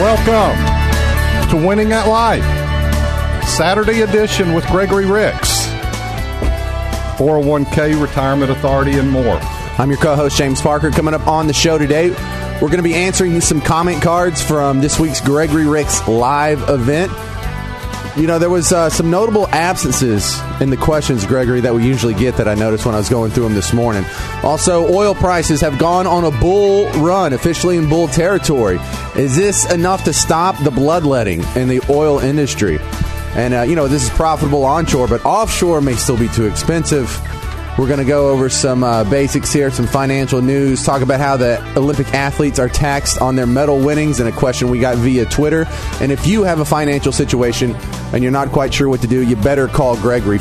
Welcome to Winning at Life, Saturday edition with Gregory Ricks, 401k, Retirement Authority, and more. I'm your co-host, James Parker. Coming up on the show today, we're going to be answering some comment cards from this week's Gregory Ricks live event. You know, there was some notable absences in the questions, Gregory, that we usually get that I noticed when I was going through them this morning. Also, oil prices have gone on a bull run, officially in bull territory. Is this enough to stop the bloodletting in the oil industry? And, this is profitable onshore, but offshore may still be too expensive. We're going to go over some basics here, some financial news, talk about how the Olympic athletes are taxed on their medal winnings, and a question we got via Twitter. And if you have a financial situation and you're not quite sure what to do, you better call Gregory,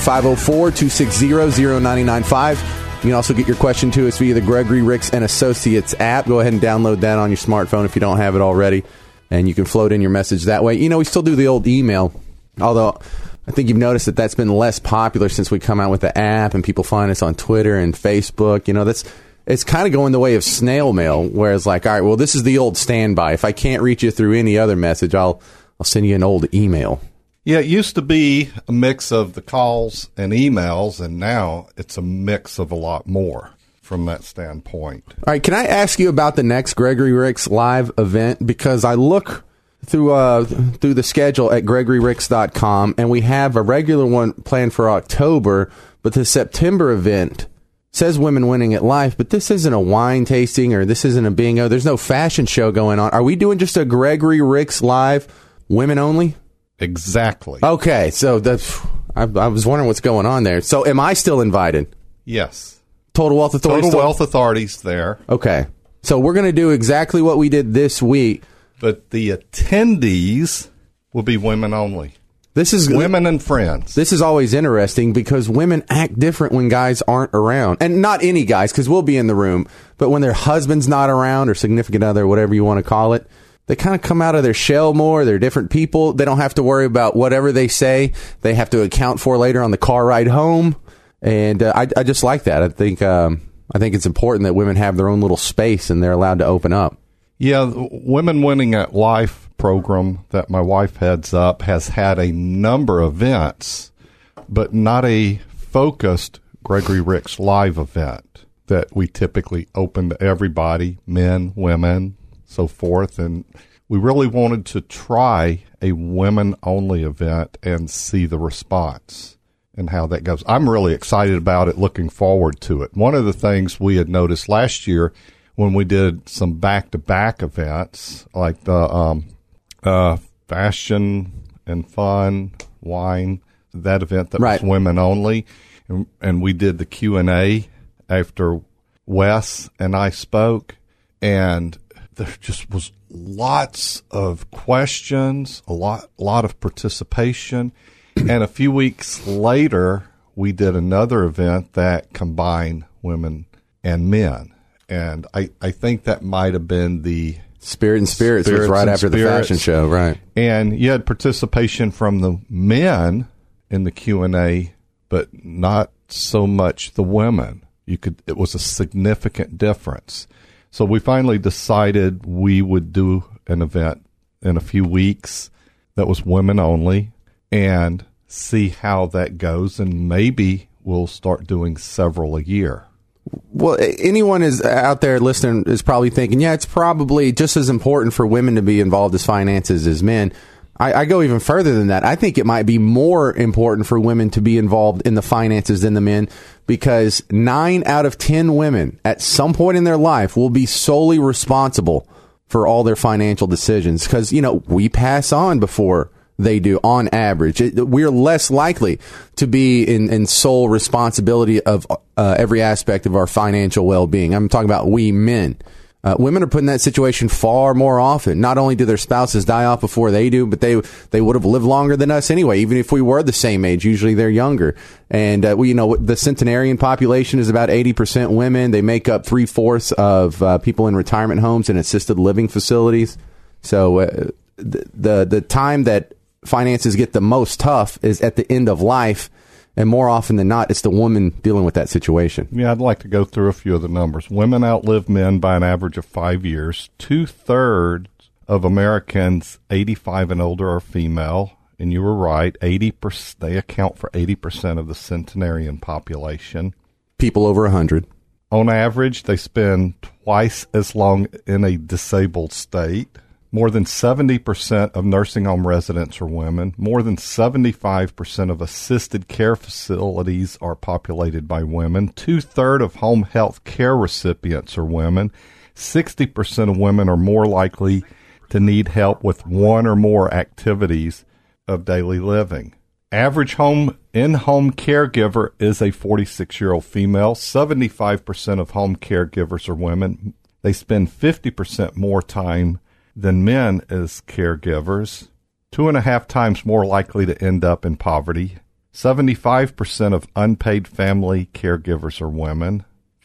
504-260-0995. You can also get your question to us via the Gregory Ricks and Associates app. Go ahead and download that on your smartphone if you don't have it already, and you can float in your message that way. You know, we still do the old email, although I think you've noticed that that's been less popular since we come out with the app and people find us on Twitter and Facebook. You know, it's kind of going the way of snail mail, whereas like, all right, well, this is the old standby. If I can't reach you through any other message, I'll send you an old email. Yeah, it used to be a mix of the calls and emails, and now it's a mix of a lot more from that standpoint. All right, can I ask you about the next Gregory Ricks live event? Because I look through the schedule at GregoryRicks.com, and we have a regular one planned for October, but the September event says Women Winning at Life, but this isn't a wine tasting or this isn't a bingo. There's no fashion show going on. Are we doing just a Gregory Ricks live, women only? Exactly. Okay, so I was wondering what's going on there. So am I still invited? Yes. Total Wealth Authority? Total Wealth Authority's there. Okay, so we're going to do exactly what we did this week. But the attendees will be women only. This is women and friends. This is always interesting because women act different when guys aren't around. And not any guys, because we'll be in the room. But when their husband's not around or significant other, whatever you want to call it, they kind of come out of their shell more. They're different people. They don't have to worry about whatever they say. They have to account for later on the car ride home. And I just like that. I think it's important that women have their own little space and they're allowed to open up. Yeah, the Women Winning at Life program that my wife heads up has had a number of events, but not a focused Gregory Ricks live event that we typically open to everybody, men, women, so forth. And we really wanted to try a women-only event and see the response and how that goes. I'm really excited about it, looking forward to it. One of the things we had noticed last year when we did some back-to-back events, like the fashion and fun, wine, that event that was women only, and we did the Q&A after Wes and I spoke, and there just was lots of questions, a lot of participation, and a few weeks later, we did another event that combined women and men. And I think that might have been the Spirit and Spirits was right after the fashion show, right? And you had participation from the men in the Q&A, but not so much the women. It was a significant difference. So we finally decided we would do an event in a few weeks that was women only and see how that goes, and maybe we'll start doing several a year. Well, anyone is out there listening is probably thinking, yeah, it's probably just as important for women to be involved as finances as men. I go even further than that. I think it might be more important for women to be involved in the finances than the men, because 9 out of 10 women at some point in their life will be solely responsible for all their financial decisions, because, we pass on before they do on average. We're less likely to be in sole responsibility of every aspect of our financial well-being. I'm talking about we men. Women are put in that situation far more often. Not only do their spouses die off before they do, but they would have lived longer than us anyway. Even if we were the same age, usually they're younger. And the centenarian population is about 80% women. They make up 3/4 of people in retirement homes and assisted living facilities. So the time that finances get the most tough is at the end of life. And more often than not, it's the woman dealing with that situation. Yeah, I'd like to go through a few of the numbers. Women outlive men by an average of 5 years. 2/3 of Americans 85 and older are female, and you were right, 80%, they account for 80% of the centenarian population. People over 100. On average, they spend twice as long in a disabled state. More than 70% of nursing home residents are women. More than 75% of assisted care facilities are populated by women. 2/3 of home health care recipients are women. 60% of women are more likely to need help with one or more activities of daily living. Average in-home caregiver is a 46-year-old female. 75% of home caregivers are women. They spend 50% more time than men as caregivers. 2.5 times more likely to end up in poverty. 75% of unpaid family caregivers are women.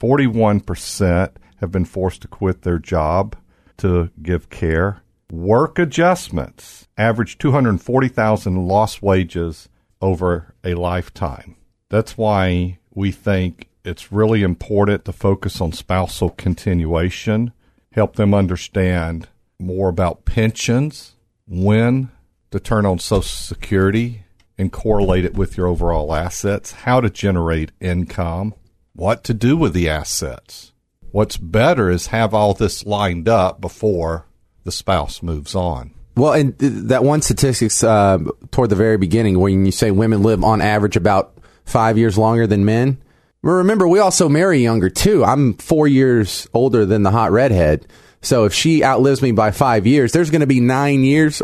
41% have been forced to quit their job to give care. Work adjustments average $240,000 lost wages over a lifetime. That's why we think it's really important to focus on spousal continuation, help them understand more about pensions, when to turn on Social Security and correlate it with your overall assets, how to generate income, what to do with the assets. What's better is have all this lined up before the spouse moves on. Well, and that one statistics toward the very beginning, when you say women live on average about 5 years longer than men. Remember, we also marry younger, too. I'm 4 years older than the hot redhead. So if she outlives me by 5 years, there's going to be 9 years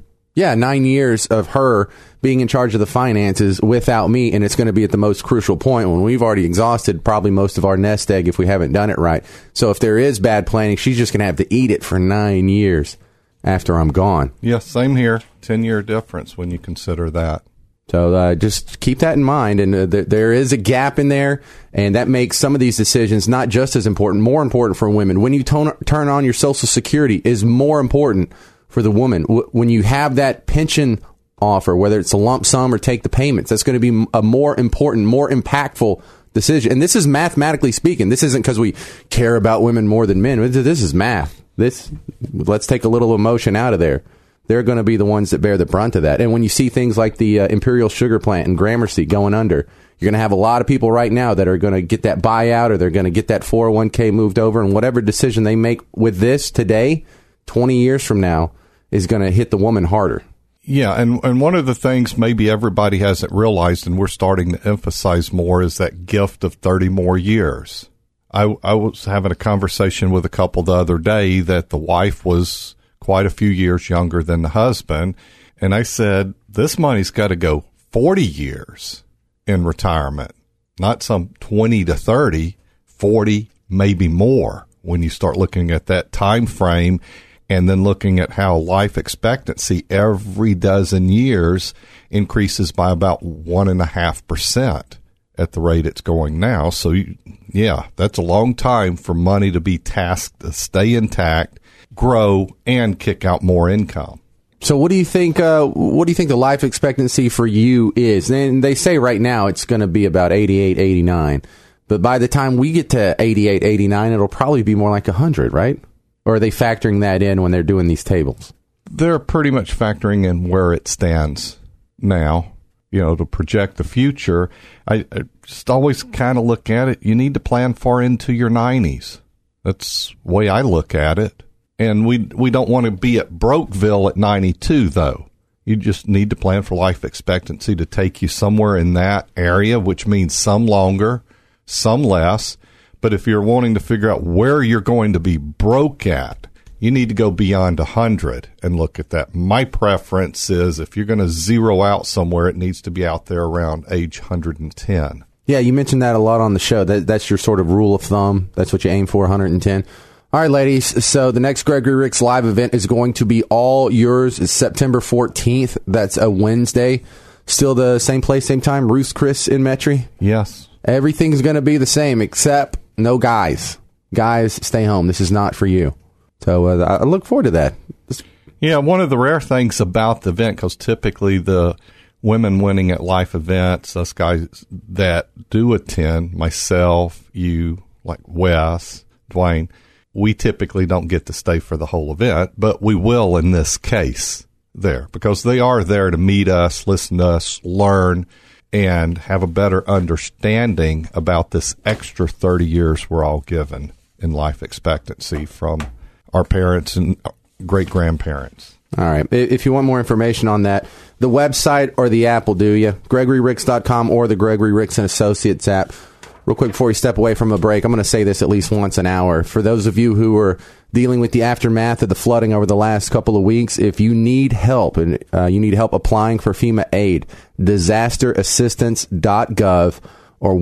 9 years of her being in charge of the finances without me. And it's going to be at the most crucial point when we've already exhausted probably most of our nest egg if we haven't done it right. So if there is bad planning, she's just going to have to eat it for 9 years after I'm gone. Yeah, same here. 10-year difference when you consider that. So just keep that in mind. And there is a gap in there, and that makes some of these decisions not just as important, more important for women. When you turn on your Social Security is more important for the woman. When you have that pension offer, whether it's a lump sum or take the payments, that's going to be a more important, more impactful decision. And this is mathematically speaking. This isn't because we care about women more than men. This is math. Let's take a little emotion out of there. They're going to be the ones that bear the brunt of that. And when you see things like the Imperial Sugar Plant in Gramercy going under, you're going to have a lot of people right now that are going to get that buyout, or they're going to get that 401k moved over, and whatever decision they make with this today, 20 years from now, is going to hit the woman harder. Yeah, and one of the things maybe everybody hasn't realized, and we're starting to emphasize more, is that gift of 30 more years. I was having a conversation with a couple the other day that the wife was quite a few years younger than the husband, and I said, this money's got to go 40 years in retirement, not some 20 to 30, 40, maybe more when you start looking at that time frame. And then looking at how life expectancy every dozen years increases by about 1.5% at the rate it's going now. So, yeah, that's a long time for money to be tasked to stay intact, grow, and kick out more income. So what do you think the life expectancy for you is? And they say right now it's going to be about 88, 89. But by the time we get to 88, 89, it'll probably be more like 100, right? Or are they factoring that in when they're doing these tables? They're pretty much factoring in where it stands now, to project the future. I just always kind of look at it. You need to plan far into your 90s. That's the way I look at it. And we don't want to be at Brokeville at 92, though. You just need to plan for life expectancy to take you somewhere in that area, which means some longer, some less. But if you're wanting to figure out where you're going to be broke at, you need to go beyond 100 and look at that. My preference is if you're going to zero out somewhere, it needs to be out there around age 110. Yeah, you mentioned that a lot on the show. That's your sort of rule of thumb. That's what you aim for, 110. All right, ladies. So the next Gregory Ricks live event is going to be all yours. It's September 14th. That's a Wednesday. Still the same place, same time. Ruth's Chris in Metairie. Yes. Everything's going to be the same except no guys. Guys, stay home. This is not for you. So I look forward to that. Yeah, one of the rare things about the event, because typically the women winning at life events, us guys that do attend, myself, you, like Wes, Dwayne, we typically don't get to stay for the whole event, but we will in this case there, because they are there to meet us, listen to us, learn, and have a better understanding about this extra 30 years we're all given in life expectancy from our parents and great-grandparents. All right. If you want more information on that, the website or the app will do you. GregoryRicks.com or the Gregory Ricks and Associates app. Real quick before we step away from a break, I'm going to say this at least once an hour. For those of you who are dealing with the aftermath of the flooding over the last couple of weeks, if you need help and you need help applying for FEMA aid, disasterassistance.gov or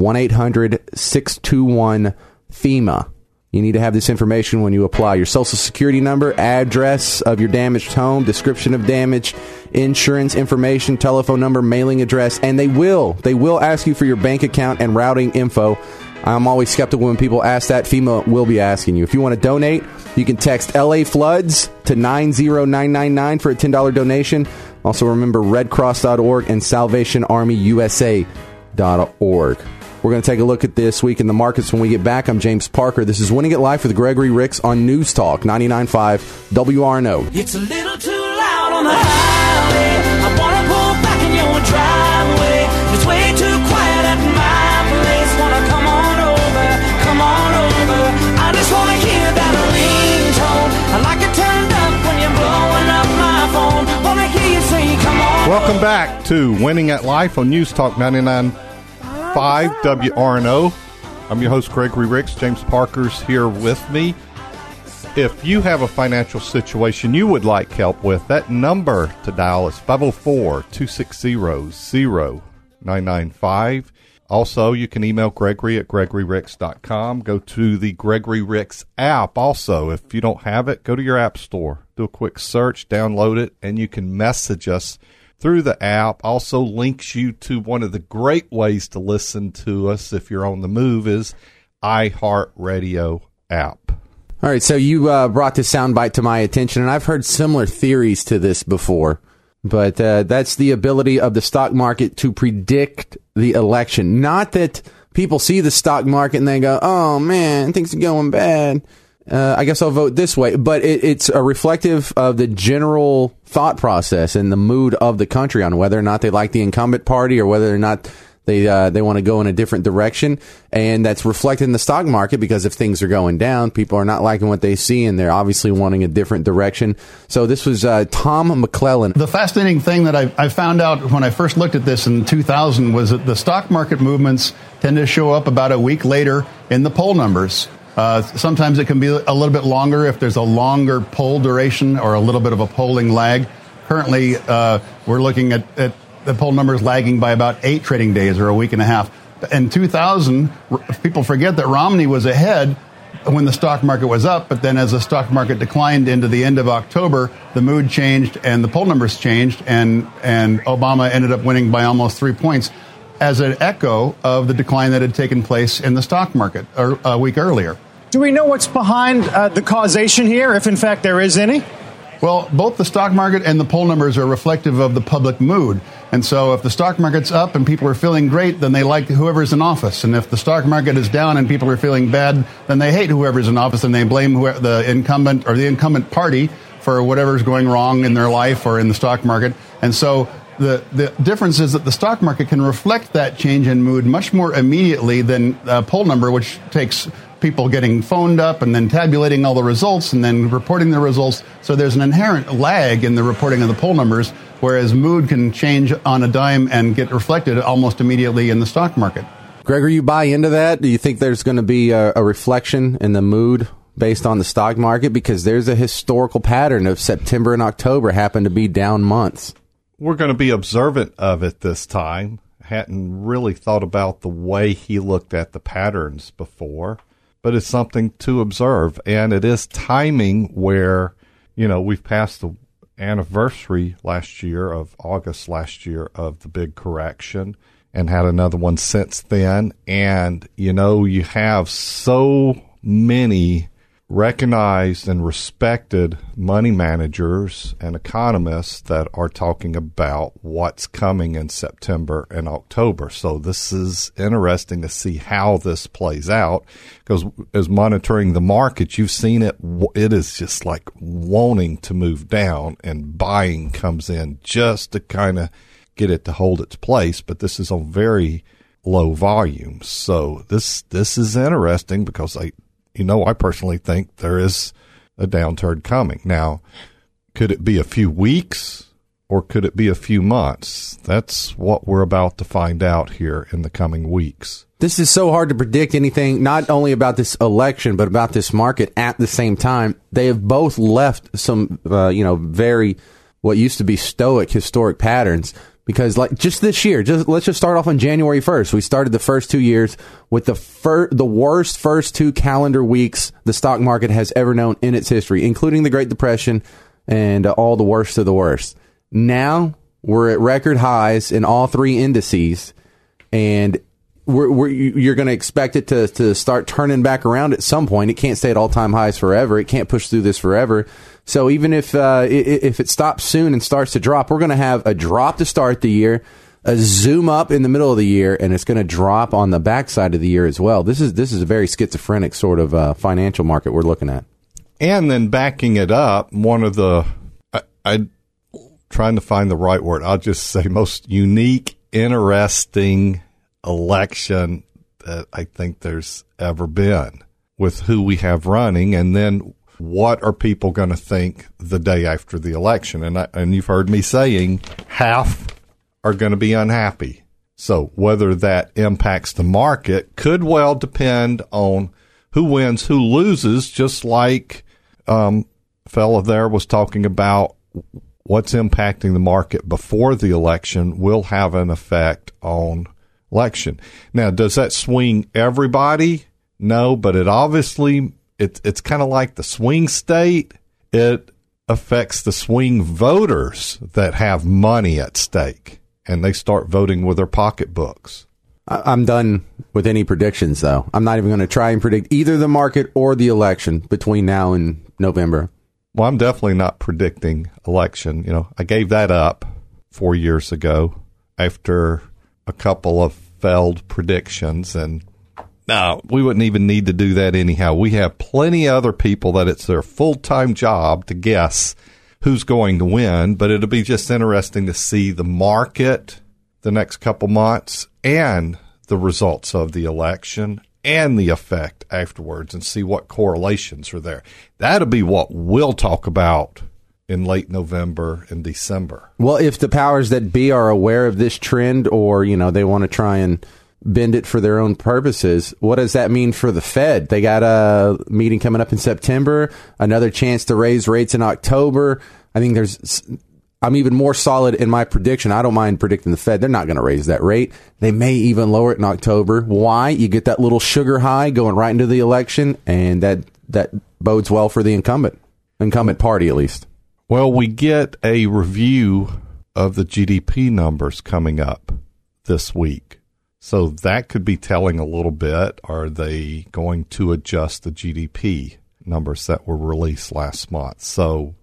1-800-621-FEMA. You need to have this information when you apply. Your social security number, address of your damaged home, description of damage, insurance information, telephone number, mailing address, and they will ask you for your bank account and routing info. I'm always skeptical when people ask that. FEMA will be asking you. If you want to donate, you can text LA Floods to 90999 for a $10 donation. Also remember redcross.org and salvationarmyusa.org. We're going to take a look at this week in the markets when we get back. I'm James Parker. This is Winning It Live with Gregory Ricks on News Talk 99.5 WRNO. It's a little too loud on the highway. I want to pull back in your driveway. It's way too quiet at my place. Want to come on over, come on over. I just want to hear that ringtone. I like it turned up when you're blowing up my phone. Want to hear you say, come on. Welcome back to Winning at Life on News Talk 99.5 WRNO. I'm your host, Gregory Ricks. James Parker's here with me. If you have a financial situation you would like help with, that number to dial is 504-260-0995. Also, you can email Gregory at GregoryRicks.com. Go to the Gregory Ricks app. Also, if you don't have it, go to your app store. Do a quick search, download it, and you can message us through the app. Also links you to one of the great ways to listen to us if you're on the move is iHeartRadio app. All right, so you brought this soundbite to my attention, and I've heard similar theories to this before, but that's the ability of the stock market to predict the election. Not that people see the stock market and they go, oh, man, things are going bad. I guess I'll vote this way. But it's a reflective of the general thought process and the mood of the country on whether or not they like the incumbent party or whether or not they want to go in a different direction. And that's reflected in the stock market because if things are going down, people are not liking what they see and they're obviously wanting a different direction. So this was Tom McClellan. The fascinating thing that I found out when I first looked at this in 2000 was that the stock market movements tend to show up about a week later in the poll numbers. Sometimes it can be a little bit longer if there's a longer poll duration or a little bit of a polling lag. Currently, we're looking at the poll numbers lagging by about 8 trading days or a week and a half. In 2000, people forget that Romney was ahead when the stock market was up, but then as the stock market declined into the end of October, the mood changed and the poll numbers changed, and Obama ended up winning by almost 3 points as an echo of the decline that had taken place in the stock market a week earlier. Do we know what's behind the causation here, if in fact there is any? Well, both the stock market and the poll numbers are reflective of the public mood. And so if the stock market's up and people are feeling great, then they like whoever's in office. And if the stock market is down and people are feeling bad, then they hate whoever's in office and they blame the incumbent or the incumbent party for whatever's going wrong in their life or in the stock market. And so the difference is that the stock market can reflect that change in mood much more immediately than a poll number, which takes people getting phoned up and then tabulating all the results and then reporting the results. So there's an inherent lag in the reporting of the poll numbers, whereas mood can change on a dime and get reflected almost immediately in the stock market. Gregory, you buy into that? Do you think there's going to be a reflection in the mood based on the stock market? Because there's a historical pattern of September and October happen to be down months. We're going to be observant of it this time. Hadn't really thought about the way he looked at the patterns before. But it's something to observe, and it is timing where, we've passed the anniversary August last year of the big correction and had another one since then. And, you have so many recognized and respected money managers and economists that are talking about what's coming in September and October. So this is interesting to see how this plays out, because as monitoring the market, you've seen it. It is just like wanting to move down, and buying comes in just to kind of get it to hold its place. But this is on very low volumes. So this is interesting, because I personally think there is a downturn coming. Now, could it be a few weeks or could it be a few months? That's what we're about to find out here in the coming weeks. This is so hard to predict anything, not only about this election, but about this market at the same time. They have both left some, very, what used to be stoic historic patterns. Because like just this year, let's just start off on January 1st. We started the first 2 years with the worst first 2 calendar weeks the stock market has ever known in its history, including the Great Depression and all the worst of the worst. Now we're at record highs in all 3 indices, and you're going to expect it to start turning back around at some point. It can't stay at all-time highs forever. It can't push through this forever. So even if it stops soon and starts to drop, we're going to have a drop to start the year, a zoom up in the middle of the year, and it's going to drop on the backside of the year as well. This is a very schizophrenic sort of financial market we're looking at. And then backing it up, one of the I trying to find the right word. I'll just say most unique, interesting election that I think there's ever been with who we have running, and then what are people going to think the day after the election? And you've heard me saying half are going to be unhappy. So whether that impacts the market could well depend on who wins, who loses, just like fellow there was talking about what's impacting the market before the election will have an effect on election. Now, does that swing everybody? No, but it obviously, it's kind of like the swing state. It affects the swing voters that have money at stake, and they start voting with their pocketbooks. I'm done with any predictions, though. I'm not even going to try and predict either the market or the election between now and November. Well, I'm definitely not predicting election. I gave that up 4 years ago after a couple of failed predictions, and no, we wouldn't even need to do that anyhow. We have plenty of other people that it's their full-time job to guess who's going to win, but it'll be just interesting to see the market the next couple months and the results of the election and the effect afterwards, and see what correlations are there. That'll be what we'll talk about in late November and December. Well, if the powers that be are aware of this trend, or, they want to try and bend it for their own purposes, what does that mean for the Fed? They got a meeting coming up in September, another chance to raise rates in October. I think I'm even more solid in my prediction. I don't mind predicting the Fed. They're not going to raise that rate. They may even lower it in October. Why? You get that little sugar high going right into the election, and that bodes well for the incumbent party, at least. Well, we get a review of the GDP numbers coming up this week. So that could be telling a little bit. Are they going to adjust the GDP numbers that were released last month? So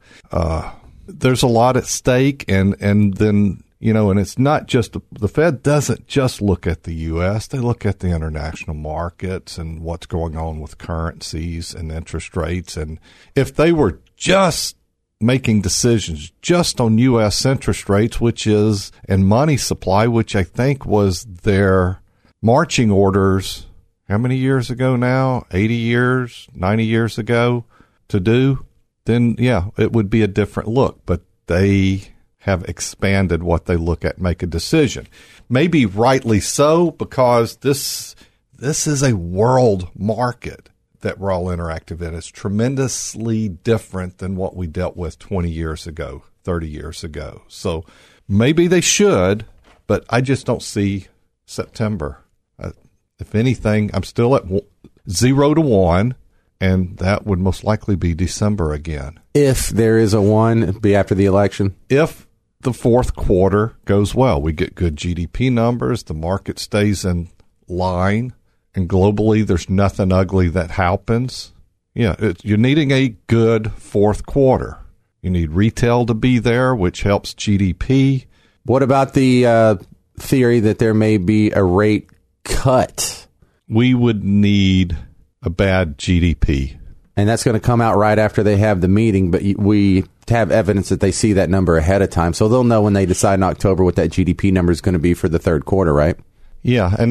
there's a lot at stake. And then, and it's not just the Fed doesn't just look at the U.S. They look at the international markets and what's going on with currencies and interest rates. And if they were just making decisions just on U.S. interest rates, and money supply, which I think was their marching orders, how many years ago now? 80 years, 90 years ago to do, then, yeah, it would be a different look. But they have expanded what they look at, make a decision. Maybe rightly so, because this is a world market that we're all interactive in. It's tremendously different than what we dealt with 20 years ago, 30 years ago. So maybe they should, but I just don't see September. If anything, I'm still at 0 to 1, and that would most likely be December again. If there is a 1, it'd be after the election. If the fourth quarter goes well, we get good GDP numbers, the market stays in line, and globally, there's nothing ugly that happens. Yeah, you're needing a good fourth quarter. You need retail to be there, which helps GDP. What about the theory that there may be a rate cut? We would need a bad GDP. And that's going to come out right after they have the meeting, but we have evidence that they see that number ahead of time. So they'll know when they decide in October what that GDP number is going to be for the third quarter, right? Yeah, and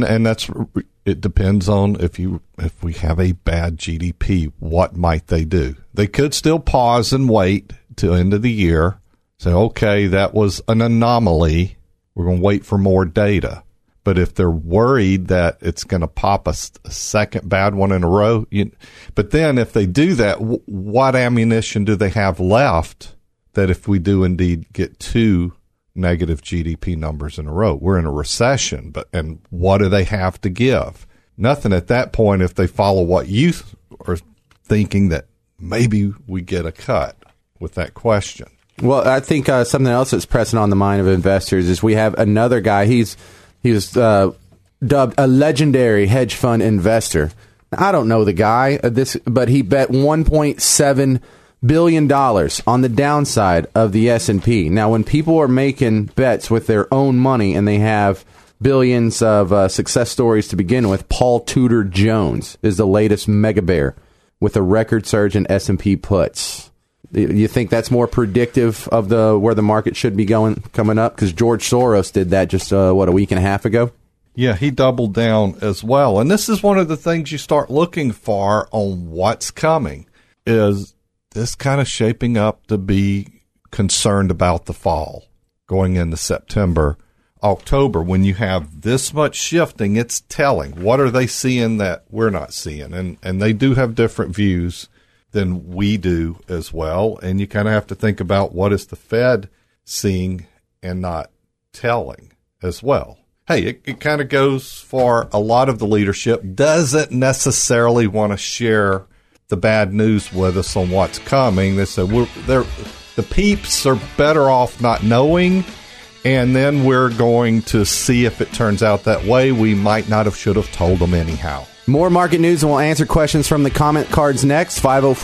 it depends on if we have a bad GDP, what might they do? They could still pause and wait till end of the year, say, okay, that was an anomaly. We're going to wait for more data. But if they're worried that it's going to pop a second bad one in a row, but then if they do that, what ammunition do they have left that if we do indeed get two negative GDP numbers in a row, we're in a recession, and what do they have to give? Nothing at that point if they follow what you are thinking that maybe we get a cut with that question. Well, I think something else that's pressing on the mind of investors is we have another guy. He was dubbed a legendary hedge fund investor. I don't know the guy, but he bet $1.7 billion on the downside of the S&P. Now, when people are making bets with their own money and they have billions of success stories to begin with, Paul Tudor Jones is the latest mega bear with a record surge in S&P puts. You think that's more predictive of where the market should be coming up? Because George Soros did that just, a week and a half ago? Yeah, he doubled down as well. And this is one of the things you start looking for on what's coming. Is this kind of shaping up to be concerned about the fall going into September, October? When you have this much shifting, it's telling. What are they seeing that we're not seeing? And they do have different views than we do as well. And you kind of have to think about what is the Fed seeing and not telling as well. Hey, it kind of goes for a lot of the leadership doesn't necessarily want to share the bad news with us on what's coming. They said the peeps are better off not knowing, and then we're going to see if it turns out that way. We might not have should have told them anyhow. More market news, and we'll answer questions from the comment cards next.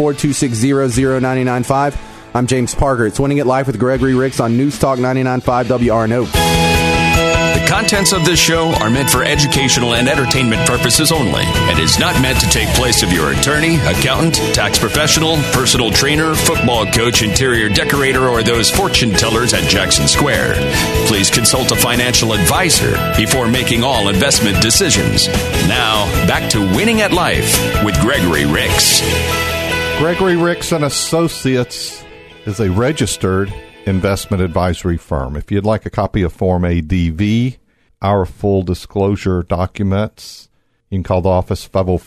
504-260-0995. I'm James Parker. It's Winning at Life with Gregory Ricks on News Talk 99.5 WRNO. The contents of this show are meant for educational and entertainment purposes only and is not meant to take place of your attorney, accountant, tax professional, personal trainer, football coach, interior decorator, or those fortune tellers at Jackson Square. Please consult a financial advisor before making all investment decisions. Now, back to Winning at Life with Gregory Ricks. Gregory Ricks and Associates is a registered investment advisory firm. If you'd like a copy of Form ADV, our full disclosure documents, you can call the office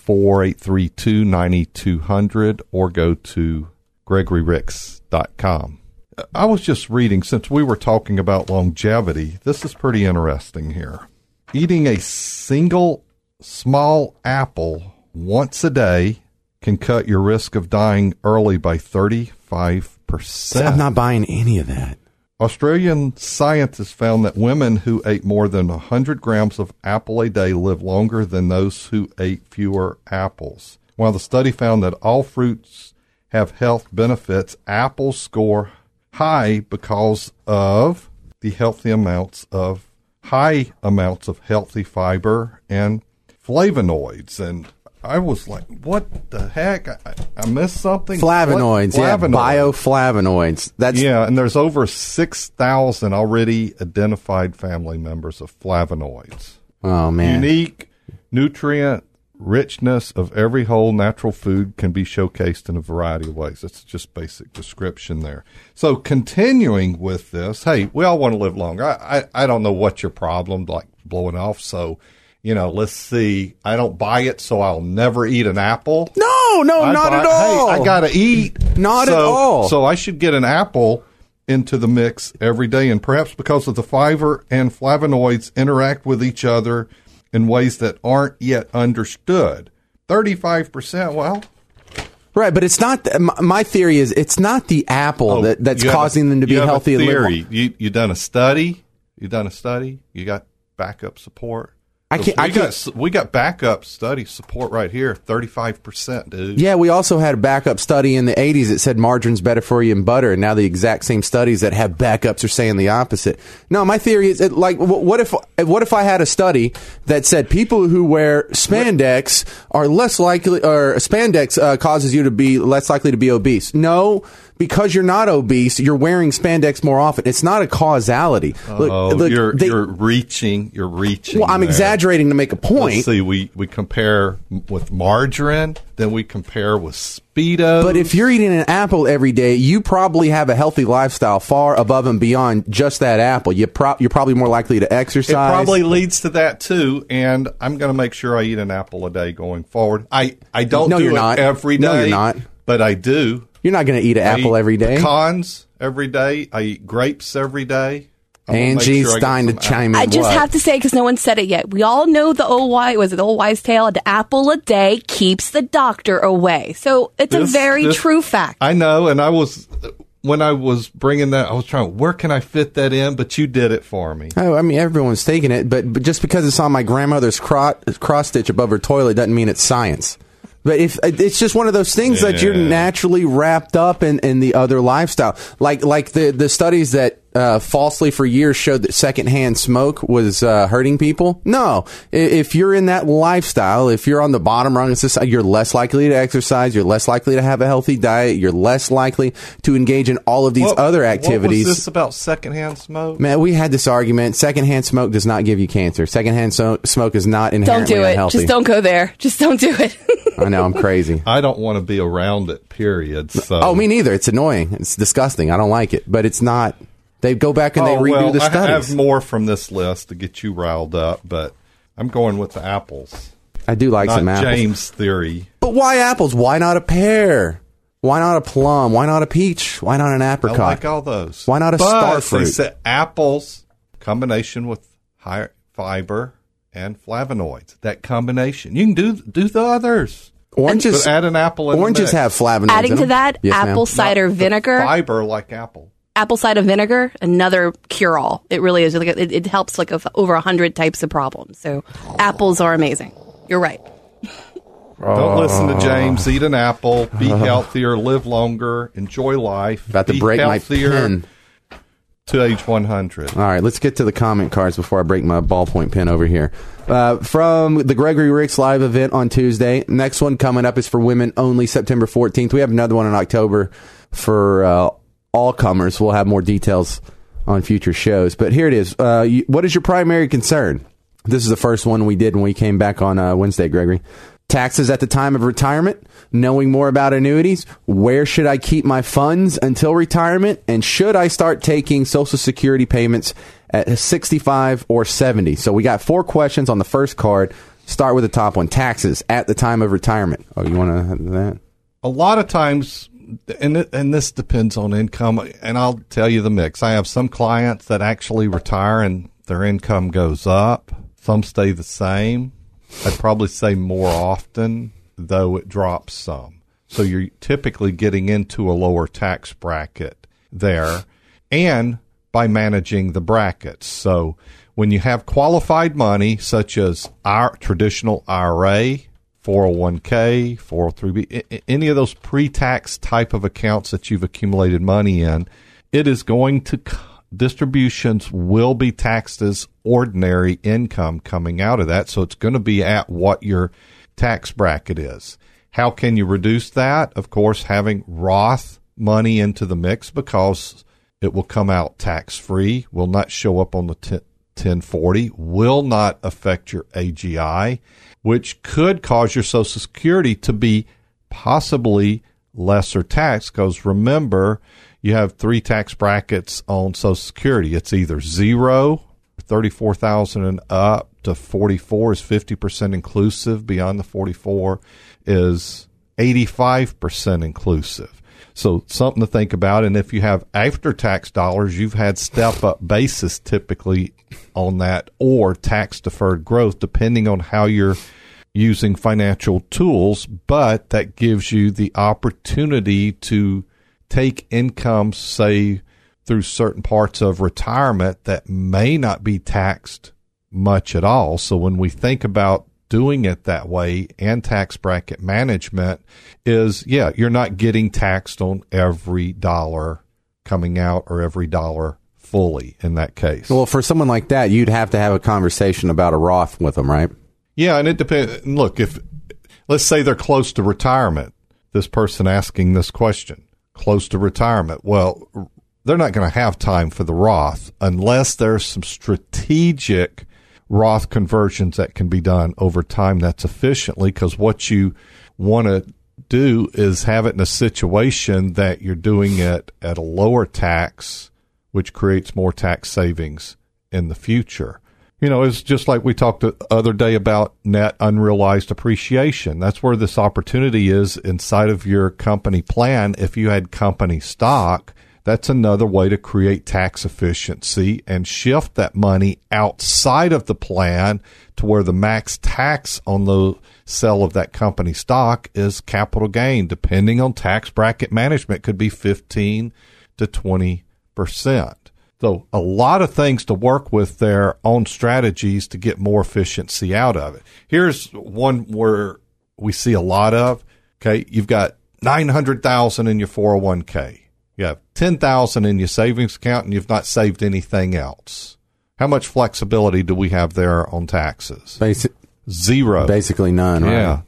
504-832-9200 or go to GregoryRicks.com. I was just reading, since we were talking about longevity, this is pretty interesting here. Eating a single small apple once a day can cut your risk of dying early by 35%. I'm not buying any of that. Australian scientists found that women who ate more than 100 grams of apple a day live longer than those who ate fewer apples. While the study found that all fruits have health benefits, apples score high because of the high amounts of healthy fiber and flavonoids. And I was like, what the heck? I missed something. Flavonoids, yeah, bioflavonoids. And there's over 6,000 already identified family members of flavonoids. Oh, man. Unique nutrient richness of every whole natural food can be showcased in a variety of ways. That's just basic description there. So continuing with this, hey, we all want to live longer. I don't know what your problem, like blowing off, so... let's see. I don't buy it, so I'll never eat an apple. No, not at all. Hey, I got to eat. Not at all. So I should get an apple into the mix every day. And perhaps because of the fiber and flavonoids interact with each other in ways that aren't yet understood. 35%, well... Right, but it's not. My theory is it's not the apple that's causing them to be healthy. You done a study? You got backup support? We got backup study support right here, 35%, dude. Yeah, we also had a backup study in the 80s that said margarine's better for you than butter, and now the exact same studies that have backups are saying the opposite. No, my theory is what if I had a study that said people who wear spandex are less likely, or spandex causes you to be less likely to be obese? No. Because you're not obese, you're wearing spandex more often. It's not a causality. You're reaching. Well, I'm exaggerating to make a point. Let's see, we compare with margarine, then we compare with Speedo. But if you're eating an apple every day, you probably have a healthy lifestyle far above and beyond just that apple. You're probably more likely to exercise. It probably leads to that too, and I'm going to make sure I eat an apple a day going forward. I don't do it every day. No, you're not. But I do. You're not going to eat an apple every day. Pecans every day. I eat grapes every day. Angie Stein to chime in. I just have to say, because no one said it yet, we all know the old wise tale, the apple a day keeps the doctor away. So it's a very true fact. I know, and when I was bringing that, I was trying, where can I fit that in? But you did it for me. Oh, I mean, everyone's taking it, but just because it's on my grandmother's cross stitch above her toilet doesn't mean it's science. But if it's just one of those things that you're naturally wrapped up in the other lifestyle, like the studies that falsely for years showed that secondhand smoke was hurting people. No, if you're in that lifestyle, if you're on the bottom rung of society, you're less likely to exercise, you're less likely to have a healthy diet, you're less likely to engage in all of these other activities. What was this about secondhand smoke? Man, we had this argument. Secondhand smoke does not give you cancer. Secondhand smoke is not inherently unhealthy. Don't do it. Just don't go there. Just don't do it. I know, I'm crazy. I don't want to be around it, period. So. Oh, me neither. It's annoying. It's disgusting. I don't like it. But it's not. They go back and they redo the studies. I have more from this list to get you riled up, but I'm going with the apples. I do like some apples. James' theory. But why apples? Why not a pear? Why not a plum? Why not a peach? Why not an apricot? I like all those. Why not a star fruit? They said apples, combination with high fiber and flavonoids. That combination. You can do the others. Oranges. But add an apple in Oranges the mix. have flavonoids. Adding to that, yes, apple cider vinegar. Fiber like apple. Apple cider vinegar, another cure-all. It really is. It helps over 100 types of problems. So apples are amazing. You're right. Don't listen to James. Eat an apple. Be healthier. Live longer. Enjoy life. About to break my pen. To age 100. All right, let's get to the comment cards before I break my ballpoint pen over here. From the Gregory Ricks live event on Tuesday. Next one coming up is for women only, September 14th. We have another one in October for all comers. We'll have more details on future shows. But here it is. What is your primary concern? This is the first one we did when we came back on Wednesday, Gregory. Taxes at the time of retirement, knowing more about annuities, where should I keep my funds until retirement, and should I start taking Social Security payments at 65 or 70? So we got 4 questions on the first card. Start with the top one, taxes at the time of retirement. Oh, you want to have that? A lot of times, and this depends on income, and I'll tell you the mix. I have some clients that actually retire and their income goes up. Some stay the same. I'd probably say more often, though it drops some. So you're typically getting into a lower tax bracket there, and by managing the brackets. So when you have qualified money, such as our traditional IRA, 401k, 403b, any of those pre-tax type of accounts that you've accumulated money in, it is going to distributions will be taxed as ordinary income coming out of that. So it's going to be at what your tax bracket is. How can you reduce that? Of course, having Roth money into the mix, because it will come out tax-free, will not show up on the 1040, will not affect your AGI, which could cause your Social Security to be possibly lesser tax, because remember, you have 3 tax brackets on Social Security. It's either 0, 34,000 and up, to 44 is 50% inclusive. Beyond the 44 is 85% inclusive. So something to think about. And if you have after-tax dollars, you've had step-up basis typically on that, or tax-deferred growth, depending on how you're using financial tools. But that gives you the opportunity to take income, say, through certain parts of retirement that may not be taxed much at all. So when we think about doing it that way, and tax bracket management is, you're not getting taxed on every dollar coming out or every dollar fully in that case. Well, for someone like that, you'd have to have a conversation about a Roth with them, right? Yeah, and it depends. Look, if let's say they're close to retirement, this person asking this question, close to retirement, well, they're not going to have time for the Roth unless there's some strategic Roth conversions that can be done over time that's efficiently, because what you want to do is have it in a situation that you're doing it at a lower tax, which creates more tax savings in the future. You know, it's just like we talked the other day about net unrealized appreciation. That's where this opportunity is inside of your company plan. If you had company stock, that's another way to create tax efficiency and shift that money outside of the plan to where the max tax on the sale of that company stock is capital gain. Depending on tax bracket management, could be 15 to 20%. So a lot of things to work with there on strategies to get more efficiency out of it. Here's one where we see a lot of, okay, you've got $900,000 in your 401k. You have $10,000 in your savings account and you've not saved anything else. How much flexibility do we have there on taxes? Zero. Basically none, right? Yeah,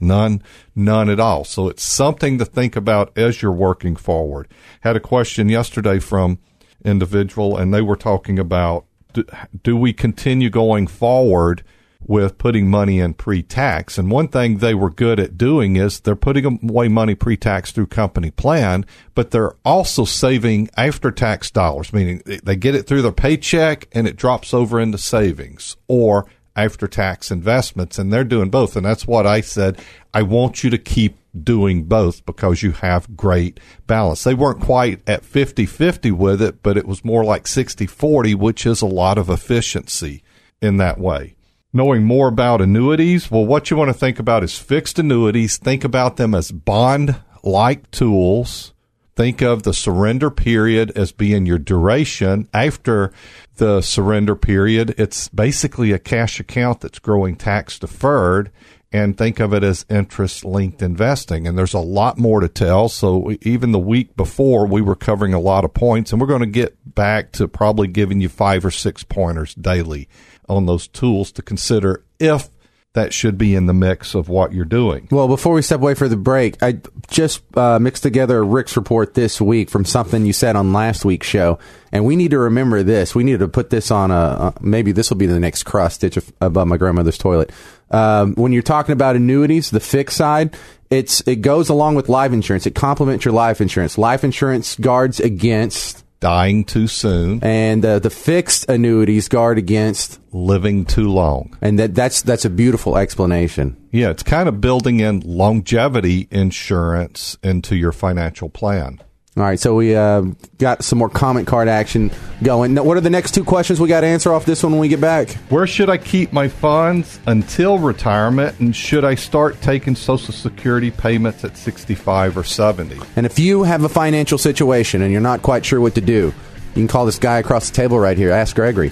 none at all. So it's something to think about as you're working forward. Had a question yesterday from individual, and they were talking about, do we continue going forward with putting money in pre-tax? And one thing they were good at doing is they're putting away money pre-tax through company plan, but they're also saving after-tax dollars, meaning they get it through their paycheck and it drops over into savings or after-tax investments, and they're doing both. And that's what I said. I want you to keep doing both because you have great balance. They weren't quite at 50-50 with it, but it was more like 60-40, which is a lot of efficiency in that way. Knowing more about annuities, well, what you want to think about is fixed annuities. Think about them as bond-like tools. Think of the surrender period as being your duration. After the surrender period, it's basically a cash account that's growing tax-deferred, and think of it as interest-linked investing. And there's a lot more to tell. So even the week before, we were covering a lot of points, and we're going to get back to probably giving you 5 or 6 pointers daily on those tools to consider if that should be in the mix of what you're doing. Well, before we step away for the break, I just mixed together a Rick's report this week from something you said on last week's show, and we need to remember this. We need to put this on maybe this will be the next cross stitch above my grandmother's toilet. When you're talking about annuities, the fixed side, it goes along with life insurance. It complements your life insurance. Life insurance guards against dying too soon, and the fixed annuities guard against living too long. And that's a beautiful explanation. Yeah, it's kind of building in longevity insurance into your financial plan. All right, so we got some more comment card action going. Now, what are the next 2 questions we got to answer off this one when we get back? Where should I keep my funds until retirement, and should I start taking Social Security payments at 65 or 70? And if you have a financial situation and you're not quite sure what to do, you can call this guy across the table right here. Ask Gregory,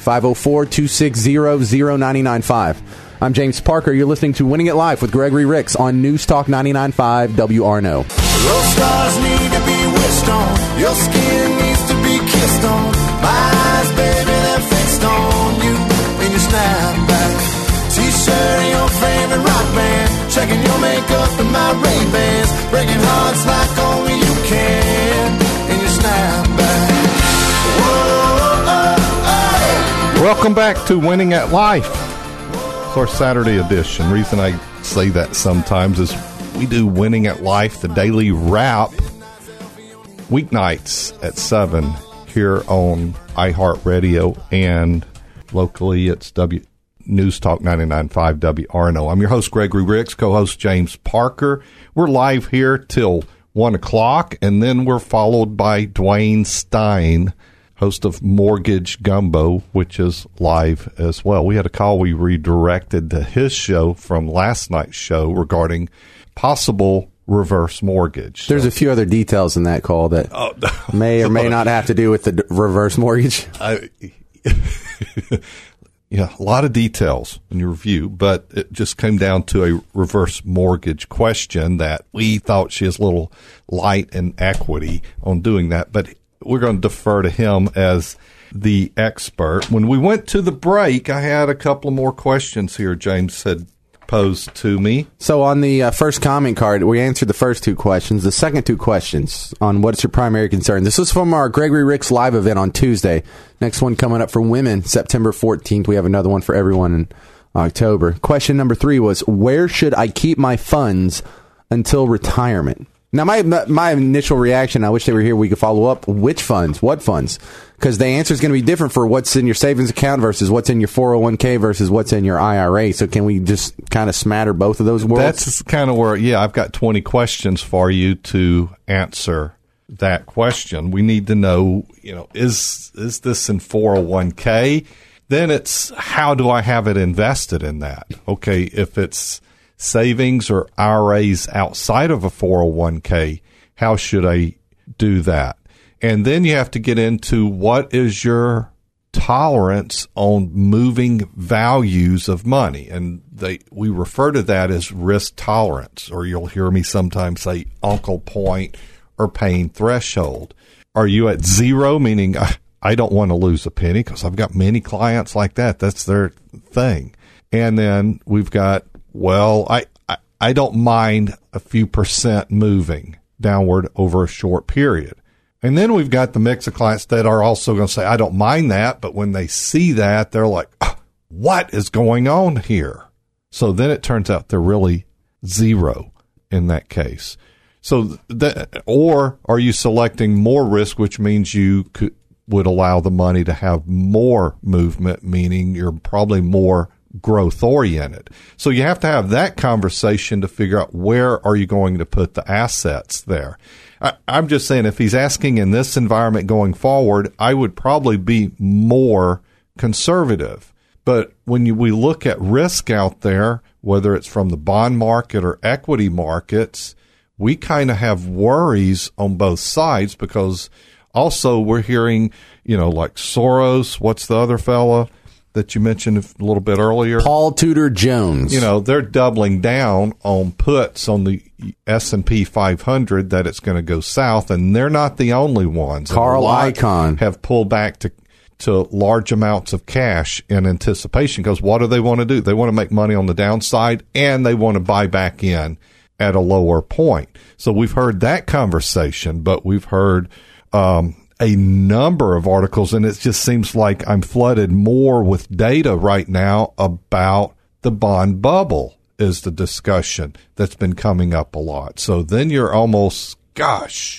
504-260-0995. I'm James Parker. You're listening to Winning It Life with Gregory Ricks on News Talk 99.5 WRNO. Your scars need to be wished on. Your skin needs to be kissed on. My eyes, baby, they're fixed on you in your snapback. T-shirt and your favorite rock band. Checking your makeup and my Ray-Bans. Breaking hearts like only you can in your snapback. Whoa, oh, oh. Welcome back to Winning at Life. It's our Saturday edition. Reason I say that sometimes is we do Winning at Life, the daily wrap, weeknights at 7 here on iHeartRadio, and locally it's News Talk 99.5 WRNO. I'm your host, Gregory Ricks, co-host James Parker. We're live here till 1 o'clock, and then we're followed by Dwayne Stein, host of Mortgage Gumbo, which is live as well. We had a call we redirected to his show from last night's show regarding possible reverse mortgage. There's a few other details in that call that may or may not have to do with the reverse mortgage. Yeah, a lot of details in your review, but it just came down to a reverse mortgage question that we thought she is a little light in equity on doing that, but we're going to defer to him as the expert. When we went to the break, I had a couple of more questions here James had posed to me. So on the first comment card, we answered the first two questions. The second two questions on what's your primary concern. This was from our Gregory Ricks live event on Tuesday. Next one coming up for women, September 14th. We have another one for everyone in October. Question number 3 was, where should I keep my funds until retirement? Now, my initial reaction, I wish they were here, we could follow up. Which funds? What funds? Because the answer is going to be different for what's in your savings account versus what's in your 401k versus what's in your IRA. So can we just kind of smatter both of those worlds? That's kind of where, I've got 20 questions for you to answer that question. We need to know, is this in 401k? Then it's, how do I have it invested in that? Okay, if it's savings or IRAs outside of a 401k, how should I do that? And then you have to get into what is your tolerance on moving values of money. And we refer to that as risk tolerance, or you'll hear me sometimes say uncle point or pain threshold. Are you at 0, meaning I don't want to lose a penny, because I've got many clients like that. That's their thing. And then we've got, I don't mind a few percent moving downward over a short period. And then we've got the mix of clients that are also going to say, I don't mind that. But when they see that, they're like, what is going on here? So then it turns out they're really 0 in that case. So or are you selecting more risk, which means you would allow the money to have more movement, meaning you're probably more growth oriented. So you have to have that conversation to figure out where are you going to put the assets there. I'm just saying, if he's asking in this environment going forward, I would probably be more conservative. But when we look at risk out there, whether it's from the bond market or equity markets, we kind of have worries on both sides, because also we're hearing, like Soros, what's the other fella that you mentioned a little bit earlier? Paul Tudor Jones. They're doubling down on puts on the S&P 500 that it's going to go south, and they're not the only ones. Carl Icahn have pulled back to large amounts of cash in anticipation, because what do they want to do? They want to make money on the downside, and they want to buy back in at a lower point. So we've heard that conversation, but we've heard a number of articles, and it just seems like I'm flooded more with data right now about the bond bubble is the discussion that's been coming up a lot. So then you're almost, gosh,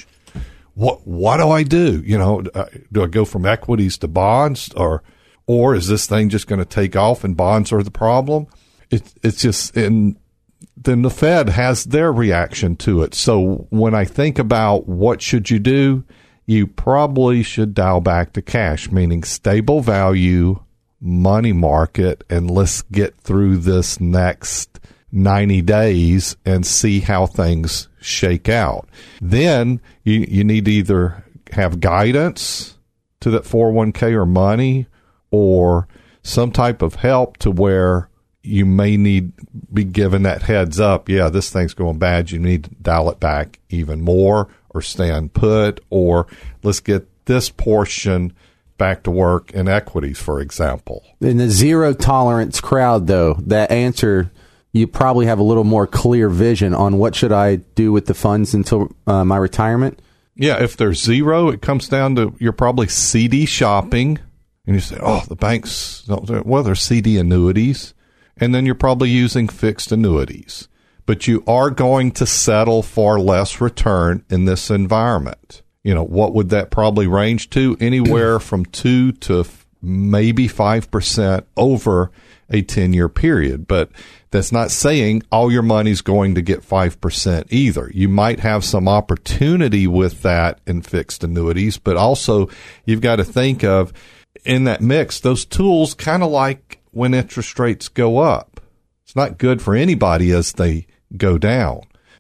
what do I do? Do I go from equities to bonds, or is this thing just going to take off and bonds are the problem? It's just, and then the Fed has their reaction to it. So when I think about what should you do, you probably should dial back to cash, meaning stable value, money market, and let's get through this next 90 days and see how things shake out. Then you need to either have guidance to that 401k or money, or some type of help to where you may be given that heads up. Yeah, this thing's going bad. You need to dial it back even more, or stand put, or let's get this portion back to work in equities, for example. In the zero tolerance crowd, though, that answer, you probably have a little more clear vision on what should I do with the funds until my retirement. Yeah, if there's 0, it comes down to you're probably CD shopping, and you say, the banks, they're CD annuities, and then you're probably using fixed annuities. But you are going to settle for less return in this environment. What would that probably range to? Anywhere from 2 to maybe 5% over a 10-year period. But that's not saying all your money's going to get 5% either. You might have some opportunity with that in fixed annuities, but also you've got to think of, in that mix, those tools kind of like when interest rates go up. It's not good for anybody as they go down.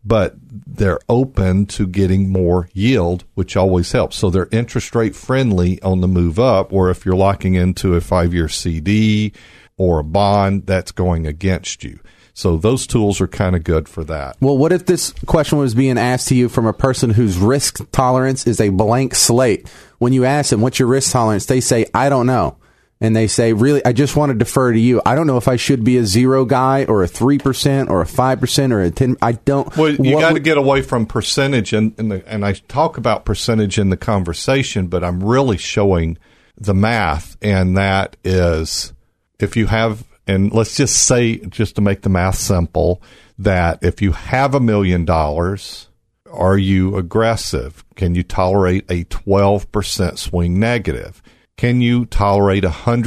but they're open to getting more yield, which always helps. So they're interest rate friendly on the move up, or if you're locking into a 5-year CD or a bond, that's going against you. So those tools are kind of good for that. Well, what if this question was being asked to you from a person whose risk tolerance is a blank slate? When you ask them, what's your risk tolerance? They say, I don't know. And they say, really, I just want to defer to you. I don't know if I should be a 0 guy or a 3% or a 5% or a 10. I don't. Well, you got to get away from percentage, and I talk about percentage in the conversation, but I'm really showing the math, and that is if you have, and let's just say, just to make the math simple, that if you have $1 million, are you aggressive? Can you tolerate a 12% swing negative? Can you tolerate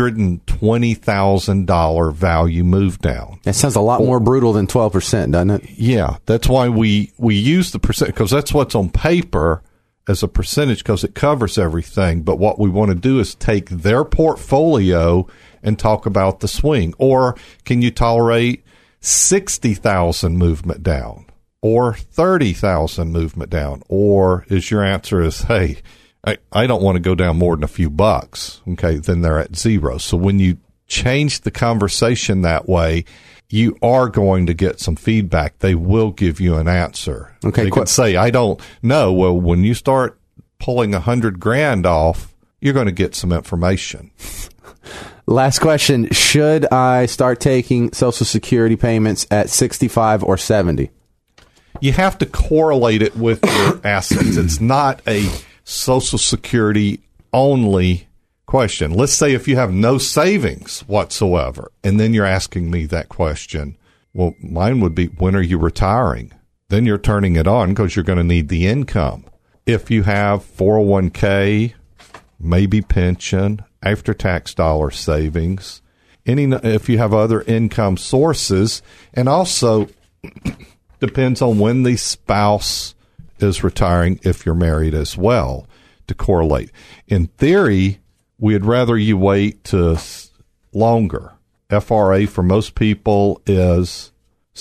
$120,000 value move down? That sounds a lot more brutal than 12%, doesn't it? Yeah, that's why we use the percent, because that's what's on paper as a percentage, because it covers everything. But what we want to do is take their portfolio and talk about the swing. Or can you tolerate 60,000 movement down, or 30,000 movement down? Or is your answer is, hey, I don't want to go down more than a few bucks. Okay, then they're at 0. So when you change the conversation that way, you are going to get some feedback. They will give you an answer. Okay, they could say, I don't know. Well, when you start pulling $100,000 off, you're going to get some information. Last question. Should I start taking Social Security payments at 65 or 70? You have to correlate it with your assets. It's not a Social Security only question. Let's say if you have no savings whatsoever, and then you're asking me that question. Well, mine would be, when are you retiring? Then you're turning it on because you're going to need the income. If you have 401k, maybe pension, after-tax dollar savings, if you have other income sources, and also depends on when the spouse is retiring, if you're married as well, to correlate. In theory, we'd rather you wait to longer. FRA for most people is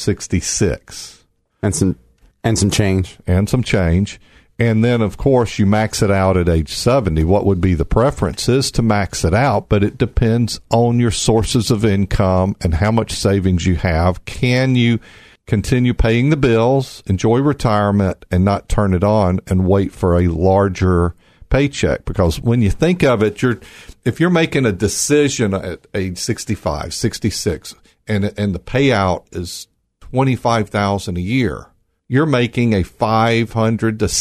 66. And some change. And some change. And then, of course, you max it out at age 70. What would be the preference is to max it out, but it depends on your sources of income and how much savings you have. Can you continue paying the bills, enjoy retirement, and not turn it on and wait for a larger paycheck? Because when you think of it, if you're making a decision at age 65, 66, and the payout is $25,000 a year, you're making a $500,000 to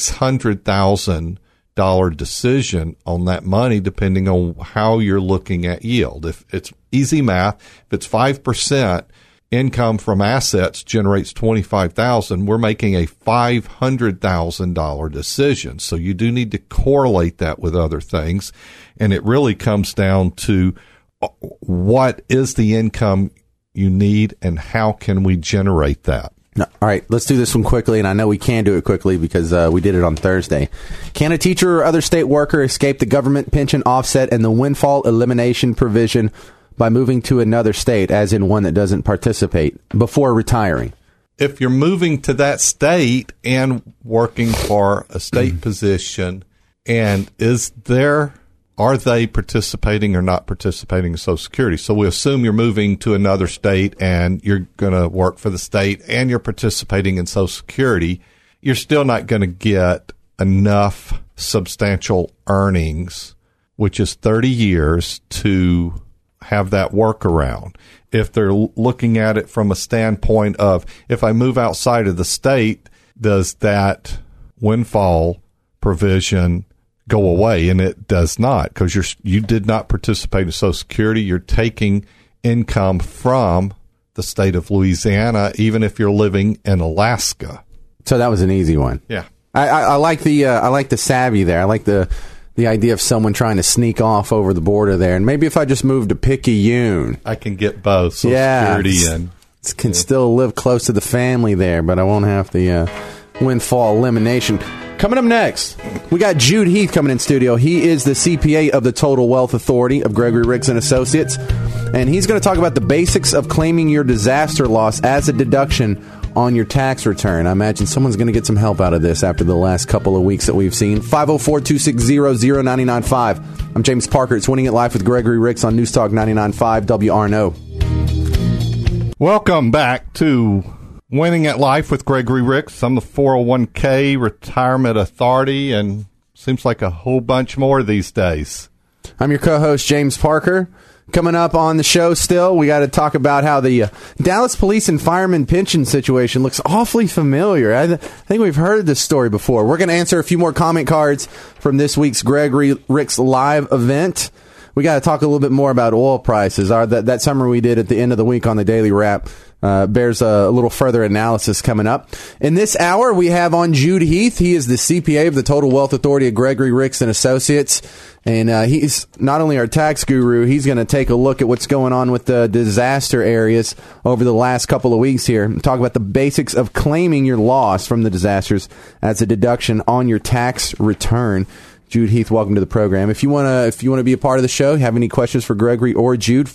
$600,000 decision on that money, depending on how you're looking at yield. If it's easy math, if it's 5%, income from assets generates $25,000. We're making a $500,000 decision. So you do need to correlate that with other things. And it really comes down to what is the income you need and how can we generate that? No, all right, let's do this one quickly, and I know we can do it quickly because we did it on Thursday. Can a teacher or other state worker escape the government pension offset and the windfall elimination provision by moving to another state, as in one that doesn't participate, before retiring? If you're moving to that state and working for a state position, and are they participating or not participating in Social Security? So we assume you're moving to another state and you're going to work for the state and you're participating in Social Security. You're still not going to get enough substantial earnings, which is 30 years, to have that workaround. If they're looking at it from a standpoint of, if I move outside of the state, does that windfall provision go away? And it does not, because you did not participate in Social Security. You're taking income from the state of Louisiana, even if you're living in Alaska. So that was an easy one. Yeah, I like the savvy there. I like the idea of someone trying to sneak off over the border there. And maybe if I just move to Picayune, I can get both Social Security and can still live close to the family there, but I won't have the windfall elimination. Coming up next, we got Jude Heath coming in studio. He is the CPA of the Total Wealth Authority of Gregory Ricks and Associates, and he's going to talk about the basics of claiming your disaster loss as a deduction on your tax return. I imagine someone's going to get some help out of this after the last couple of weeks that we've seen. 504-260-0995. I'm James Parker. It's Winning at Life with Gregory Ricks on News Talk 99.5 WRNO. Welcome back to Winning at Life with Gregory Ricks. I'm the 401k Retirement Authority, and seems like a whole bunch more these days. I'm your co-host, James Parker. Coming up on the show still, we got to talk about how the Dallas police and fireman pension situation looks awfully familiar. I think we've heard this story before. We're going to answer a few more comment cards from this week's Gregory Ricks live event. We got to talk a little bit more about oil prices. That summary we did at the end of the week on the Daily Wrap bears a little further analysis coming up. In this hour, we have on Jude Heath. He is the CPA of the Total Wealth Authority of Gregory Ricks and Associates. And he's not only our tax guru, he's going to take a look at what's going on with the disaster areas over the last couple of weeks here. Talk about the basics of claiming your loss from the disasters as a deduction on your tax return. Jude Heath, welcome to the program. If you want to be a part of the show, have any questions for Gregory or Jude,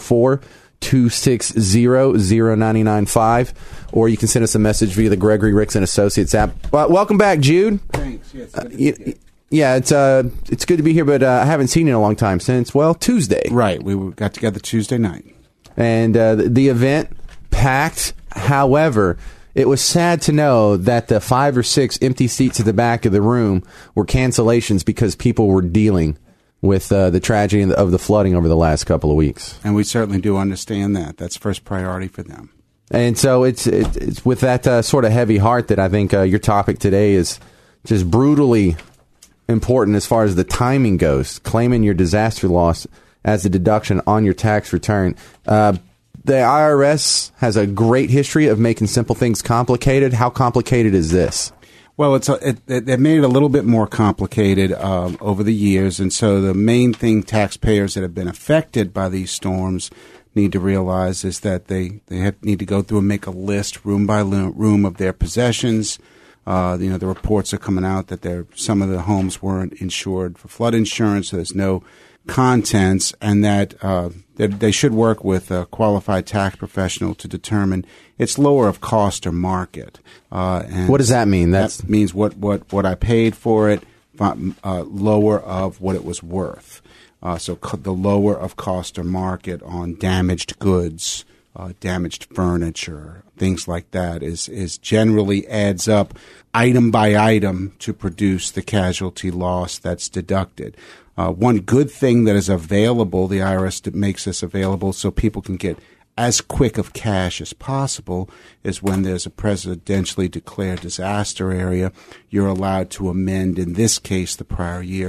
504-260-0995, or you can send us a message via the Gregory Ricks and Associates app. Welcome back, Jude. Thanks. Yes. Yeah, it's good to be here, but I haven't seen you in a long time since, Tuesday. Right. We got together Tuesday night. And the event packed. However, it was sad to know that the 5 or 6 empty seats at the back of the room were cancellations because people were dealing with the tragedy of the flooding over the last couple of weeks. And we certainly do understand that. That's first priority for them. And so it's with that sort of heavy heart that I think your topic today is just brutally important as far as the timing goes, claiming your disaster loss as a deduction on your tax return. The IRS has a great history of making simple things complicated. How complicated is this? Well, they've made it a little bit more complicated over the years, and so the main thing taxpayers that have been affected by these storms need to realize is that they need to go through and make a list, room by room, of their possessions. The reports are coming out that some of the homes weren't insured for flood insurance, so there's no contents, and that they should work with a qualified tax professional to determine its lower of cost or market. And what does that mean? That means what I paid for it, lower of what it was worth. So the lower of cost or market on damaged goods, damaged furniture, things like that is generally adds up item by item to produce the casualty loss that's deducted. One good thing that is available, the IRS makes this available so people can get as quick of cash as possible, is when there's a presidentially declared disaster area, you're allowed to amend, in this case, the prior year,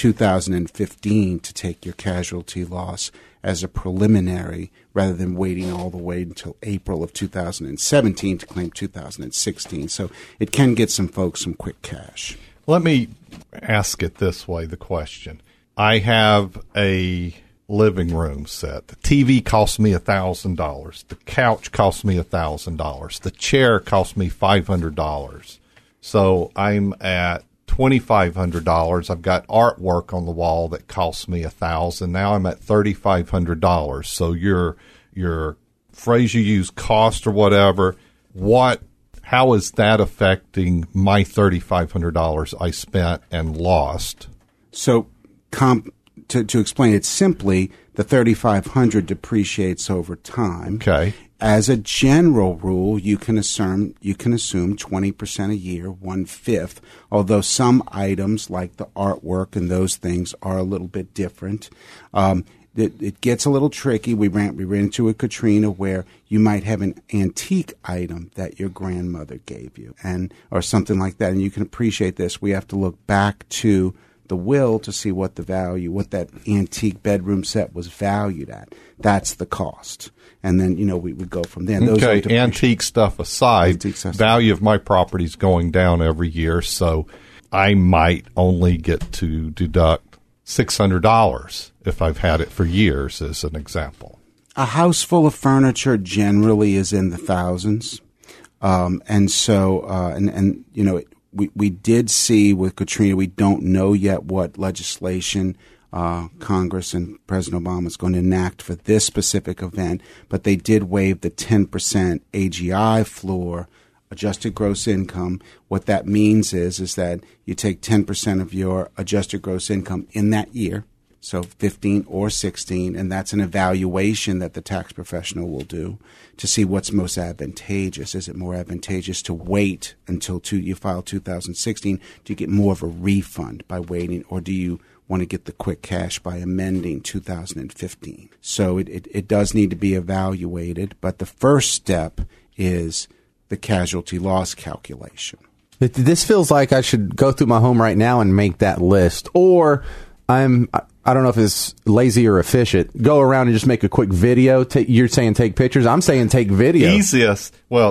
2015, to take your casualty loss as a preliminary rather than waiting all the way until April of 2017 to claim 2016. So it can get some folks some quick cash. Let me ask it this way, the question. I have a living room set. The TV cost me $1,000. The couch cost me $1,000. The chair cost me $500. So I'm at $2,500. I've got artwork on the wall that cost me $1,000. Now I'm at $3,500. So your phrase you use, cost or whatever, how is that affecting my $3,500 I spent and lost? So to explain it simply, the $3,500 depreciates over time. Okay. As a general rule, you can assume 20% a year, 1/5. Although some items like the artwork and those things are a little bit different. It gets a little tricky. We ran into a Katrina where you might have an antique item that your grandmother gave you, or something like that, and you can appreciate this. We have to look back to the will to see what that antique bedroom set was valued at. That's the cost. And then, we would go from there. Okay, antique stuff aside, value of my property is going down every year, so I might only get to deduct $600 if I've had it for years, as an example. A house full of furniture generally is in the thousands. We did see with Katrina, we don't know yet what legislation Congress and President Obama is going to enact for this specific event, but they did waive the 10% AGI floor adjusted gross income. What that means is that you take 10% of your adjusted gross income in that year, so 15 or 16, and that's an evaluation that the tax professional will do to see what's most advantageous. Is it more advantageous to wait until you file 2016? Do you get more of a refund by waiting, or do you want to get the quick cash by amending 2015? So it does need to be evaluated, but the first step is the casualty loss calculation. This feels like I should go through my home right now and make that list, or I don't know if it's lazy or efficient. Go around and just make a quick video. You're saying take pictures. I'm saying take video. Easiest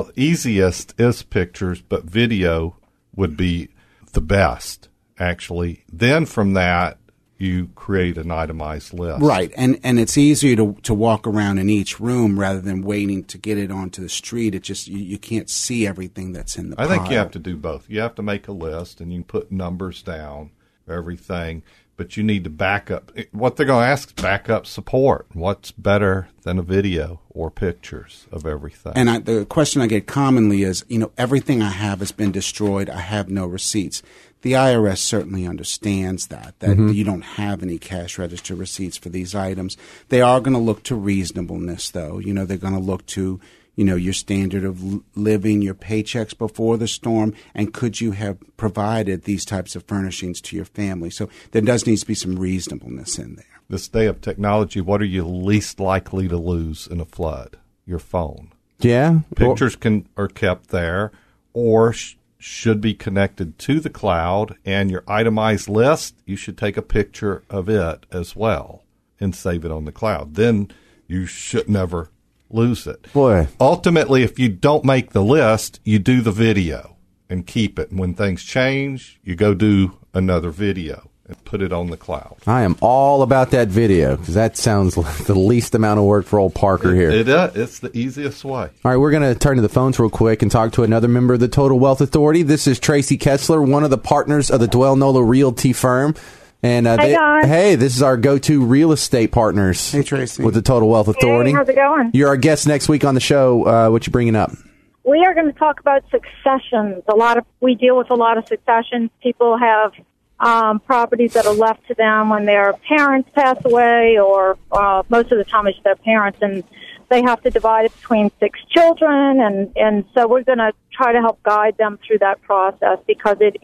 is pictures, but video would be the best, actually. Then from that, you create an itemized list. Right, and it's easier to walk around in each room rather than waiting to get it onto the street. It just you can't see everything that's in the pile. I think you have to do both. You have to make a list, and you can put numbers down for everything, but you need to back up. What they're going to ask is backup support. What's better than a video or pictures of everything? And the question I get commonly is, everything I have has been destroyed. I have no receipts. The IRS certainly understands that you don't have any cash register receipts for these items. They are going to look to reasonableness, though. They're going to look to, your standard of living, your paychecks before the storm, and could you have provided these types of furnishings to your family? So there does need to be some reasonableness in there. This day of technology, what are you least likely to lose in a flood? Your phone. Yeah. Pictures are kept there, or should be connected to the cloud, and your itemized list, you should take a picture of it as well and save it on the cloud. Then you should never lose it. Boy. Ultimately, if you don't make the list, you do the video and keep it. And when things change, you go do another video and put it on the cloud. I am all about that video, because that sounds like the least amount of work for old Parker here. It's the easiest way. All right, we're going to turn to the phones real quick and talk to another member of the Total Wealth Authority. This is Tracy Kessler, one of the partners of the Dwell Nola Realty firm. And this is our go-to real estate partners. Hey, Tracy. With the Total Wealth Authority. Hey, how's it going? You're our guest next week on the show. What you bringing up? We are going to talk about successions. We deal with a lot of successions. People have properties that are left to them when their parents pass away, or most of the time it's their parents, and they have to divide it between 6 children, and so we're going to try to help guide them through that process, because it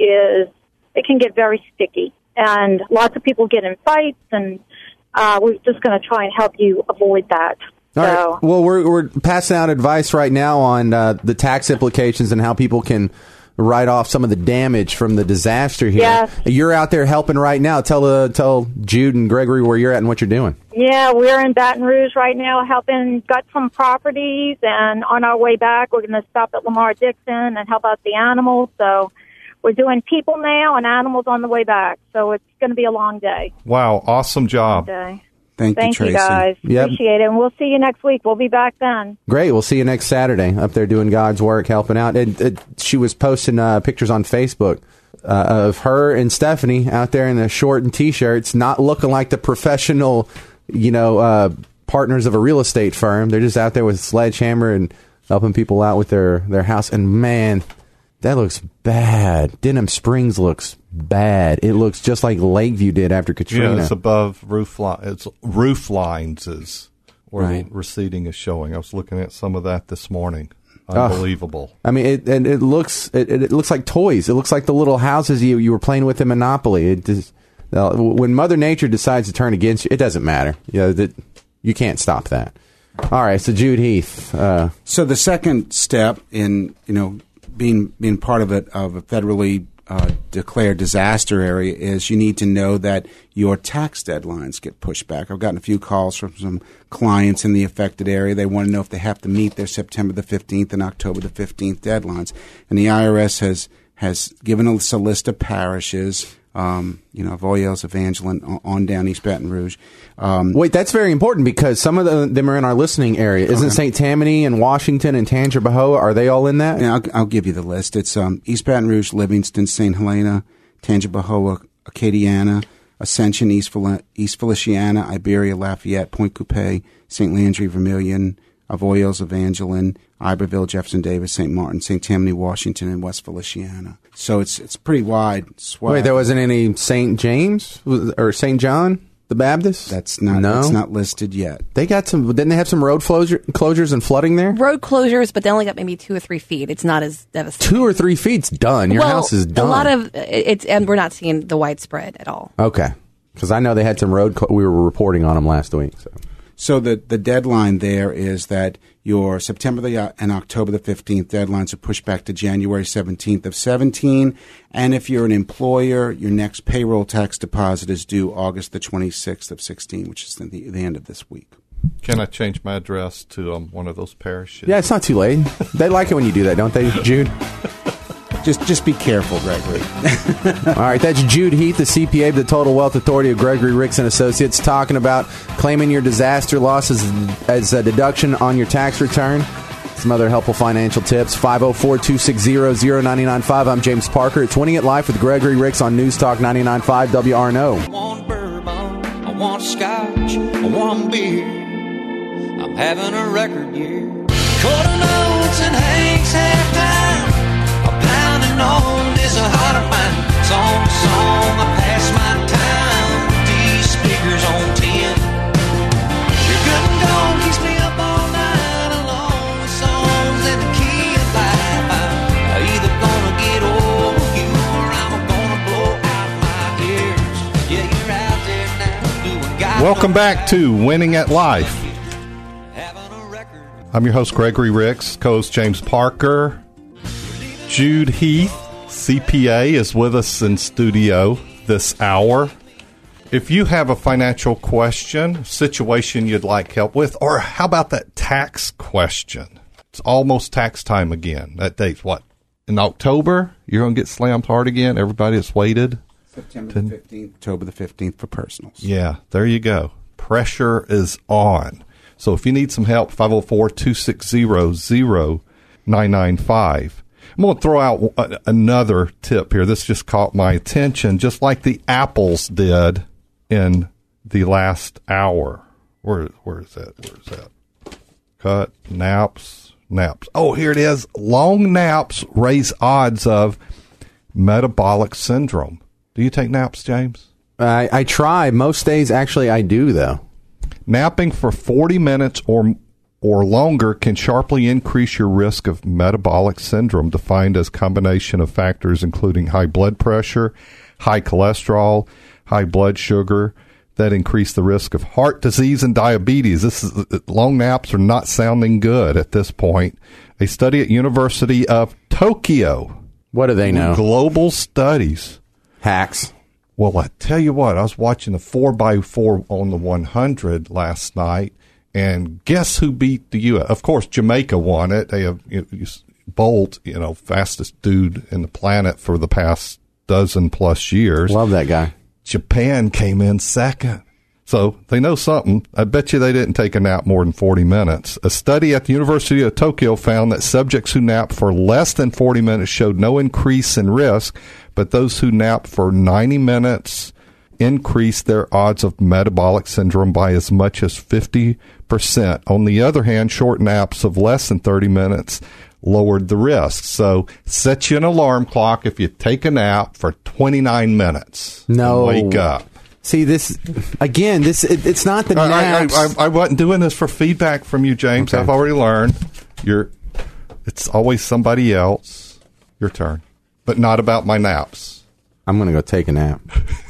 can get very sticky, and lots of people get in fights, and we're just going to try and help you avoid that. All right. Well, we're passing out advice right now on the tax implications and how people can write off some of the damage from the disaster here. Yes. You're out there helping right now. Tell Jude and Gregory where you're at and what you're doing. Yeah, we're in Baton Rouge right now helping gut some properties, and on our way back, we're going to stop at Lamar Dixon and help out the animals. So we're doing people now and animals on the way back. So it's going to be a long day. Wow, awesome job. Thank you, Tracy. You, guys. Yep. Appreciate it. And we'll see you next week. We'll be back then. Great. We'll see you next Saturday up there doing God's work, helping out. And she was posting pictures on Facebook of her and Stephanie out there in the short and T-shirts, not looking like the professional, partners of a real estate firm. They're just out there with a sledgehammer and helping people out with their house. And, man, that looks bad. Denham Springs looks bad. It looks just like Lakeview did after Katrina. Yeah, it's above roof lines is where the receding is showing. I was looking at some of that this morning. Unbelievable. I mean, it looks like toys. It looks like the little houses you were playing with in Monopoly. When Mother Nature decides to turn against you, it doesn't matter. You can't stop that. All right, so Jude Heath. So the second step in being part of a federally declared disaster area is you need to know that your tax deadlines get pushed back. I've gotten a few calls from some clients in the affected area. They want to know if they have to meet their September the 15th and October the 15th deadlines. And the IRS has given us a list of parishes, Voyelles, Evangeline, on down East Baton Rouge. Wait, that's very important, because some of them are in our listening area. Isn't St. Tammany and Washington and Tangipahoa, are they all in that? Yeah, I'll give you the list. It's East Baton Rouge, Livingston, St. Helena, Tangipahoa, Acadiana, Ascension, East Feliciana, Iberia, Lafayette, Point Coupé, St. Landry, Vermilion, Avoyelles, Evangeline, Iberville, Jefferson Davis, St. Martin, St. Tammany, Washington, and West Feliciana. So it's pretty wide swath. Wait, there wasn't any St. James or St. John the Baptist? That's not listed yet. They got some. Didn't they have some road closures and flooding there? Road closures, but they only got maybe 2 or 3 feet. It's not as devastating. 2 or 3 feet's done. Your house is done. A lot of it's, and we're not seeing the widespread at all. Okay, because I know they had some road. We were reporting on them last week. So the deadline there is that your September and October the 15th deadlines are pushed back to January 17th of 17. And if you're an employer, your next payroll tax deposit is due August the 26th of 16, which is the end of this week. Can I change my address to one of those parishes? Yeah, it's not too late. They like it when you do that, don't they, Jude? Just be careful, Gregory. All right, that's Jude Heath, the CPA, the Total Wealth Authority of Gregory Ricks and Associates, talking about claiming your disaster losses as a deduction on your tax return. Some other helpful financial tips. 504-260-0995. I'm James Parker. It's Winning It Life with Gregory Ricks on News Talk 99.5 WRNO. I want bourbon, I want scotch, I want beer. I'm having a record year. Quarter notes and Hank's halftime. Pounding on is a heart of mine. Song to song, I pass my time. These speakers on 10. Your good and gone keeps me up all night alone with songs in the key of life. I'm either gonna get over you or I'm gonna blow out my ears. Yeah, you're out there now doing God. Welcome back to Winning at Life. I'm your host, Gregory Ricks, co-host James Parker. Jude Heath, CPA, is with us in studio this hour. If you have a financial question, situation you'd like help with, or how about that tax question? It's almost tax time again. That date's what? In October? You're going to get slammed hard again? Everybody has waited? September the 15th, October the 15th for personals. Yeah, there you go. Pressure is on. So if you need some help, 504-260-0995. I'm going to throw out another tip here. This just caught my attention, just like the apples did in the last hour. Where is that? Cut, naps. Oh, here it is. Long naps raise odds of metabolic syndrome. Do you take naps, James? I try. Most days, actually, I do, though. Napping for 40 minutes or longer can sharply increase your risk of metabolic syndrome, defined as a combination of factors including high blood pressure, high cholesterol, high blood sugar, that increase the risk of heart disease and diabetes. Long naps are not sounding good at this point. A study at University of Tokyo. What do they know? Global studies. Hacks. Well, I tell you what, I was watching the 4x4 on the 100 last night. And guess who beat the U.S.? Of course, Jamaica won it. They have Bolt, fastest dude in the planet for the past dozen-plus years. Love that guy. Japan came in second. So they know something. I bet you they didn't take a nap more than 40 minutes. A study at the University of Tokyo found that subjects who napped for less than 40 minutes showed no increase in risk, but those who napped for 90 minutes increased their odds of metabolic syndrome by as much as 50%. On the other hand, short naps of less than 30 minutes lowered the risk. So set you an alarm clock if you take a nap for 29 minutes. No. Wake up. See, it's not the naps. I wasn't doing this for feedback from you, James. Okay. I've already learned. It's always somebody else. Your turn. But not about my naps. I'm going to go take a nap.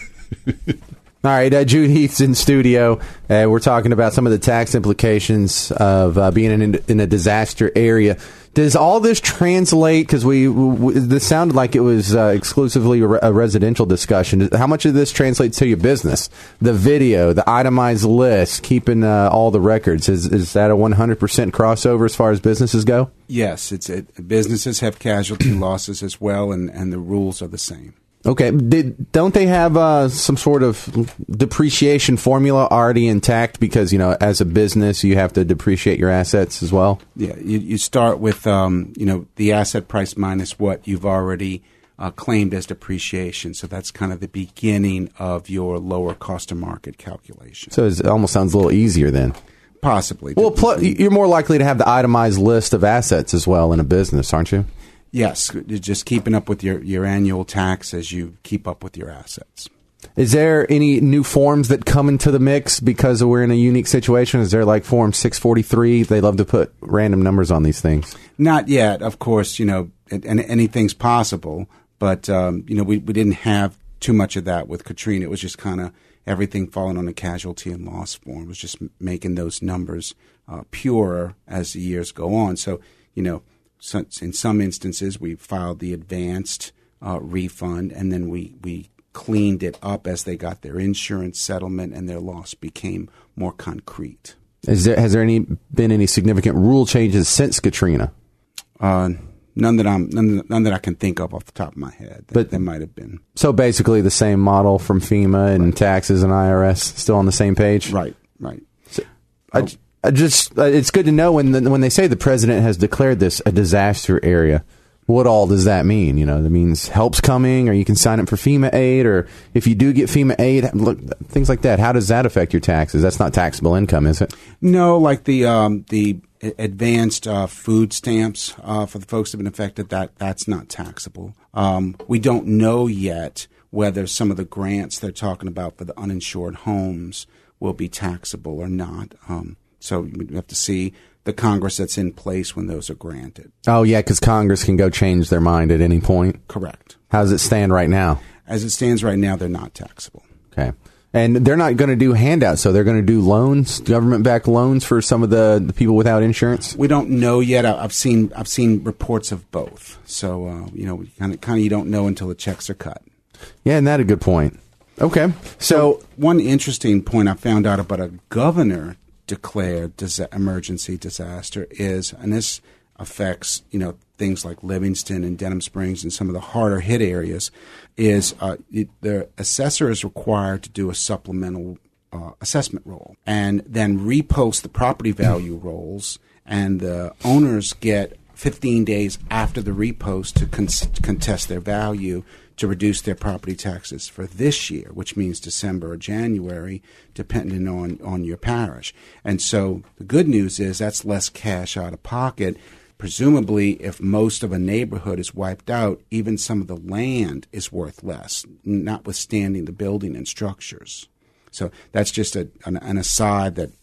All right, Jude Heath's in studio. We're talking about some of the tax implications of being in a disaster area. Does all this translate? Because this sounded like it was exclusively a residential discussion. How much of this translates to your business? The video, the itemized list, keeping all the records. Is that a 100% crossover as far as businesses go? Yes, businesses have casualty losses as well, and the rules are the same. Okay. Don't they have some sort of depreciation formula already intact? Because, as a business, you have to depreciate your assets as well? Yeah. You start with, the asset price minus what you've already claimed as depreciation. So that's kind of the beginning of your lower cost of market calculation. So it almost sounds a little easier then. Possibly. Well, you're more likely to have the itemized list of assets as well in a business, aren't you? Yes, you're just keeping up with your annual tax as you keep up with your assets. Is there any new forms that come into the mix because we're in a unique situation? Is there like Form 643? They love to put random numbers on these things. Not yet. Of course, and anything's possible. But, we didn't have too much of that with Katrina. It was just kind of everything falling on a casualty and loss form. It was just making those numbers purer as the years go on. So, in some instances, we filed the advanced refund, and then we cleaned it up as they got their insurance settlement and their loss became more concrete. Has there been any significant rule changes since Katrina? None that I can think of off the top of my head. But there might have been. So basically the same model from FEMA and taxes and IRS still on the same page? Right. So, it's good to know when they say the president has declared this a disaster area. What all does that mean? That means help's coming, or you can sign up for FEMA aid, or if you do get FEMA aid, look, things like that. How does that affect your taxes? That's not taxable income, is it? No, like the advanced food stamps for the folks that have been affected, that's not taxable. We don't know yet whether some of the grants they're talking about for the uninsured homes will be taxable or not. So we have to see the Congress that's in place when those are granted. Oh, yeah, because Congress can go change their mind at any point. Correct. How does it stand right now? As it stands right now, they're not taxable. Okay. And they're not going to do handouts, so they're going to do loans, government-backed loans for some of the people without insurance? We don't know yet. I've seen reports of both. So, kind of you don't know until the checks are cut. Yeah, isn't that a good point? Okay. So one interesting point I found out about a governor declared emergency disaster is, and this affects, things like Livingston and Denham Springs and some of the harder hit areas, is the assessor is required to do a supplemental assessment roll and then repost the property value rolls, and the owners get 15 days after the repost to contest their value to reduce their property taxes for this year, which means December or January, depending on your parish. And so the good news is that's less cash out of pocket. Presumably, if most of a neighborhood is wiped out, even some of the land is worth less, notwithstanding the building and structures. So that's just an aside that,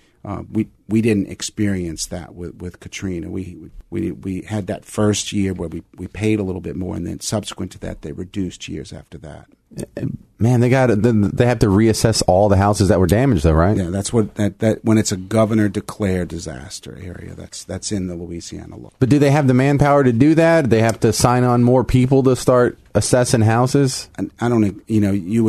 we didn't experience that with Katrina. We had that first year where we paid a little bit more, and then subsequent to that, they reduced years after that. Man, they have to reassess all the houses that were damaged, though, right? Yeah, that's what that when it's a governor declared disaster area. That's in the Louisiana law. But do they have the manpower to do that? Do they have to sign on more people to start assessing houses? And I don't. You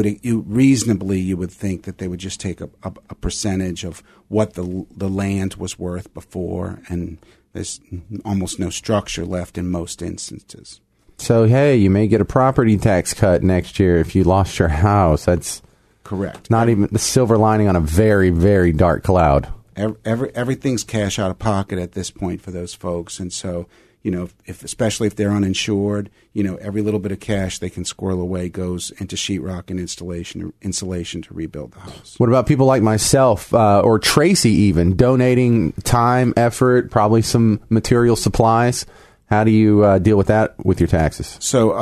would think that they would just take a percentage of what the land was worth before, and there's almost no structure left in most instances. So, hey, you may get a property tax cut next year if you lost your house. That's correct. Not even the silver lining on a very, very dark cloud. Everything's cash out of pocket at this point for those folks. And so, especially if they're uninsured, every little bit of cash they can squirrel away goes into sheetrock and insulation to rebuild the house. What about people like myself or Tracy even, donating time, effort, probably some material supplies? How do you deal with that with your taxes? So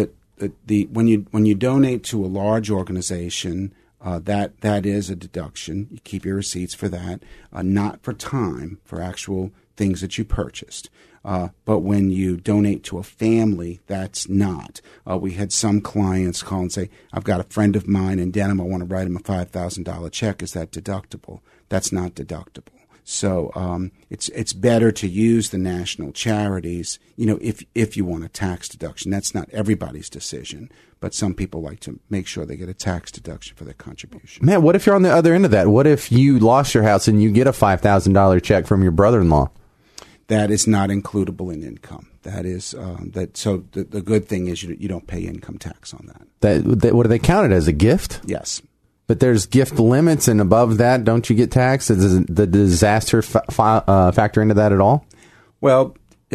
when you donate to a large organization, that is a deduction. You keep your receipts for that, not for time, for actual things that you purchased. But when you donate to a family, that's not. We had some clients call and say, I've got a friend of mine in Denham, I want to write him a $5,000 check. Is that deductible? That's not deductible. So it's better to use the national charities, if you want a tax deduction. That's not everybody's decision, but some people like to make sure they get a tax deduction for their contribution. Man, what if you're on the other end of that? What if you lost your house and you get a $5,000 check from your brother-in-law? That is not includable in income. That is that. So the good thing is you don't pay income tax on that. What do they count it as, a gift? Yes. But there's gift limits, and above that, don't you get taxed? Does the disaster factor into that at all? Well,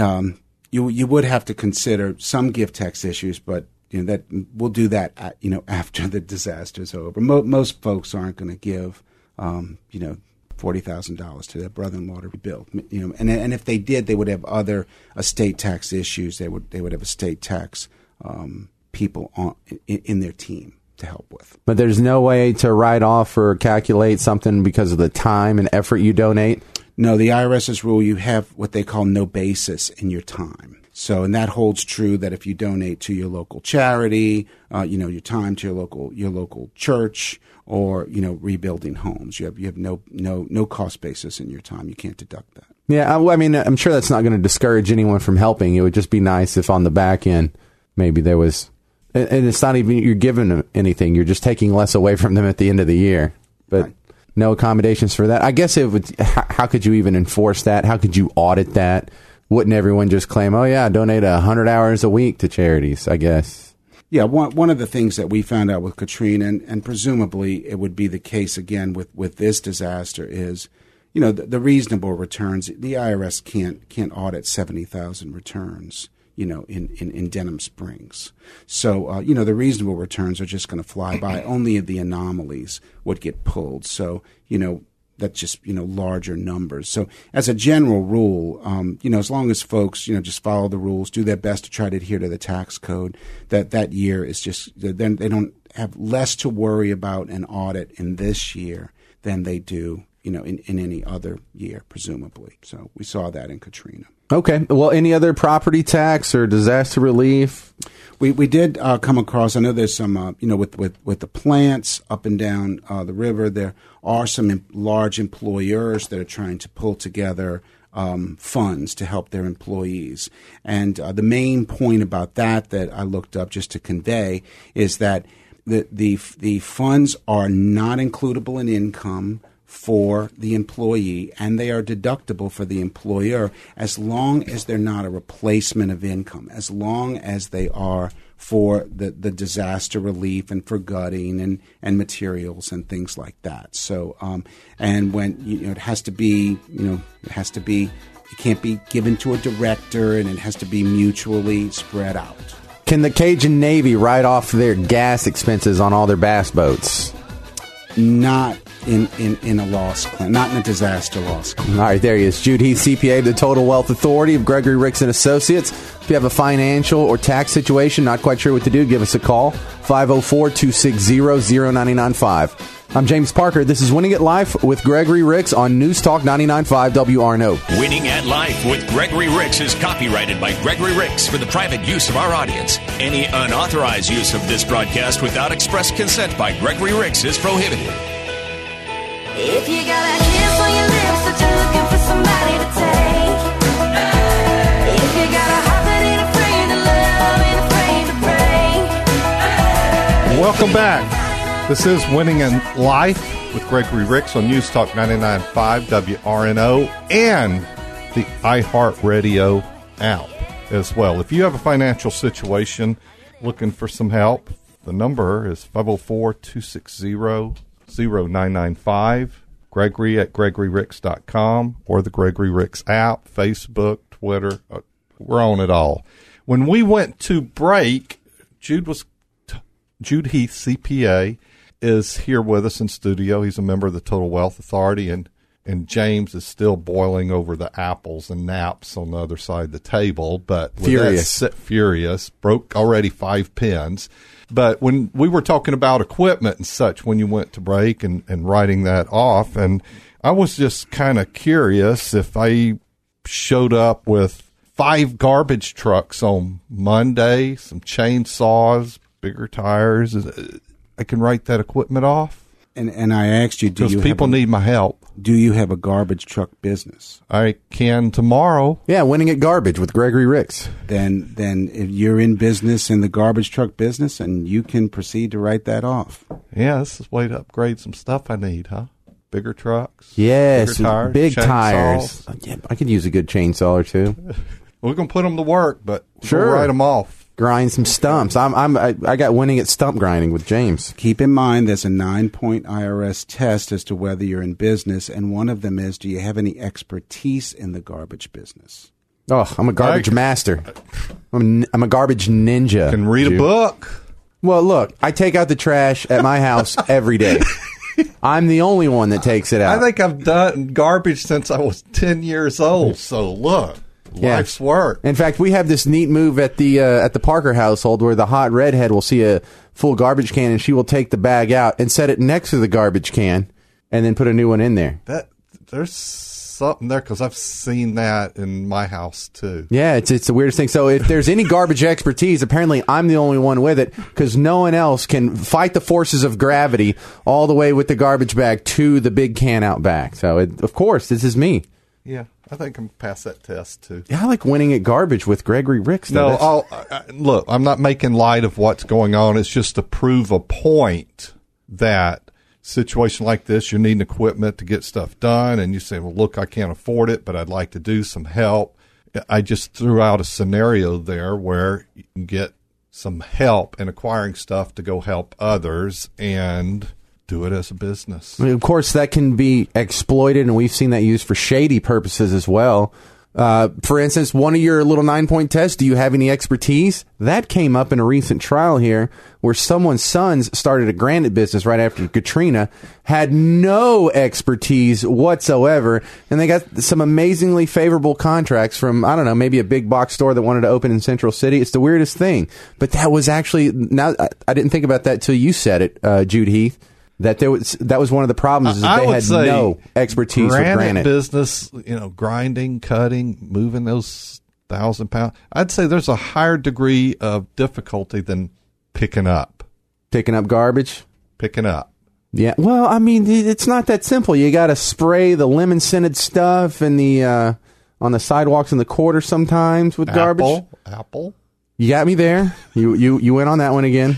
you would have to consider some gift tax issues, but that we'll do that after the disaster's over. Most folks aren't going to give $40,000 to their brother-in-law to rebuild. And if they did, they would have other estate tax issues. They would have estate tax people in their team to help with. But there's no way to write off or calculate something because of the time and effort you donate? No, the IRS's rule, you have what they call no basis in your time. So, and that holds true that if you donate to your local charity, your time to your local church, or rebuilding homes, you have no cost basis in your time. You can't deduct that. Yeah, I mean, I'm sure that's not going to discourage anyone from helping. It would just be nice if on the back end maybe there was, and it's not even you're giving them anything. You're just taking less away from them at the end of the year. But right. No accommodations for that. I guess it would. How could you even enforce that? How could you audit that? Wouldn't everyone just claim, oh, yeah, donate 100 hours a week to charities, I guess? Yeah, one of the things that we found out with Katrina, and presumably it would be the case again with this disaster, is, the reasonable returns. The IRS can't audit 70,000 returns, in Denham Springs. So, the reasonable returns are just going to fly by. Only the anomalies would get pulled. So, that's just, larger numbers. So as a general rule, as long as folks, just follow the rules, do their best to try to adhere to the tax code, that year is just, then they don't have less to worry about an audit in this year than they do, in any other year, presumably. So we saw that in Katrina. Okay. Well, any other property tax or disaster relief? We did come across, I know there's some, with the plants up and down the river, there are some large employers that are trying to pull together funds to help their employees. And the main point about that I looked up just to convey is that the funds are not includable in income for the employee, and they are deductible for the employer as long as they're not a replacement of income, as long as they are for the disaster relief and for gutting and materials and things like that. So, and when, it has to be, it can't be given to a director, and it has to be mutually spread out. Can the Cajun Navy write off their gas expenses on all their bass boats? Not in a loss claim, not in a disaster loss claim. All right, there he is. Jude Heath, CPA, the Total Wealth Authority of Gregory Ricks and Associates. If you have a financial or tax situation, not quite sure what to do, give us a call, 504-260-0995. I'm James Parker. This is Winning at Life with Gregory Ricks on News Talk 99.5 WRNO. Winning at Life with Gregory Ricks is copyrighted by Gregory Ricks for the private use of our audience. Any unauthorized use of this broadcast without express consent by Gregory Ricks is prohibited. If you got a kiss on your lips that you're looking for somebody to take, if you got a heart that ain't afraid to love, ain't afraid to break. Welcome back. This is Winning in Life with Gregory Ricks on News Talk 99.5 WRNO and the iHeartRadio app as well. If you have a financial situation looking for some help, the number is 504-260-0995, Gregory at GregoryRicks.com, or the Gregory Ricks app, Facebook, Twitter. We're on it all. When we went to break, Jude Heath, CPA, is here with us in studio. He's a member of the Total Wealth Authority, and James is still boiling over the apples and naps on the other side of the table. But furious, broke already 5 pins. But when we were talking about equipment and such, when you went to break and writing that off, and I was just kind of curious if I showed up with 5 garbage trucks on Monday, some chainsaws, bigger tires, I can write that equipment off. And I asked you, because people need my help. Do you have a garbage truck business? I can tomorrow. Yeah, Winning at Garbage with Gregory Ricks. Then if you're in business in the garbage truck business, and you can proceed to write that off. Yeah, this is a way to upgrade some stuff I need, huh? Bigger trucks. Yes, bigger tires, big tires. Yeah, I could use a good chainsaw or two. We're gonna put them to work, but sure, we'll write them off. Grind some stumps. I got Winning at Stump Grinding with James. Keep in mind there's a 9-point IRS test as to whether you're in business, and one of them is, do you have any expertise in the garbage business? Oh, I'm a garbage master. I'm a garbage ninja. Can read a book. Well, look, I take out the trash at my house every day. I'm the only one that takes it out. I think I've done garbage since I was 10 years old. So look, life's work. In fact, we have this neat move at the Parker household where the hot redhead will see a full garbage can and she will take the bag out and set it next to the garbage can and then put a new one in there. There's something there because I've seen that in my house too. Yeah, it's the weirdest thing. So if there's any garbage expertise, apparently I'm the only one with it because no one else can fight the forces of gravity all the way with the garbage bag to the big can out back. So of course, this is me. Yeah, I think I'm past that test too. Yeah, I like winning at garbage with Gregory Ricks. No, look, I'm not making light of what's going on. It's just to prove a point that situation like this, you're needing equipment to get stuff done, and you say, well, look, I can't afford it, but I'd like to do some help. I just threw out a scenario there where you can get some help in acquiring stuff to go help others and do it as a business. I mean, of course, that can be exploited, and we've seen that used for shady purposes as well. For instance, one of your little 9-point tests, do you have any expertise? That came up in a recent trial here where someone's sons started a granite business right after Katrina, had no expertise whatsoever, and they got some amazingly favorable contracts from, I don't know, maybe a big box store that wanted to open in Central City. It's the weirdest thing. But that was actually, now I didn't think about that till you said it, Jude Heath. That was one of the problems is that they had no expertise with granite business, grinding, cutting, moving those 1,000 pounds. I'd say there's a higher degree of difficulty than picking up garbage. Picking up. Yeah. Well, I mean, it's not that simple. You got to spray the lemon scented stuff in the on the sidewalks in the quarter sometimes with garbage. Apple. You got me there. You went on that one again.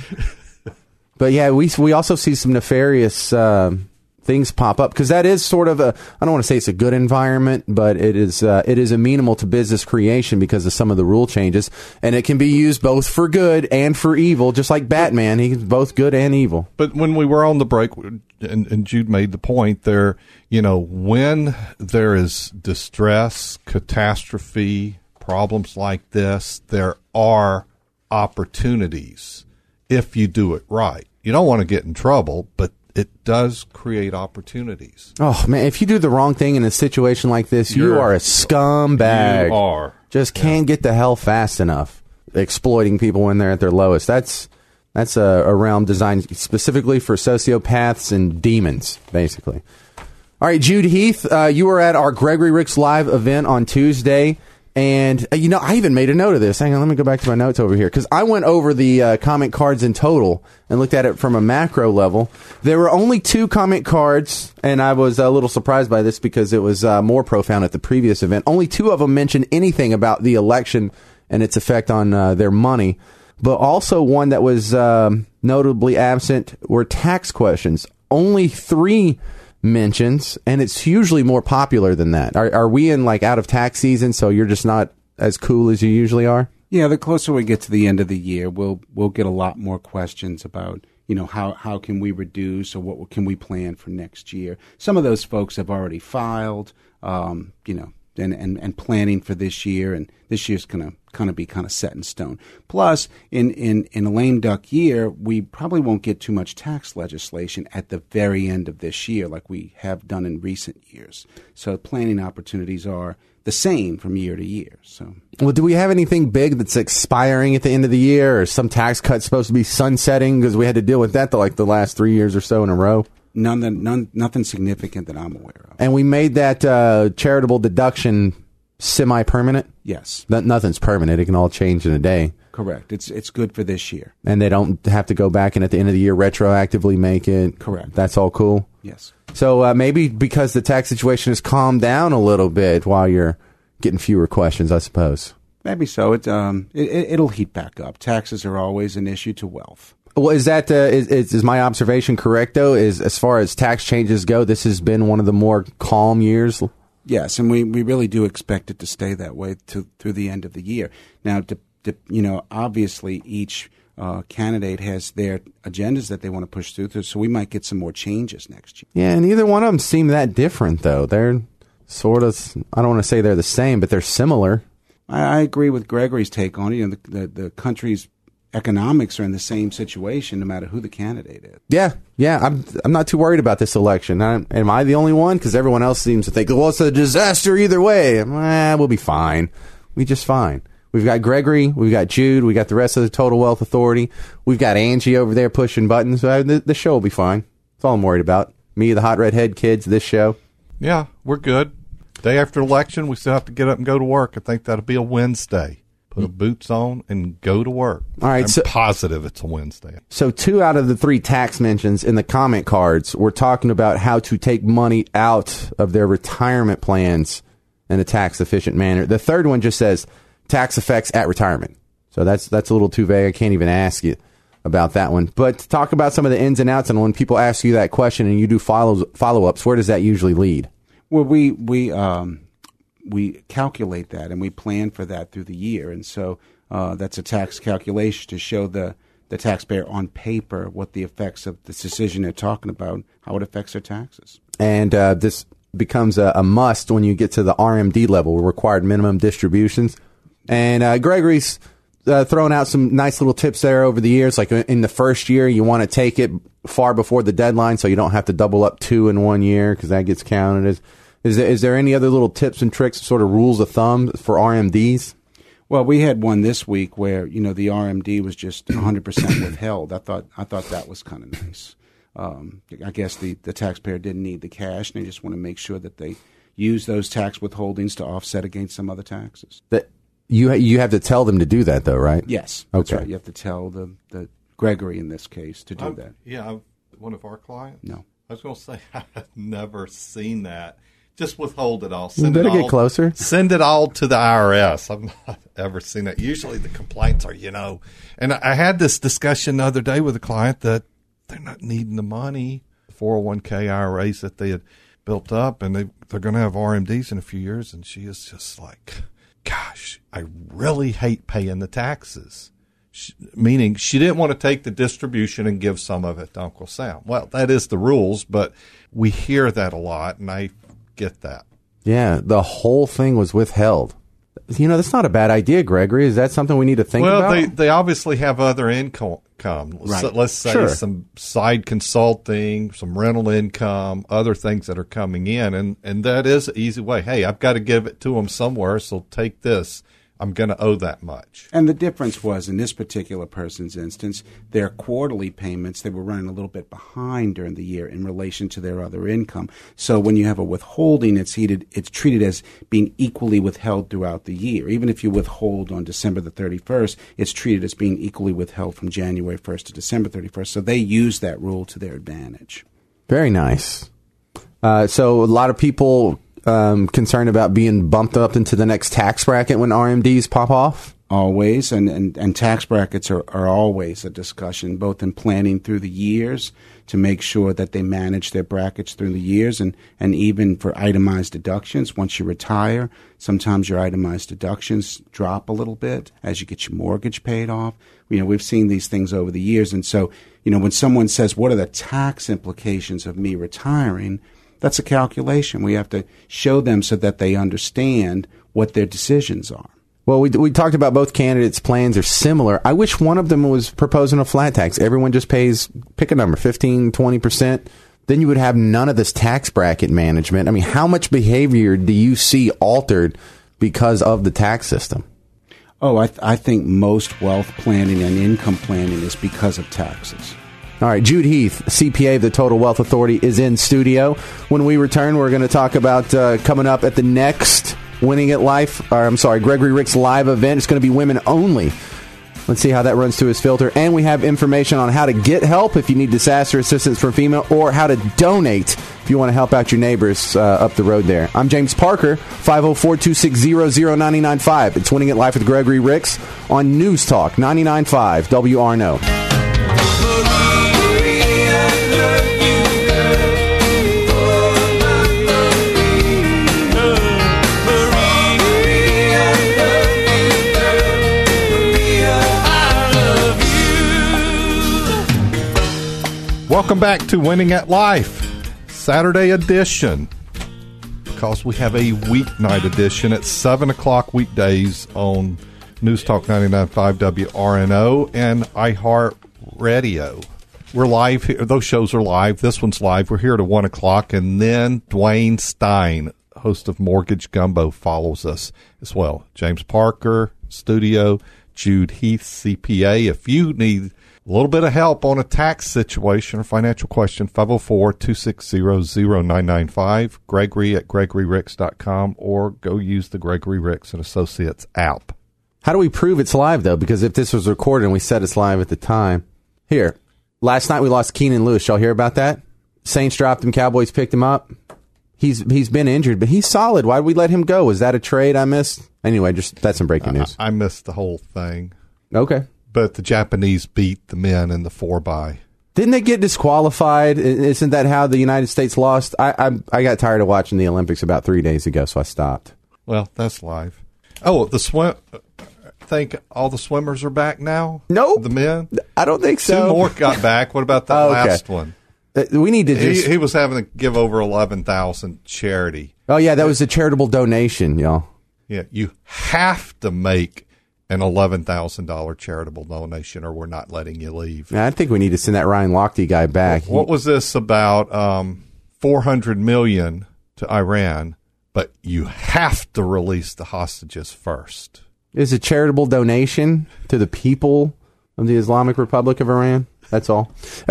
But yeah, we also see some nefarious things pop up because that is sort of I don't want to say it's a good environment, but it is amenable to business creation because of some of the rule changes, and it can be used both for good and for evil, just like Batman. He's both good and evil. But when we were on the break, and Jude made the point there, when there is distress, catastrophe, problems like this, there are opportunities if you do it right. You don't want to get in trouble, but it does create opportunities. Oh, man, if you do the wrong thing in a situation like this, you are a scumbag. You are. Just can't get the hell fast enough. Exploiting people when they're at their lowest. That's a realm designed specifically for sociopaths and demons, basically. All right, Jude Heath, you were at our Gregory Ricks Live event on Tuesday. And, I even made a note of this. Hang on, let me go back to my notes over here. Because I went over the comment cards in total and looked at it from a macro level. There were only 2 comment cards, and I was a little surprised by this because it was more profound at the previous event. Only 2 of them mentioned anything about the election and its effect on their money. But also one that was notably absent were tax questions. Only 3 mentions, and it's usually more popular than that. Are we in out of tax season, so you're just not as cool as you usually are? Yeah, the closer we get to the end of the year, we'll get a lot more questions about how can we reduce or what can we plan for next year. Some of those folks have already filed, and planning for this year, and this year's going to be set in stone. Plus, in a lame duck year, we probably won't get too much tax legislation at the very end of this year like we have done in recent years. So planning opportunities are the same from year to year. So, well, do we have anything big that's expiring at the end of the year, or some tax cut supposed to be sunsetting because we had to deal with that the last 3 years or so in a row? Nothing significant that I'm aware of. And we made that charitable deduction semi-permanent? Yes. Nothing's permanent. It can all change in a day. Correct. It's good for this year. And they don't have to go back and at the end of the year retroactively make it? Correct. That's all cool? Yes. So maybe because the tax situation has calmed down a little bit while you're getting fewer questions, I suppose. Maybe so. It'll heat back up. Taxes are always an issue to wealth. Well, is that is my observation correct, though? Is as far as tax changes go, this has been one of the more calm years? Yes, and we really do expect it to stay that way through the end of the year. Now, obviously each candidate has their agendas that they want to push through, so we might get some more changes next year. Yeah, and neither one of them seem that different, though. They're sort of, I don't want to say they're the same, but they're similar. I agree with Gregory's take on it. The country's economics are in the same situation no matter who the candidate is. Yeah. I'm not too worried about this election. Am I the only one? Because everyone else seems to think, well, it's a disaster either way. We'll be fine. We just fine. We've got Gregory, we've got Jude, we got the rest of the Total Wealth Authority. We've got Angie over there pushing buttons. The show will be fine. That's all I'm worried about. Me, the hot redhead kids, this show. Yeah, we're good. Day after election, we still have to get up and go to work. I think that'll be a Wednesday. Put the boots on and go to work. All right, I'm positive it's a Wednesday. So 2 out of the 3 tax mentions in the comment cards were talking about how to take money out of their retirement plans in a tax-efficient manner. The third one just says tax effects at retirement. So that's a little too vague. I can't even ask you about that one. But talk about some of the ins and outs, and when people ask you that question and you do follow-ups, where does that usually lead? Well, we calculate that and we plan for that through the year. And so that's a tax calculation to show the taxpayer on paper what the effects of this decision they're talking about, how it affects their taxes. And this becomes a must when you get to the RMD level, required minimum distributions. And Gregory's thrown out some nice little tips there over the years. Like in the first year, you want to take it far before the deadline so you don't have to double up 2 in 1 year because that gets counted as. Is there any other little tips and tricks, sort of rules of thumb for RMDs? Well, we had one this week where the RMD was just 100% withheld. I thought that was kind of nice. I guess the taxpayer didn't need the cash, and they just want to make sure that they use those tax withholdings to offset against some other taxes. That you have to tell them to do that, though, right? Yes, okay. That's right. You have to tell the Gregory in this case to do that. Yeah, one of our clients. No, I was going to say I've never seen that. Just withhold it all. You better get closer. Send it all to the IRS. I've not ever seen that. Usually the complaints are, and I had this discussion the other day with a client that they're not needing the money, the 401k IRAs that they had built up, and they're going to have RMDs in a few years. And she is just like, gosh, I really hate paying the taxes. Meaning she didn't want to take the distribution and give some of it to Uncle Sam. Well, that is the rules, but we hear that a lot, and I get that. Yeah, the whole thing was withheld. That's not a bad idea, Gregory. Is that something we need to think about? Well, they obviously have other income. Right. So let's say some side consulting, some rental income, other things that are coming in. And that is an easy way. Hey, I've got to give it to them somewhere, so take this. I'm going to owe that much. And the difference was, in this particular person's instance, their quarterly payments, they were running a little bit behind during the year in relation to their other income. So when you have a withholding, it's treated as being equally withheld throughout the year. Even if you withhold on December the 31st, it's treated as being equally withheld from January 1st to December 31st. So they use that rule to their advantage. Very nice. So a lot of people concerned about being bumped up into the next tax bracket when RMDs pop off? Always, and tax brackets are always a discussion, both in planning through the years to make sure that they manage their brackets through the years, and even for itemized deductions. Once you retire, sometimes your itemized deductions drop a little bit as you get your mortgage paid off. We've seen these things over the years, and so, when someone says, what are the tax implications of me retiring? That's a calculation. We have to show them so that they understand what their decisions are. Well, we talked about both candidates' plans are similar. I wish one of them was proposing a flat tax. Everyone just pays, pick a number, 15, 20%. Then you would have none of this tax bracket management. I mean, how much behavior do you see altered because of the tax system? Oh, I think most wealth planning and income planning is because of taxes. All right, Jude Heath, CPA of the Total Wealth Authority, is in studio. When we return, we're going to talk about coming up at the next Gregory Ricks live event. It's going to be women only. Let's see how that runs through his filter. And we have information on how to get help if you need disaster assistance from FEMA, or how to donate if you want to help out your neighbors up the road there. I'm James Parker, 504-260-0995. It's Winning It Live with Gregory Ricks on News Talk 99.5 WRNO. Welcome back to Winning at Life, Saturday edition, because we have a weeknight edition at 7 o'clock weekdays on News Talk 99.5 WRNO, and iHeartRadio. We're live here. Those shows are live. This one's live. We're here to 1 o'clock, and then Dwayne Stein, host of Mortgage Gumbo, follows us as well. James Parker, studio. Jude Heath, CPA. If you need a little bit of help on a tax situation or financial question, 504-260-0995, Gregory at GregoryRicks.com, or go use the Gregory Ricks and Associates app. How do we prove it's live, though? Because if this was recorded and we said it's live at the time. Here, last night we lost Keenan Lewis. Y'all hear about that? Saints dropped him, Cowboys picked him up. He's been injured, but he's solid. Why did we let him go? Was that a trade I missed? Anyway, just that's some breaking news. I missed the whole thing. Okay. But the Japanese beat the men in the 4x. Didn't they get disqualified? Isn't that how the United States lost? I got tired of watching the Olympics about 3 days ago, so I stopped. Well, that's live. Oh, the swim. Think all the swimmers are back now? Nope. The men? I don't think so. Two more got back. What about the last one? We need to just... He was having to give over $11,000 charity. Oh, yeah, that was a charitable donation, y'all. Yeah, you have to make an $11,000 charitable donation or we're not letting you leave. I think we need to send that Ryan Lochte guy back. What was this about $400 million to Iran, but you have to release the hostages first. Is a charitable donation to the people of the Islamic Republic of Iran. That's all.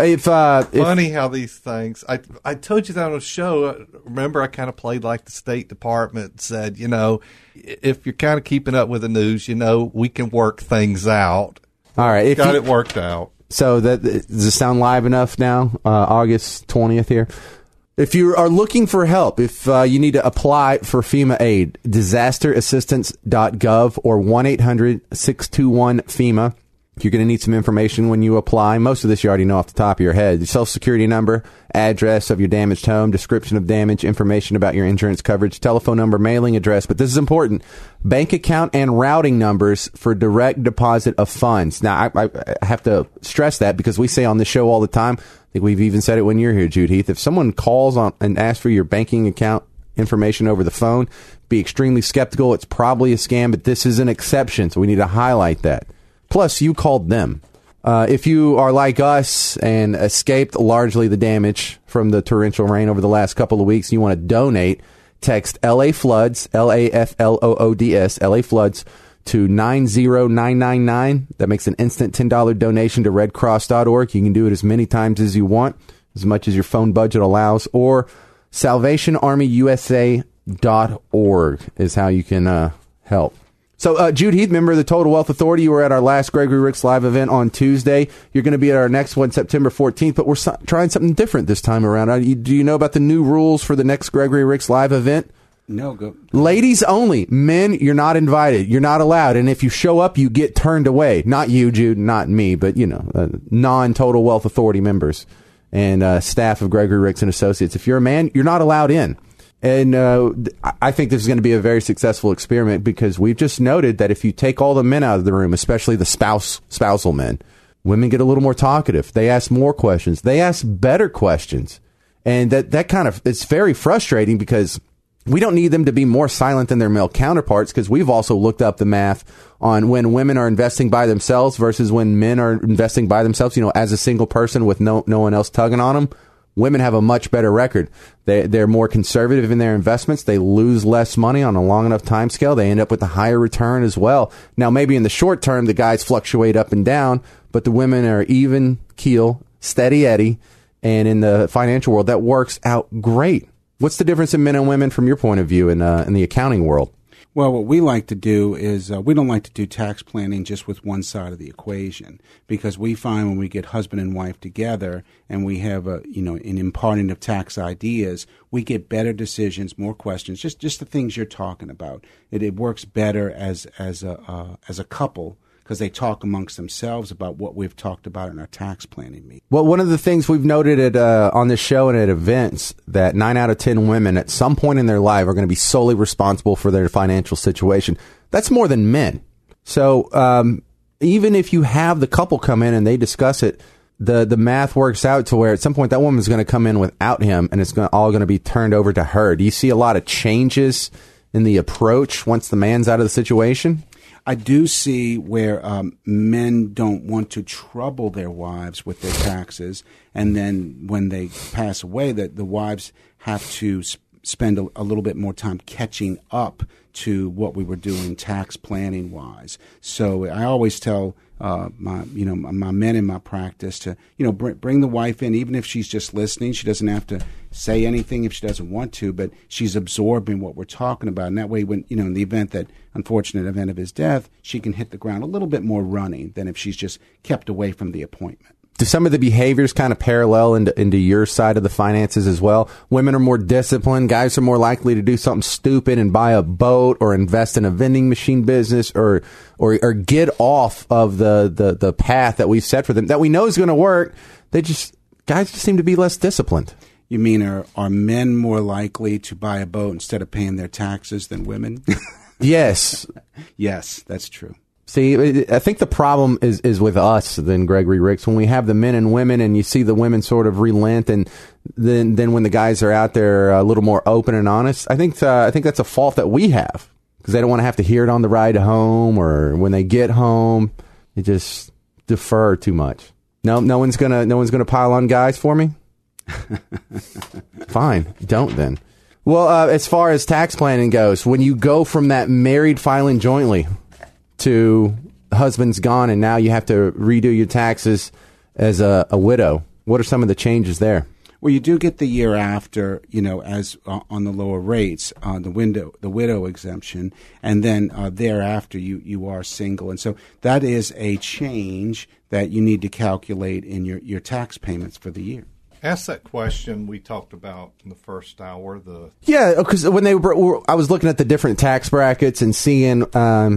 Funny how these things. I told you that on a show. Remember, I kind of played like the State Department. Said, if you're kind of keeping up with the news, we can work things out. All right, got it worked out. So does this sound live enough now? August 20th here. If you are looking for help, if you need to apply for FEMA aid, disasterassistance.gov or 1-800-621-FEMA. You're going to need some information when you apply. Most of this you already know off the top of your head. Your Social Security number, address of your damaged home, description of damage, information about your insurance coverage, telephone number, mailing address. But this is important. Bank account and routing numbers for direct deposit of funds. Now, I have to stress that because we say on this show all the time, I think we've even said it when you're here, Jude Heath, if someone calls on and asks for your banking account information over the phone, be extremely skeptical. It's probably a scam, but this is an exception, so we need to highlight that. Plus, you called them. If you are like us and escaped largely the damage from the torrential rain over the last couple of weeks, you want to donate, text LA Floods, LAFLOODS, LA Floods, to 90999. That makes an instant $10 donation to redcross.org. You can do it as many times as you want, as much as your phone budget allows, or SalvationArmyUSA.org is how you can help. So, Jude Heath, member of the Total Wealth Authority, you were at our last Gregory Ricks live event on Tuesday. You're going to be at our next one, September 14th, but we're trying something different this time around. Do you know about the new rules for the next Gregory Ricks live event? No, go. Ladies only. Men, you're not invited. You're not allowed. And if you show up, you get turned away. Not you, Jude, not me, but, non-Total Wealth Authority members and staff of Gregory Ricks and Associates. If you're a man, you're not allowed in. And I think this is going to be a very successful experiment because we've just noted that if you take all the men out of the room, especially the spousal men, women get a little more talkative. They ask more questions. They ask better questions. And that kind of, it's very frustrating because we don't need them to be more silent than their male counterparts because we've also looked up the math on when women are investing by themselves versus when men are investing by themselves, as a single person with no one else tugging on them. Women have a much better record. They're more conservative in their investments. They lose less money on a long enough time scale. They end up with a higher return as well. Now, maybe in the short term, the guys fluctuate up and down, but the women are even keel, steady Eddie. And in the financial world, that works out great. What's the difference in men and women from your point of view in the accounting world? Well, what we like to do is we don't like to do tax planning just with one side of the equation because we find when we get husband and wife together and we have an imparting of tax ideas, we get better decisions, more questions, just the things you're talking about. It works better as a couple because they talk amongst themselves about what we've talked about in our tax planning meeting. Well, one of the things we've noted on this show and at events that 9 out of 10 women at some point in their life are going to be solely responsible for their financial situation. That's more than men. So even if you have the couple come in and they discuss it, the math works out to where at some point that woman's going to come in without him and it's all going to be turned over to her. Do you see a lot of changes in the approach once the man's out of the situation? I do see where men don't want to trouble their wives with their taxes, and then when they pass away, that the wives have to spend a little bit more time catching up to what we were doing tax planning wise. So I always tell my men in my practice to bring the wife in, even if she's just listening. She doesn't have to say anything if she doesn't want to, but she's absorbing what we're talking about. And that way, when in the unfortunate event of his death, she can hit the ground a little bit more running than if she's just kept away from the appointment. Do some of the behaviors kind of parallel into your side of the finances as well? Women are more disciplined. Guys are more likely to do something stupid and buy a boat or invest in a vending machine business or get off of the path that we've set for them that we know is going to work. Guys just seem to be less disciplined. You mean are men more likely to buy a boat instead of paying their taxes than women? Yes. Yes, that's true. See, I think the problem is with us than Gregory Ricks. When we have the men and women and you see the women sort of relent, and then when the guys are out there a little more open and honest, I think that's a fault that we have because they don't want to have to hear it on the ride home or when they get home. They just defer too much. No one's gonna pile on guys for me. Fine, don't then. Well, as far as tax planning goes, when you go from that married filing jointly to husband's gone and now you have to redo your taxes as a widow, what are some of the changes there? Well, you do get the year after, as on the lower rates, the widow exemption, and then thereafter you are single, and so that is a change that you need to calculate in your tax payments for the year. Ask that question we talked about in the first hour. Yeah, because when I was looking at the different tax brackets and seeing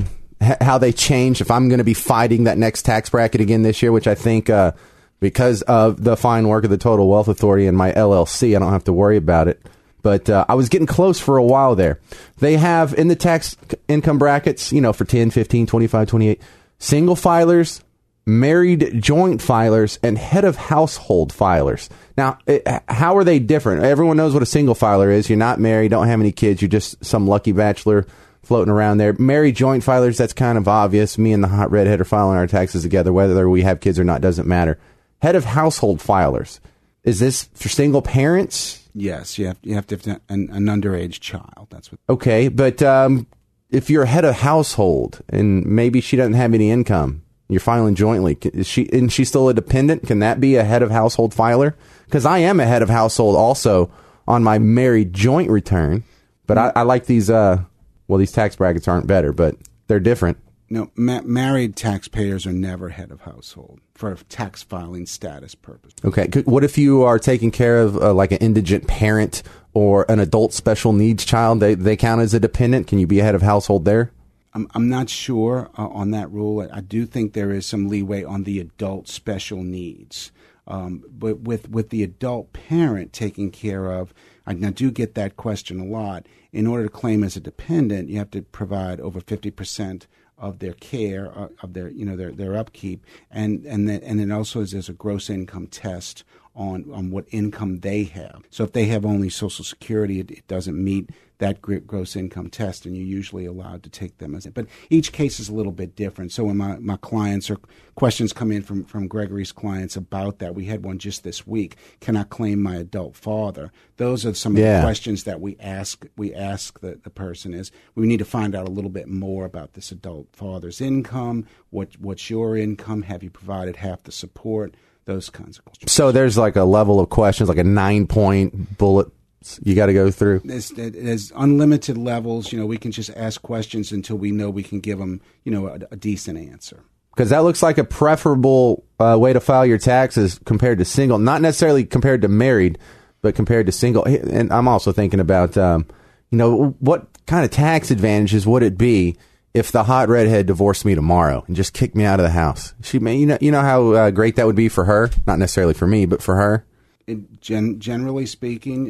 how they change, if I'm going to be fighting that next tax bracket again this year, which I think because of the fine work of the Total Wealth Authority and my LLC, I don't have to worry about it. But I was getting close for a while there. They have in the tax income brackets, for 10, 15, 25, 28, single filers, married joint filers, and head of household filers. Now, how are they different? Everyone knows what a single filer is. You're not married, don't have any kids, you're just some lucky bachelor floating around there. Married joint filers, that's kind of obvious. Me and the hot redhead are filing our taxes together. Whether we have kids or not doesn't matter. Head of household filers. Is this for single parents? Yes, you have to have an underage child. That's what. Okay, but if you're a head of household and maybe she doesn't have any income, you're filing jointly. Isn't she still a dependent? Can that be a head of household filer? Because I am a head of household also on my married joint return. But I like these. These tax brackets aren't better, but they're different. No, married taxpayers are never head of household for tax filing status purpose. Okay. What if you are taking care of like an indigent parent or an adult special needs child? They count as a dependent. Can you be a head of household there? I'm not sure on that rule. I do think there is some leeway on the adult special needs. But with the adult parent taking care of, I do get that question a lot. In order to claim as a dependent, you have to provide over 50% of their care, of their upkeep, and then also there's a gross income test on what income they have. So if they have only Social Security, it doesn't meet that gross income test, and you're usually allowed to take them as it. But each case is a little bit different. So when my clients or questions come in from Gregory's clients about that, we had one just this week. Can I claim my adult father? Those are some of the questions that we ask the person is, we need to find out a little bit more about this adult father's income. What's your income? Have you provided half the support? Those kinds of questions. So there's like a level of questions, like a 9-point bullet you got to go through. There's unlimited levels. We can just ask questions until we know we can give them, a decent answer. Because that looks like a preferable way to file your taxes compared to single. Not necessarily compared to married, but compared to single. And I'm also thinking about, what kind of tax advantages would it be if the hot redhead divorced me tomorrow and just kicked me out of the house? She may, you know how great that would be for her. Not necessarily for me, but for her. Generally speaking,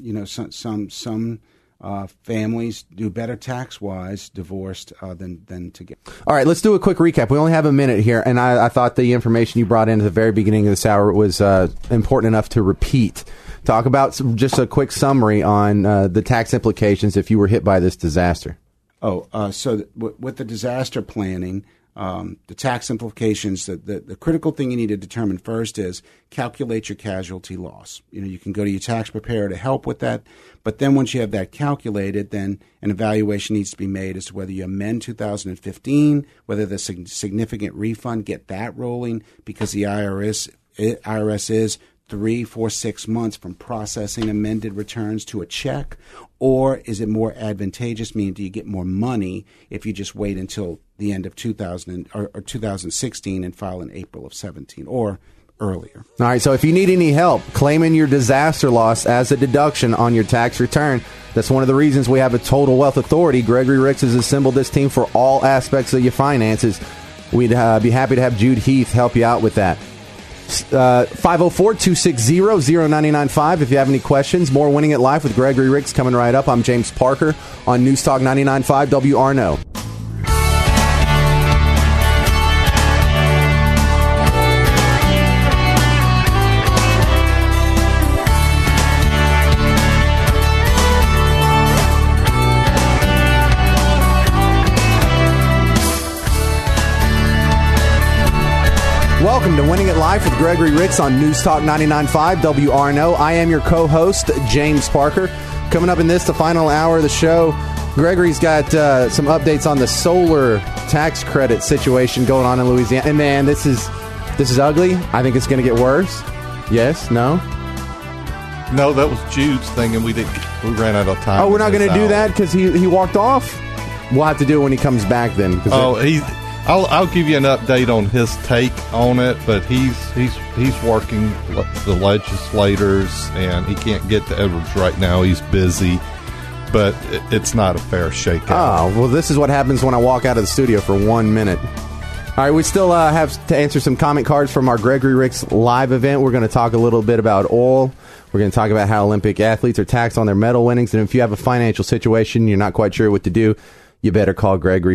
some families do better tax-wise divorced than together. All right, let's do a quick recap. We only have a minute here, and I thought the information you brought in at the very beginning of this hour was important enough to repeat. Talk about just a quick summary on the tax implications if you were hit by this disaster. With the disaster planning, the tax implications, the critical thing you need to determine first is calculate your casualty loss. You can go to your tax preparer to help with that. But then once you have that calculated, then an evaluation needs to be made as to whether you amend 2015, whether the significant refund, get that rolling, because the IRS is 3, 4, 6 months from processing amended returns to a check? Or is it more advantageous, meaning do you get more money if you just wait until the end of 2016 and file in April of 17 or earlier? All right, so if you need any help claiming your disaster loss as a deduction on your tax return, that's one of the reasons we have a Total Wealth Authority. Gregory Ricks has assembled this team for all aspects of your finances. We'd be happy to have Jude Heath help you out with that. 504-260-0995 if you have any questions. More Winning at Life with Gregory Ricks coming right up. I'm James Parker on News Talk 99.5 WRNO. Welcome to Winning at Life with Gregory Ricks on News Talk 99.5 WRNO. I am your co-host, James Parker. Coming up in the final hour of the show, Gregory's got some updates on the solar tax credit situation going on in Louisiana. And man, this is ugly. I think it's going to get worse. Yes? No? No, that was Jude's thing, and we ran out of time. Oh, we're not going to do that because he walked off? We'll have to do it when he comes back then. I'll give you an update on his take on it, but he's working the legislators, and he can't get to Edwards right now. He's busy, but it's not a fair shakeout. Oh, well, this is what happens when I walk out of the studio for 1 minute. All right, we still have to answer some comment cards from our Gregory Ricks live event. We're going to talk a little bit about oil. We're going to talk about how Olympic athletes are taxed on their medal winnings, and if you have a financial situation you're not quite sure what to do, you better call Gregory,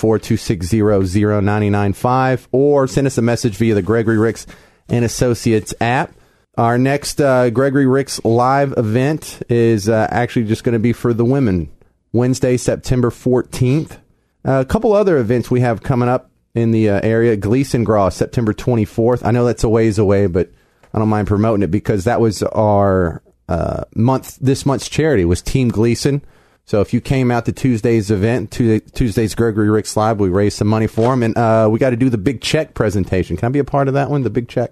504-260-0995, or send us a message via the Gregory Ricks and Associates app. Our next Gregory Ricks live event is actually just going to be for the women, Wednesday, September 14th. A couple other events we have coming up in the area. Gleason Graw, September 24th. I know that's a ways away, but I don't mind promoting it because that was our this month's charity was Team Gleason. So if you came out to Tuesday's event, Tuesday's Gregory Ricks Live, we raised some money for him, and we got to do the big check presentation. Can I be a part of that one, the big check?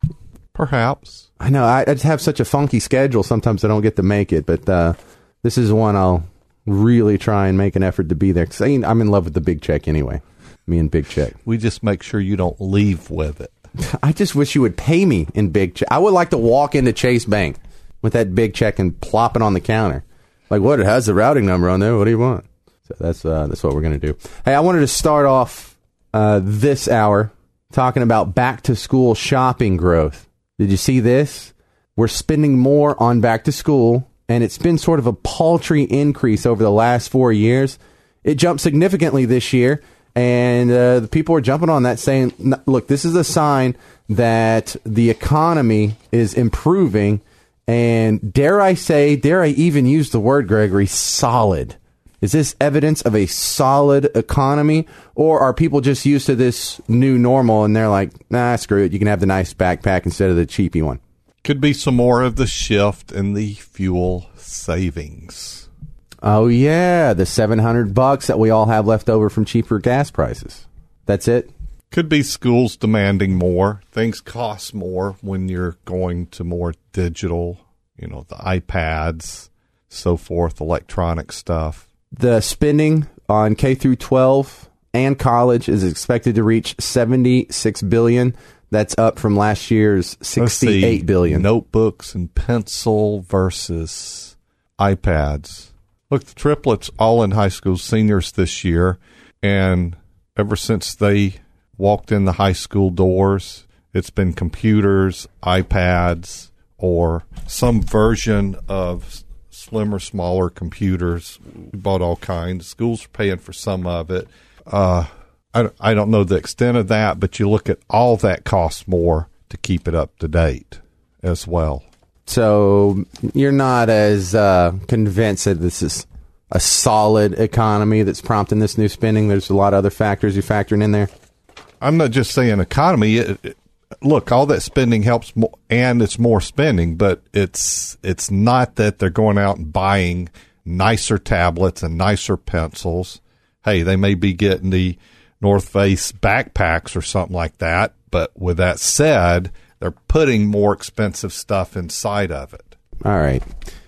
Perhaps. I know, I just have such a funky schedule, sometimes I don't get to make it, but this is one I'll really try and make an effort to be there, because I'm in love with the big check anyway, me and big check. We just make sure you don't leave with it. I just wish you would pay me in big check. I would like to walk into Chase Bank with that big check and plop it on the counter. Like, what? It has the routing number on there. What do you want? So that's what we're going to do. Hey, I wanted to start off this hour talking about back-to-school shopping growth. Did you see this? We're spending more on back-to-school, and it's been sort of a paltry increase over the last 4 years. It jumped significantly this year, and the people are jumping on that saying, look, this is a sign that the economy is improving. And dare I even use the word, Gregory, solid. Is this evidence of a solid economy? Or are people just used to this new normal and they're like, nah, screw it. You can have the nice backpack instead of the cheapy one. Could be some more of the shift in the fuel savings. Oh, yeah. The $700 that we all have left over from cheaper gas prices. That's it. Could be schools demanding more. Things cost more when you're going to more digital, the iPads, so forth, electronic stuff. The spending on K through 12 and college is expected to reach $76 billion. That's up from last year's $68 billion. Notebooks and pencil versus iPads. Look, the triplets all in high school, seniors this year, and ever since they walked in the high school doors, it's been computers, iPads, or some version of slimmer, smaller computers. We bought all kinds. Schools are paying for some of it. I don't know the extent of that, but you look at all that costs more to keep it up to date as well. So you're not as convinced that this is a solid economy that's prompting this new spending? There's a lot of other factors you're factoring in there. I'm not just saying economy. Look, all that spending helps, and it's more spending, but it's not that they're going out and buying nicer tablets and nicer pencils. Hey, they may be getting the North Face backpacks or something like that, but with that said, they're putting more expensive stuff inside of it. All right.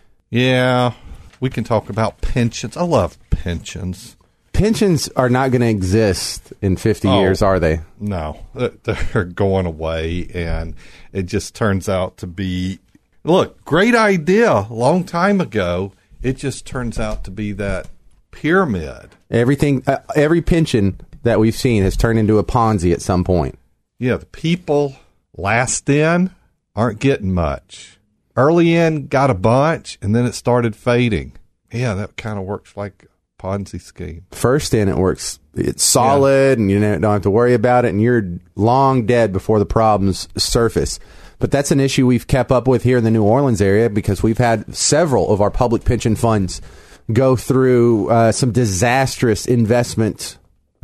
Yeah, we can talk about pensions. I love pensions. Pensions are not going to exist in 50 years, are they? No, they're going away, and it just turns out to be, look, great idea a long time ago. It just turns out to be that pyramid. Everything, every pension that we've seen has turned into a Ponzi at some point. Yeah, the people last in aren't getting much. Early in got a bunch, and then it started fading. Yeah, that kind of works like Ponzi scheme. First in, it works. It's solid, and you don't have to worry about it, and you're long dead before the problems surface. But that's an issue we've kept up with here in the New Orleans area because we've had several of our public pension funds go through some disastrous investment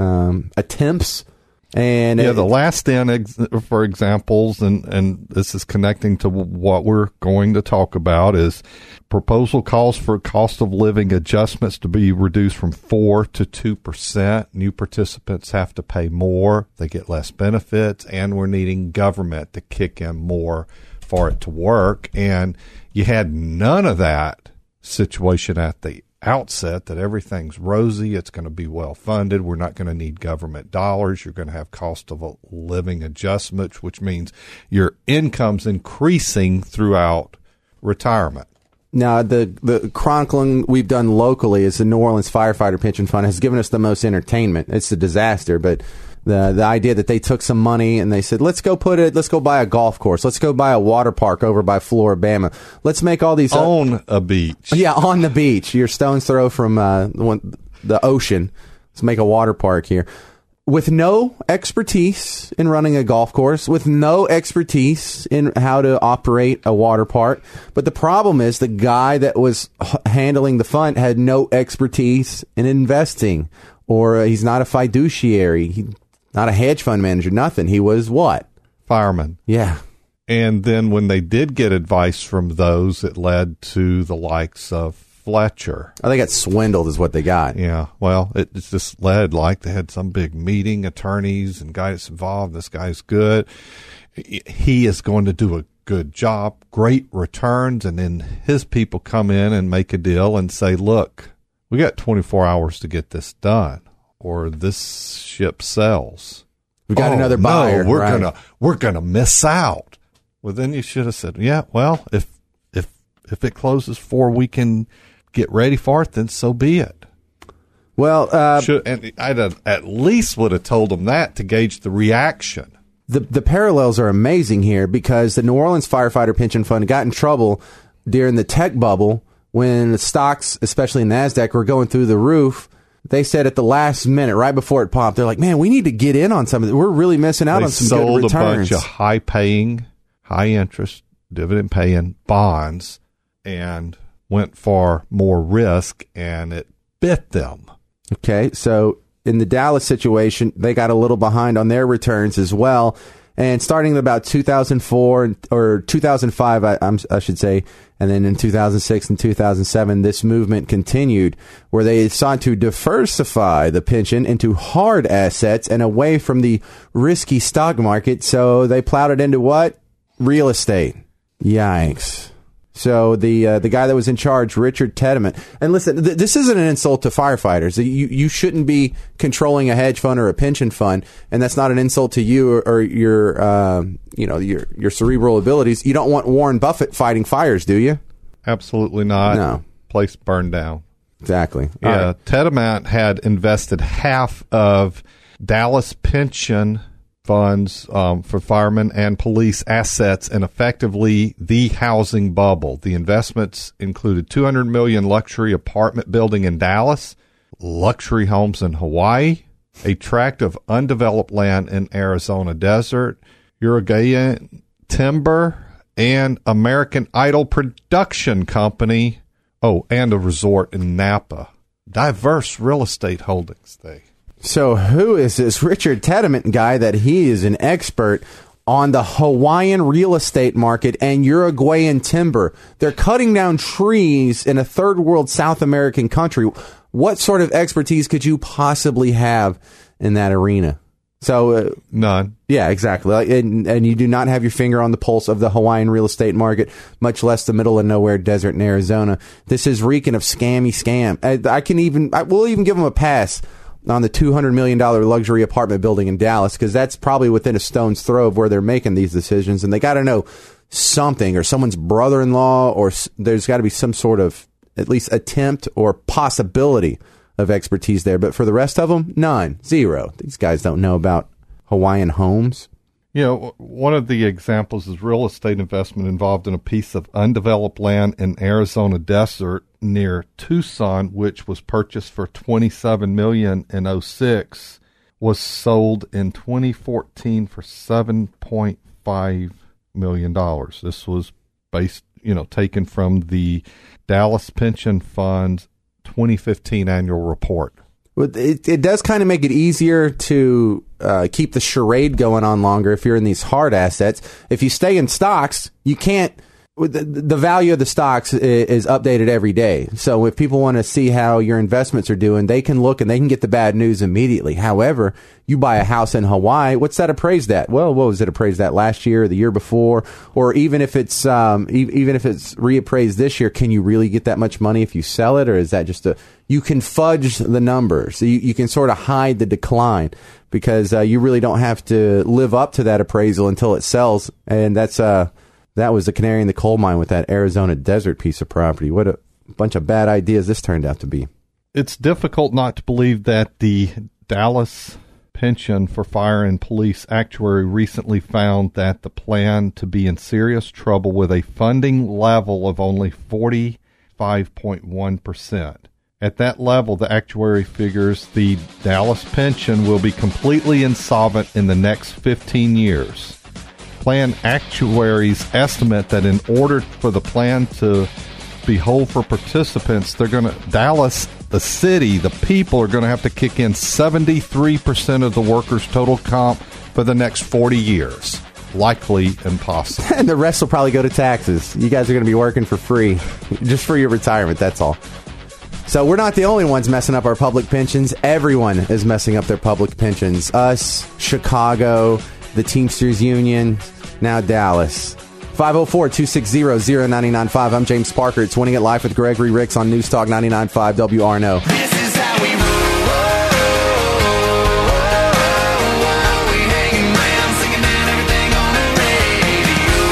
attempts. And the last in, for examples, and this is connecting to what we're going to talk about, is proposal calls for cost of living adjustments to be reduced from 4% to 2%. New participants have to pay more. They get less benefits, and we're needing government to kick in more for it to work. And you had none of that situation at the outset, that everything's rosy, it's going to be well funded, we're not going to need government dollars, you're going to have cost of a living adjustments, which means your income's increasing throughout retirement. Now, the chronicling we've done locally is the New Orleans Firefighter Pension Fund has given us the most entertainment. It's a disaster, but the idea that they took some money and they said, let's go buy a golf course. Let's go buy a water park over by Floribama. Let's make all these... On a beach. Yeah, on the beach. Your stone's throw from the ocean. Let's make a water park here. With no expertise in running a golf course, with no expertise in how to operate a water park. But the problem is the guy that was handling the fund had no expertise in investing, or he's not a fiduciary. Not a hedge fund manager, nothing. He was what? Fireman. Yeah. And then when they did get advice from those, it led to the likes of Fletcher. Oh, they got swindled is what they got. Yeah. Well, it just led like they had some big meeting, attorneys and guys involved. This guy's good. He is going to do a good job, great returns. And then his people come in and make a deal and say, look, we got 24 hours to get this done, or this ship sells. We got another buyer. No, we're gonna miss out. Well, then you should have said, yeah, well, if it closes before we can get ready for it, then so be it. Well, and I'd at least would have told them that to gauge the reaction. The parallels are amazing here because the New Orleans Firefighter Pension Fund got in trouble during the tech bubble when the stocks, especially NASDAQ, were going through the roof. They said at the last minute, right before it popped, they're like, man, we need to get in on some of it. We're really missing out on some good returns. They sold a bunch of high-paying, high-interest, dividend-paying bonds and went for more risk, and it bit them. Okay, so in the Dallas situation, they got a little behind on their returns as well. And starting in about 2004 or 2005, I should say, and then in 2006 and 2007, this movement continued where they sought to diversify the pension into hard assets and away from the risky stock market. So they plowed it into what? Real estate. Yikes. So the guy that was in charge, Richard Tedman, and listen, this isn't an insult to firefighters. You shouldn't be controlling a hedge fund or a pension fund, and that's not an insult to you or your cerebral abilities. You don't want Warren Buffett fighting fires, do you? Absolutely not. No. Place burned down. Exactly. Yeah, Right. Tedman had invested half of Dallas pension funds for firemen and police assets and effectively the housing bubble. The investments included $200 million luxury apartment building in Dallas, luxury homes in Hawaii, a tract of undeveloped land in Arizona desert, Uruguayan timber, and American Idol production company. Oh, and a resort in Napa. diverse real estate holdings. So who is this Richard Tedement guy that he is an expert on the Hawaiian real estate market and Uruguayan timber? They're cutting down trees in a third world South American country. What sort of expertise could you possibly have in that arena? So none. Yeah, exactly. And you do not have your finger on the pulse of the Hawaiian real estate market, much less the middle of nowhere desert in Arizona. This is reeking of scam. We'll even give them a pass on the $200 million luxury apartment building in Dallas, because that's probably within a stone's throw of where they're making these decisions. And they got to know something, or someone's brother-in-law, or there's got to be some sort of at least attempt or possibility of expertise there. But for the rest of them, none, zero. These guys don't know about Hawaiian homes. You know, one of the examples is real estate investment involved in a piece of undeveloped land in Arizona desert near Tucson, which was purchased for $27 million in 2006, was sold in 2014 for $7.5 million. This was taken from the Dallas Pension Fund's 2015 annual report. It does kind of make it easier to keep the charade going on longer if you're in these hard assets. If you stay in stocks, you can't. The value of the stocks is updated every day. So if people want to see how your investments are doing, they can look and they can get the bad news immediately. However, you buy a house in Hawaii, what's that appraised at? Well, what was it appraised at last year or the year before? Or even if it's reappraised this year, can you really get that much money if you sell it? Or is that just you can fudge the numbers. You can sort of hide the decline, because you really don't have to live up to that appraisal until it sells. And that was the canary in the coal mine with that Arizona desert piece of property. What a bunch of bad ideas this turned out to be. It's difficult not to believe that the Dallas Pension for Fire and Police actuary recently found that the plan to be in serious trouble with a funding level of only 45.1%. At that level, the actuary figures the Dallas Pension will be completely insolvent in the next 15 years. Plan actuaries estimate that in order for the plan to be whole for participants, Dallas, the city, the people are going to have to kick in 73% of the workers' total comp for the next 40 years. Likely impossible. And the rest will probably go to taxes. You guys are going to be working for free, just for your retirement, that's all. So we're not the only ones messing up our public pensions. Everyone is messing up their public pensions. Us, Chicago, the Teamsters Union, now Dallas. 504-260-0995. I'm James Parker. It's Winning It Live with Gregory Ricks on News Talk 99.5 WRNO. This is how we we hanging around singing down everything on the radio.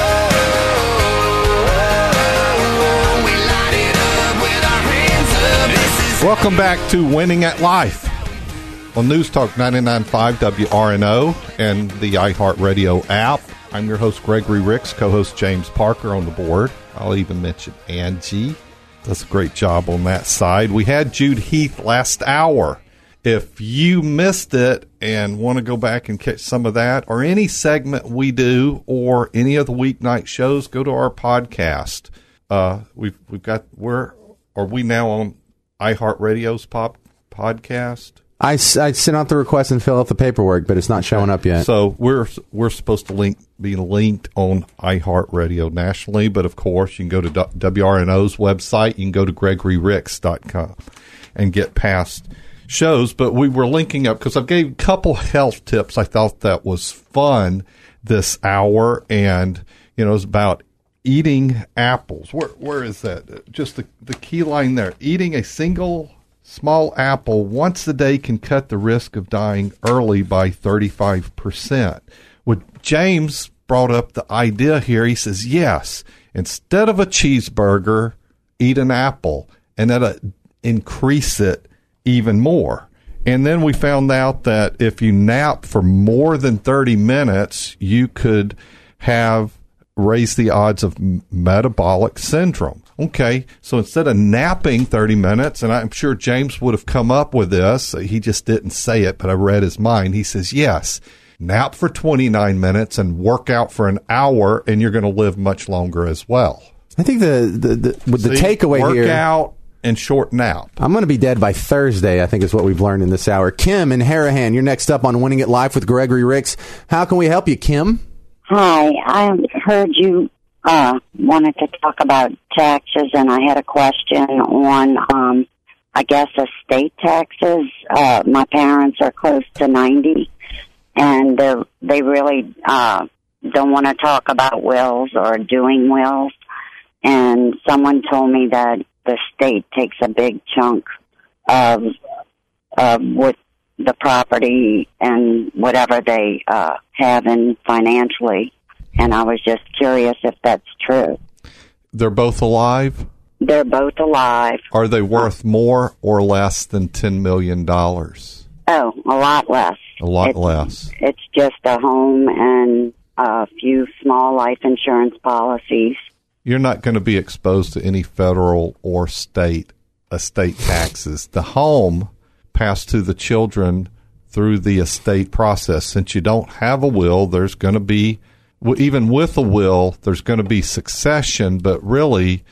We light it up with our hands up. Welcome back to Winning at Life on News Talk 99.5 WRNO and the iHeartRadio app. I'm your host, Gregory Ricks, co-host James Parker on the board. I'll even mention Angie. Does a great job on that side. We had Jude Heath last hour. If you missed it and want to go back and catch some of that, or any segment we do, or any of the weeknight shows, go to our podcast. We've got, where are we now on iHeartRadio's podcast? I sent out the request and fill out the paperwork, but it's not showing up yet. So we're supposed to be linked on iHeartRadio nationally, but of course you can go to WRNO's website. You can go to GregoryRicks.com and get past shows. But we were linking up because I gave a couple health tips. I thought that was fun this hour, and it was about eating apples. Where is that? Just the key line there. Eating a single small apple once a day can cut the risk of dying early by 35%. Well, James brought up the idea here. He says, yes, instead of a cheeseburger, eat an apple, and that'll increase it even more. And then we found out that if you nap for more than 30 minutes, you could raise the odds of metabolic syndrome. Okay, so instead of napping 30 minutes, and I'm sure James would have come up with this, he just didn't say it, but I read his mind. He says, yes, nap for 29 minutes and work out for an hour, and you're going to live much longer as well. I think the takeaway here... Work out, and shorten out. I'm going to be dead by Thursday, I think is what we've learned in this hour. Kim in Harahan, you're next up on Winning It Live with Gregory Ricks. How can we help you, Kim? Hi, I heard you wanted to talk about taxes, and I had a question on, I guess, estate taxes. My parents are close to 90, and they really don't want to talk about wills or doing wills. And someone told me that the state takes a big chunk of what the property and whatever they have in financially. And I was just curious if that's true. They're both alive? They're both alive. Are they worth more or less than $10 million? Oh, a lot less. A lot less. It's just a home and a few small life insurance policies. You're not going to be exposed to any federal or state estate taxes. The home passed to the children through the estate process. Since you don't have a will, there's going to be, even with a will, there's going to be succession, but really,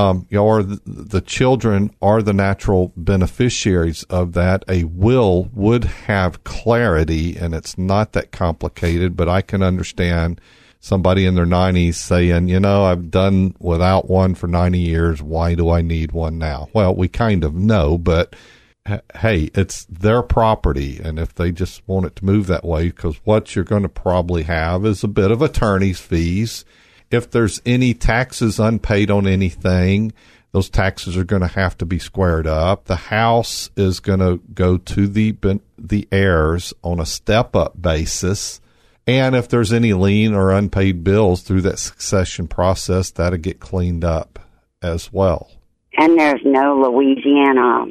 the children are the natural beneficiaries of that. A will would have clarity, and it's not that complicated, but I can understand somebody in their 90s saying, I've done without one for 90 years. Why do I need one now? Well, we kind of know, but hey, it's their property. And if they just want it to move that way, because what you're going to probably have is a bit of attorney's fees. If there's any taxes unpaid on anything, those taxes are going to have to be squared up. The house is going to go to the heirs on a step-up basis. And if there's any lien or unpaid bills through that succession process, that'll get cleaned up as well. And there's no Louisiana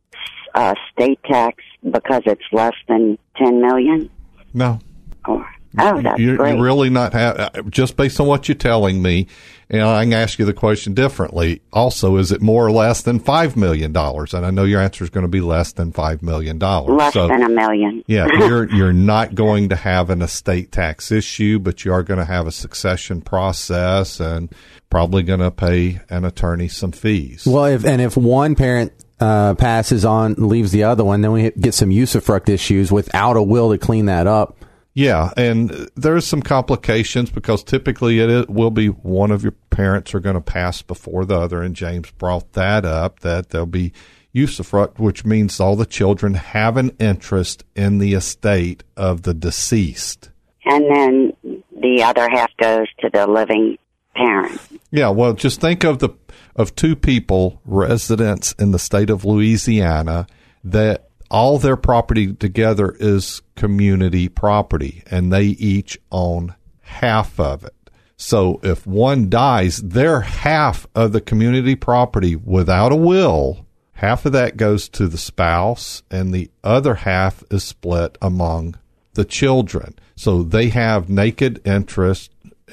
state tax because it's less than $10 million? No. Oh, that's you're great. You're really not just based on what you're telling me, and I can ask you the question differently. Also, is it more or less than $5 million? And I know your answer is going to be less than $5 million. Less than $1 million. Yeah, you're not going to have an estate tax issue, but you are going to have a succession process and probably going to pay an attorney some fees. Well, if one parent passes on, leaves the other one, then we get some usufruct issues without a will to clean that up. Yeah, and there's some complications because typically it will be one of your parents are going to pass before the other, and James brought that up, that there'll be usufruct, which means all the children have an interest in the estate of the deceased. And then the other half goes to the living parent. Yeah, well, just think of two people, residents in the state of Louisiana, that all their property together is community property, and they each own half of it. So if one dies, their half of the community property without a will, half of that goes to the spouse, and the other half is split among the children. So they have naked interest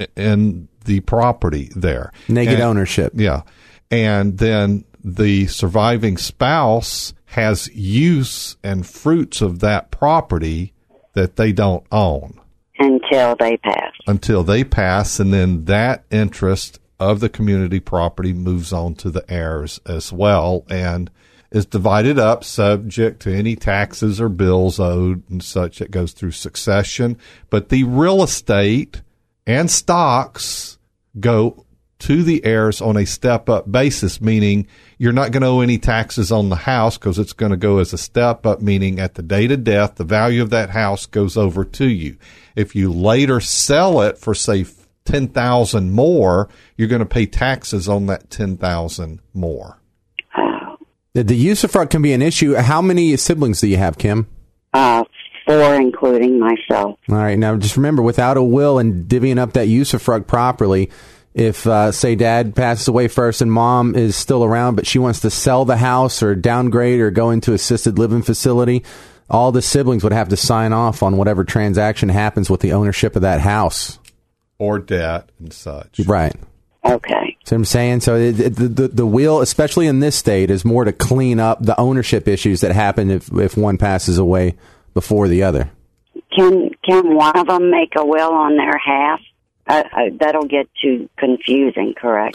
in the property there. Naked ownership. Yeah. And then the surviving spouse has use and fruits of that property that they don't own. Until they pass. Until they pass, and then that interest of the community property moves on to the heirs as well and is divided up subject to any taxes or bills owed and such that goes through succession. But the real estate and stocks go to the heirs on a step-up basis, meaning you're not going to owe any taxes on the house because it's going to go as a step-up, meaning at the date of death, the value of that house goes over to you. If you later sell it for, say, $10,000 more, you're going to pay taxes on that $10,000 more. The usufruct can be an issue. How many siblings do you have, Kim? 4, including myself. All right. Now, just remember, without a will and divvying up that usufruct properly, if, say, dad passes away first and mom is still around, but she wants to sell the house or downgrade or go into assisted living facility, all the siblings would have to sign off on whatever transaction happens with the ownership of that house. Or debt and such. Right. Okay. So I'm saying, so the will, especially in this state, is more to clean up the ownership issues that happen if one passes away before the other. Can one of them make a will on their half? That'll get too confusing, correct?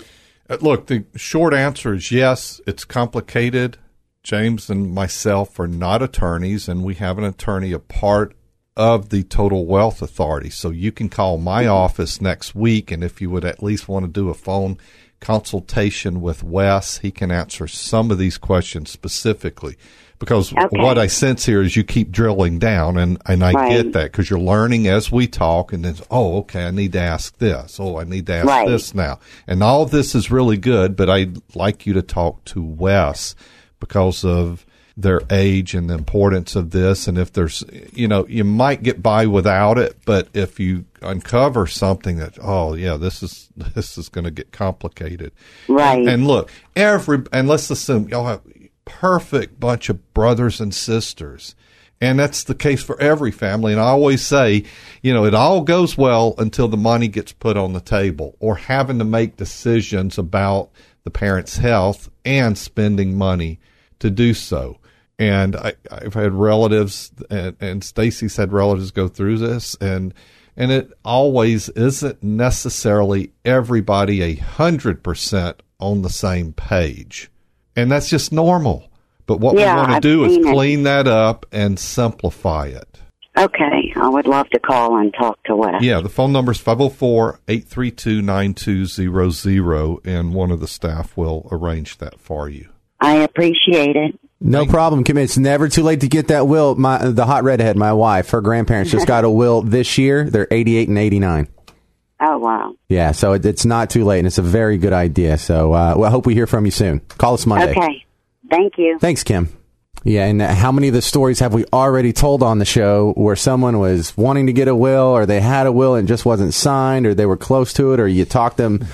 Look, the short answer is yes, it's complicated. James and myself are not attorneys, and we have an attorney a part of the Total Wealth Authority. So you can call my office next week, and if you would at least want to do a phone consultation with Wes, he can answer some of these questions specifically. Because what I sense here is you keep drilling down, and I get that because you're learning as we talk, and then, I need to ask this. I need to ask this now. And all of this is really good, but I'd like you to talk to Wes because of their age and the importance of this. And if there's, you might get by without it, but if you uncover something that, this is going to get complicated. Right. And look, and let's assume y'all have perfect bunch of brothers and sisters. And that's the case for every family. And I always say, it all goes well until the money gets put on the table or having to make decisions about the parent's health and spending money to do so. And I've had relatives, and Stacy's had relatives go through this, and it always isn't necessarily everybody 100% on the same page. And that's just normal. But what we want to do is clean that up and simplify it. Okay. I would love to call and talk to Wes. Yeah, the phone number is 504-832-9200, and one of the staff will arrange that for you. I appreciate it. No problem, Kim. It's never too late to get that will. The hot redhead, my wife, her grandparents just got a will this year. They're 88 and 89. Oh, wow. Yeah, so it's not too late, and it's a very good idea. So I hope we hear from you soon. Call us Monday. Okay. Thank you. Thanks, Kim. Yeah, and how many of the stories have we already told on the show where someone was wanting to get a will, or they had a will and just wasn't signed, or they were close to it, or you talked them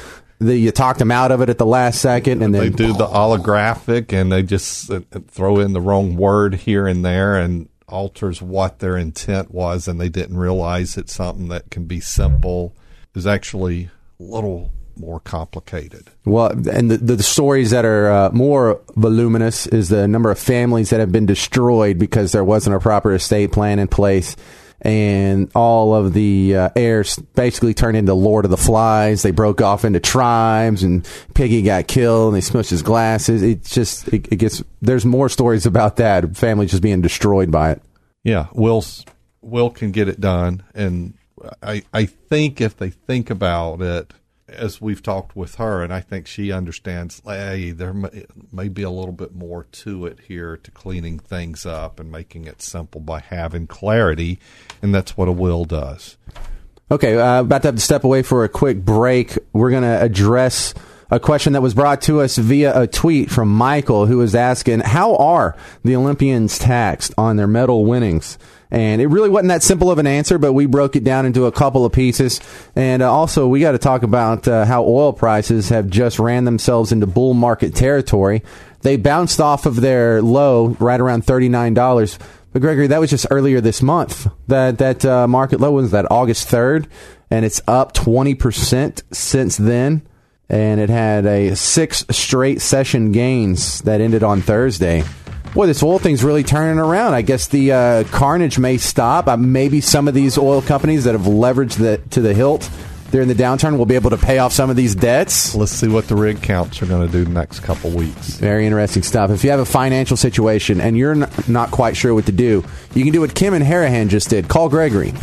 out of it at the last second, and then they do the holographic, and they just throw in the wrong word here and there, and alters what their intent was, and they didn't realize it's something that can be simple is actually a little more complicated. Well, and the stories that are more voluminous is the number of families that have been destroyed because there wasn't a proper estate plan in place, and all of the heirs basically turned into Lord of the Flies. They broke off into tribes, and Piggy got killed, and they smushed his glasses. It gets, there's more stories about that, families just being destroyed by it. Yeah, Will can get it done, and I think if they think about it, as we've talked with her, and I think she understands, hey, there may be a little bit more to it here to cleaning things up and making it simple by having clarity, and that's what a will does. Okay, about to have to step away for a quick break. We're going to address a question that was brought to us via a tweet from Michael, who was asking, how are the Olympians taxed on their medal winnings? And it really wasn't that simple of an answer, but we broke it down into a couple of pieces. And also, we got to talk about how oil prices have just ran themselves into bull market territory. They bounced off of their low right around $39. But, Gregory, that was just earlier this month. That market low was that August 3rd, and it's up 20% since then. And it had a 6 straight session gains that ended on Thursday. Boy, this oil thing's really turning around. I guess the carnage may stop. Maybe some of these oil companies that have leveraged to the hilt during the downturn will be able to pay off some of these debts. Let's see what the rig counts are going to do the next couple weeks. Very interesting stuff. If you have a financial situation and you're not quite sure what to do, you can do what Kim and Harahan just did. Call Gregory,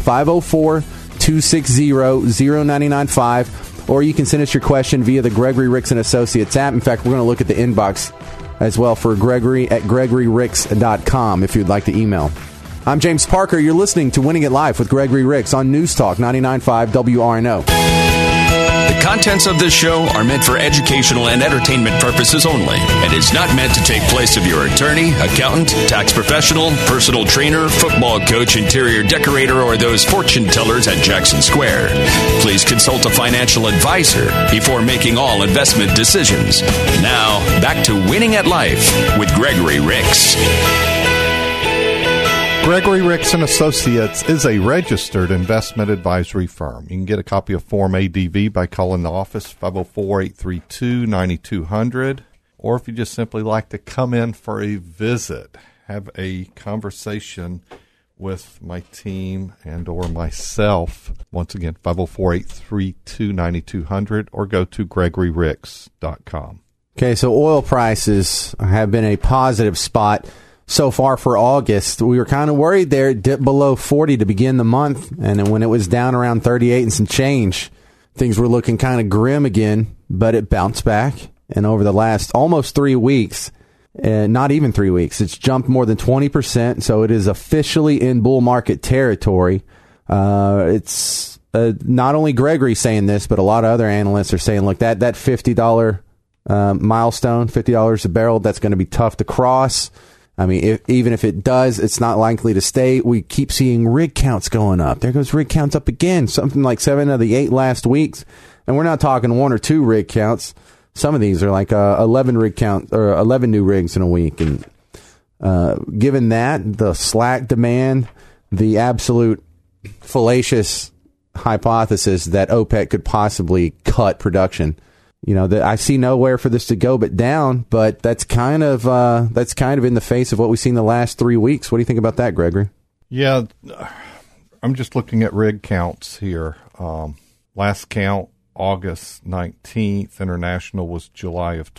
504-260-0995, or you can send us your question via the Gregory Ricks & Associates app. In fact, we're going to look at the inbox as well for Gregory at GregoryRicks.com if you'd like to email. I'm James Parker. You're listening to Winning It Live with Gregory Ricks on News Talk 99.5 WRNO. The contents of this show are meant for educational and entertainment purposes only and is not meant to take place of your attorney, accountant, tax professional, personal trainer, football coach, interior decorator, or those fortune tellers at Jackson Square. Please consult a financial advisor before making all investment decisions. Now, back to Winning at Life with Gregory Ricks. Gregory Ricks & Associates is a registered investment advisory firm. You can get a copy of Form ADV by calling the office, 504-832-9200, or if you just simply like to come in for a visit, have a conversation with my team and or myself, once again, 504-832-9200 or go to GregoryRicks.com. Okay, so oil prices have been a positive spot so far for August. We were kind of worried there. It dipped below 40 to begin the month, and then when it was down around 38 and some change, things were looking kind of grim again, but it bounced back. And over the last almost 3 weeks, not even 3 weeks, it's jumped more than 20%, so it is officially in bull market territory. It's not only Gregory saying this, but a lot of other analysts are saying, look, that $50 milestone, $50 a barrel, that's going to be tough to cross. I mean, even if it does, it's not likely to stay. We keep seeing rig counts going up. There goes rig counts up again, something like 7 of the 8 last weeks. And we're not talking 1 or 2 rig counts. Some of these are like 11 rig count or 11 new rigs in a week. And given that, the slack demand, the absolute fallacious hypothesis that OPEC could possibly cut production, I see nowhere for this to go but down. But that's kind of in the face of what we've seen the last 3 weeks. What do you think about that, Gregory? Yeah, I'm just looking at rig counts here. Last count, August 19th. International was July of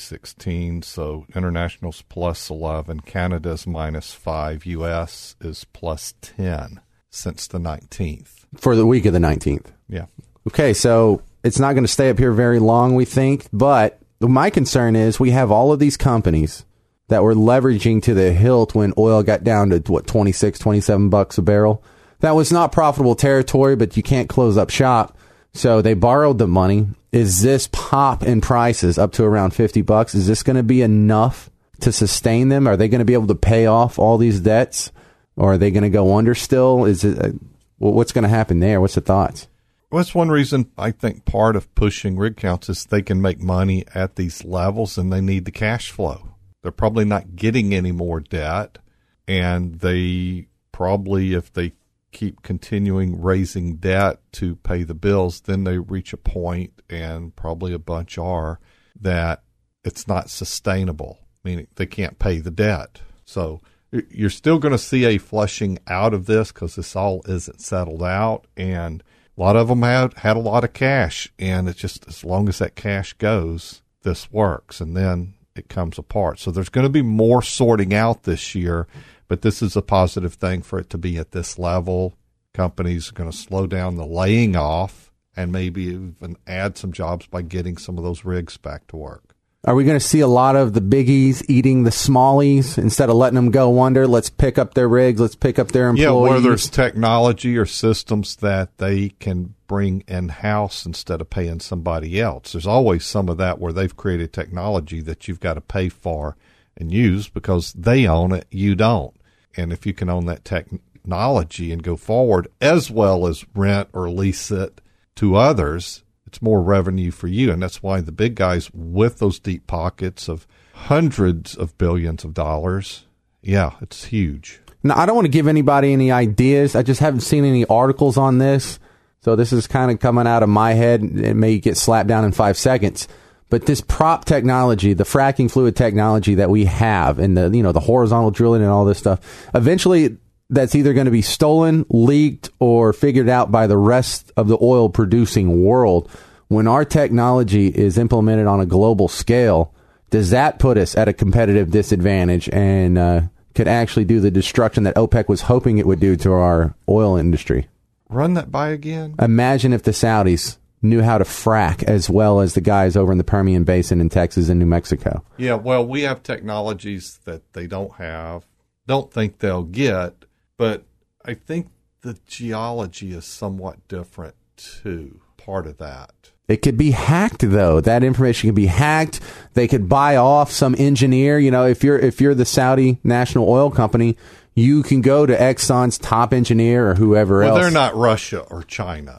2016. So international's plus 11. Canada's minus 5. U.S. is plus 10 since the 19th. For the week of the 19th. Yeah. Okay, so it's not going to stay up here very long, we think. But my concern is we have all of these companies that were leveraging to the hilt when oil got down to, $26-27 a barrel. That was not profitable territory, but you can't close up shop. So they borrowed the money. Is this pop in prices up to around $50? Is this going to be enough to sustain them? Are they going to be able to pay off all these debts? Or are they going to go under still? What's going to happen there? What's the thoughts? Well, that's one reason I think part of pushing rig counts is they can make money at these levels and they need the cash flow. They're probably not getting any more debt, and they probably, if they keep continuing raising debt to pay the bills, then they reach a point, and probably a bunch are, that it's not sustainable, meaning they can't pay the debt. So you're still going to see a flushing out of this because this all isn't settled out, and a lot of them had a lot of cash, and it's just as long as that cash goes, this works, and then it comes apart. So there's going to be more sorting out this year, but this is a positive thing for it to be at this level. Companies are going to slow down the laying off and maybe even add some jobs by getting some of those rigs back to work. Are we going to see a lot of the biggies eating the smallies instead of letting them go under? Let's pick up their rigs. Let's pick up their employees. Yeah, where there's technology or systems that they can bring in-house instead of paying somebody else. There's always some of that where they've created technology that you've got to pay for and use because they own it, you don't. And if you can own that technology and go forward as well as rent or lease it to others, it's more revenue for you. And that's why the big guys with those deep pockets of hundreds of billions of dollars, yeah, it's huge. Now, I don't want to give anybody any ideas. I just haven't seen any articles on this. So this is kind of coming out of my head. It may get slapped down in 5 seconds. But this prop technology, the fracking fluid technology that we have, and the horizontal drilling and all this stuff, eventually that's either going to be stolen, leaked, or figured out by the rest of the oil producing world. When our technology is implemented on a global scale, does that put us at a competitive disadvantage and could actually do the destruction that OPEC was hoping it would do to our oil industry? Run that by again. Imagine if the Saudis knew how to frack as well as the guys over in the Permian Basin in Texas and New Mexico. Yeah, well, we have technologies that they don't think they'll get, but I think the geology is somewhat different too, part of that. It could be hacked, though. That information can be hacked. They could buy off some engineer. If you're the Saudi National Oil Company, you can go to Exxon's top engineer or whoever else. Well, they're not Russia or China,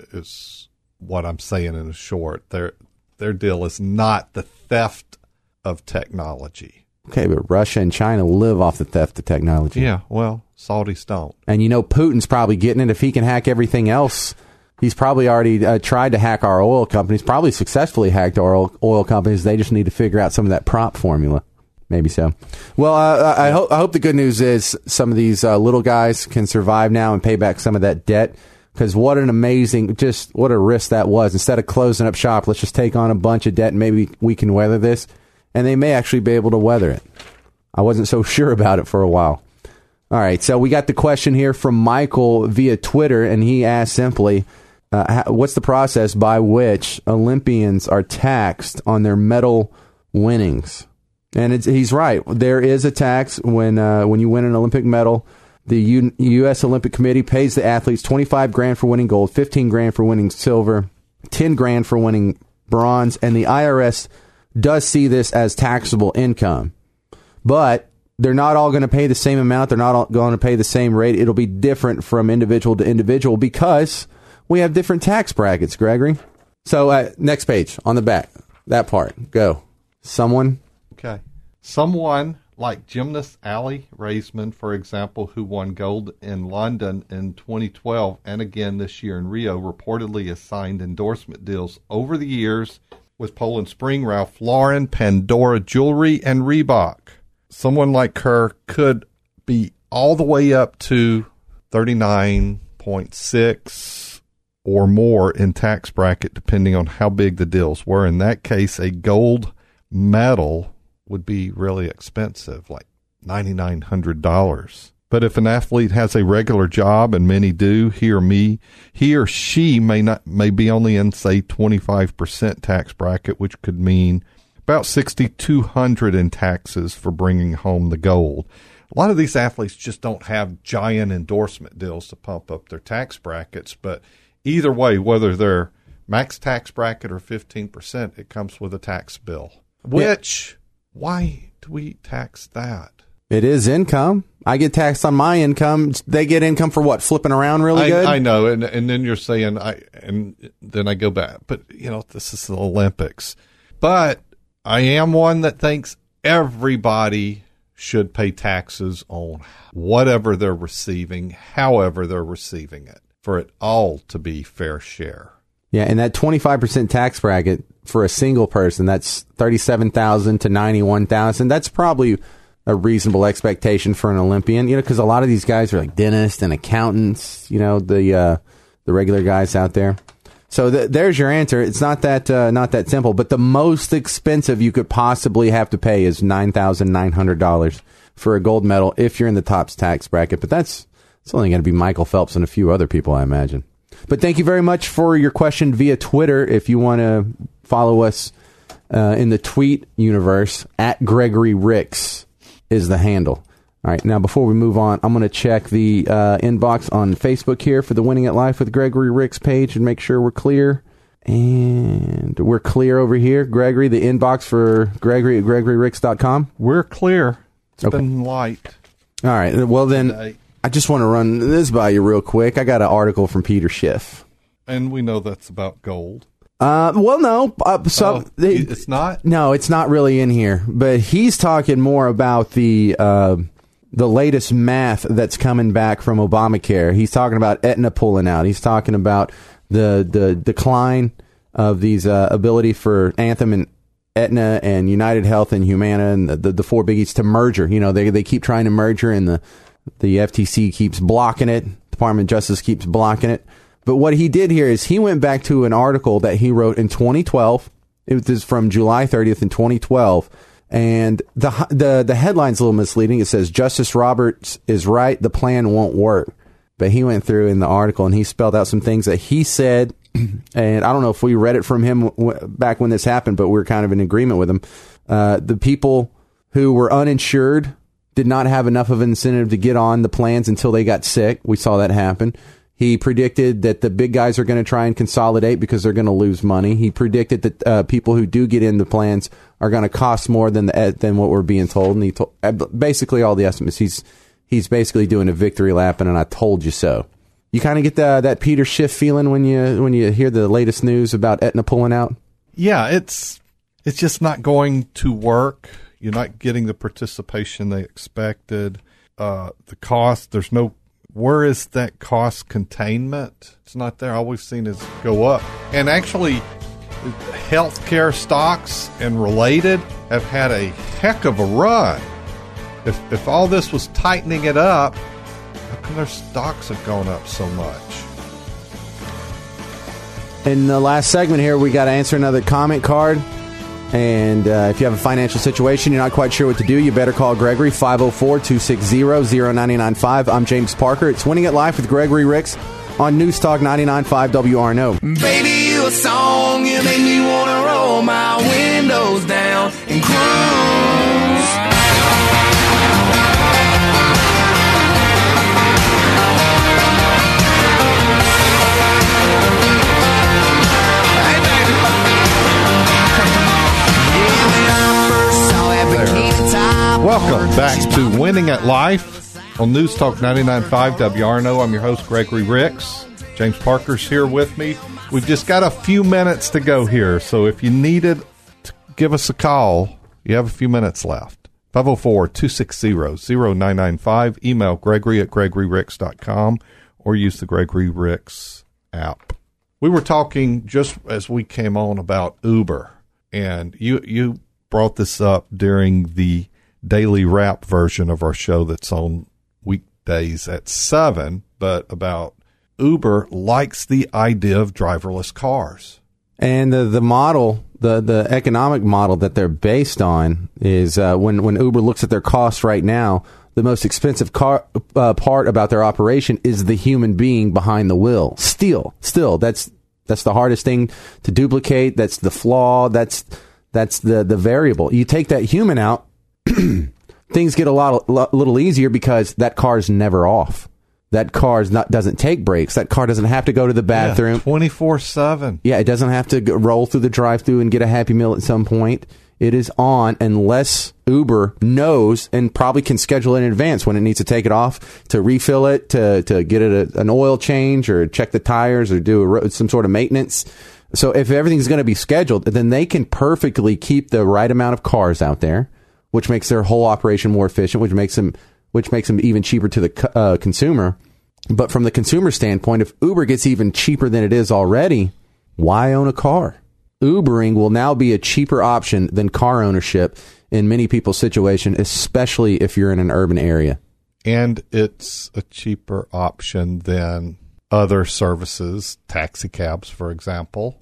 is what I'm saying in short. Their deal is not the theft of technology. Okay, but Russia and China live off the theft of technology. Yeah, well, Saudis don't. And Putin's probably getting it if he can hack everything else. He's probably already tried to hack our oil companies, probably successfully hacked our oil companies. They just need to figure out some of that prop formula. Maybe so. Well, I hope the good news is some of these little guys can survive now and pay back some of that debt. Because what an amazing, just what a risk that was. Instead of closing up shop, let's just take on a bunch of debt and maybe we can weather this. And they may actually be able to weather it. I wasn't so sure about it for a while. All right, so we got the question here from Michael via Twitter, and he asked simply, what's the process by which Olympians are taxed on their medal winnings? And he's right. There is a tax when you win an Olympic medal. The U.S. Olympic Committee pays the athletes $25,000 for winning gold, $15,000 for winning silver, $10,000 for winning bronze, and the IRS does see this as taxable income. But they're not all going to pay the same amount. They're not all going to pay the same rate. It'll be different from individual to individual because we have different tax brackets, Gregory. So next page on the back, that part. Go. Someone. Okay. Someone like gymnast Ali Raisman, for example, who won gold in London in 2012 and again this year in Rio, reportedly has signed endorsement deals over the years with Poland Spring, Ralph Lauren, Pandora Jewelry, and Reebok. Someone like her could be all the way up to 39.6 or more in tax bracket, depending on how big the deals were. In that case, a gold medal would be really expensive, like $9,900. But if an athlete has a regular job, and many do, he or she may be only in, say, 25% tax bracket, which could mean about $6,200 in taxes for bringing home the gold. A lot of these athletes just don't have giant endorsement deals to pump up their tax brackets, but either way, whether they're max tax bracket or 15%, it comes with a tax bill. Which, why do we tax that? It is income. I get taxed on my income. They get income for what? Flipping around really good? I know. And then you're saying, and then I go back. But, this is the Olympics. But I am one that thinks everybody should pay taxes on whatever they're receiving, however they're receiving it, for it all to be fair share. Yeah, and that 25% tax bracket for a single person, that's $37,000 to $91,000. That's probably a reasonable expectation for an Olympian, because a lot of these guys are like dentists and accountants, the regular guys out there. So there's your answer. It's not that simple, but the most expensive you could possibly have to pay is $9,900 for a gold medal if you're in the top tax bracket. But it's only going to be Michael Phelps and a few other people, I imagine. But thank you very much for your question via Twitter. If you want to follow us in the tweet universe, @GregoryRicks is the handle. All right, now before we move on, I'm going to check the inbox on Facebook here for the Winning at Life with Gregory Ricks page and make sure we're clear. And we're clear over here. Gregory, the inbox for Gregory at GregoryRicks.com. We're clear. It's been light. All right, well then, I just want to run this by you real quick. I got an article from Peter Schiff. And we know that's about gold. Well, no. It's not? No, it's not really in here. But he's talking more about the latest math that's coming back from Obamacare. He's talking about Aetna pulling out. He's talking about the decline of these ability for Anthem and Aetna and United Health and Humana and the four biggies to merger. They keep trying to merger, and the FTC keeps blocking it. Department of Justice keeps blocking it. But what he did here is he went back to an article that he wrote in 2012. It was from July 30th in 2012. And the headline's a little misleading. It says, Justice Roberts is right, the plan won't work. But he went through in the article and he spelled out some things that he said. And I don't know if we read it from him back when this happened, but we're kind of in agreement with him. The people who were uninsured did not have enough of an incentive to get on the plans until they got sick. We saw that happen. He predicted that the big guys are going to try and consolidate because they're going to lose money. He predicted that people who do get in the plans are going to cost more than what we're being told. And he told basically all the estimates. He's basically doing a victory lap, and I told you so. You kind of get that Peter Schiff feeling when you hear the latest news about Aetna pulling out. Yeah, it's just not going to work. You're not getting the participation they expected. The cost, there's no. Where is that cost containment? It's not there. All we've seen is go up. And actually, healthcare stocks and related have had a heck of a run. If all this was tightening it up, how come their stocks have gone up so much? In the last segment here, we got to answer another comment card. And if you have a financial situation, you're not quite sure what to do, you better call Gregory, 504-260-0995. I'm James Parker. It's Winning at Life with Gregory Ricks on News Talk 99.5 WRNO. Baby, you a song, you make me want to roll my windows down and cruise. Welcome back to Winning at Life on News Talk 99.5 WRNO. I'm your host, Gregory Ricks. James Parker's here with me. We've just got a few minutes to go here, so if you needed to give us a call, you have a few minutes left. 504-260-0995. Email Gregory at GregoryRicks.com or use the Gregory Ricks app. We were talking just as we came on about Uber, and you brought this up during the daily wrap version of our show that's on weekdays at 7, but about Uber likes the idea of driverless cars. And the model, the economic model that they're based on is when Uber looks at their costs right now, the most expensive part about their operation is the human being behind the wheel. Still, that's the hardest thing to duplicate. That's the flaw. That's the variable. You take that human out, things get a little easier because that car's never off. That car doesn't take breaks. That car doesn't have to go to the bathroom 24/7. Yeah, it doesn't have to roll through the drive-thru and get a Happy Meal at some point. It is on unless Uber knows and probably can schedule it in advance when it needs to take it off, to refill it, to get it an oil change or check the tires or do some sort of maintenance. So if everything's going to be scheduled, then they can perfectly keep the right amount of cars out there, which makes their whole operation more efficient, which makes them even cheaper to the consumer. But from the consumer standpoint, if Uber gets even cheaper than it is already, why own a car? Ubering will now be a cheaper option than car ownership in many people's situation, especially if you're in an urban area. And it's a cheaper option than other services, taxi cabs, for example,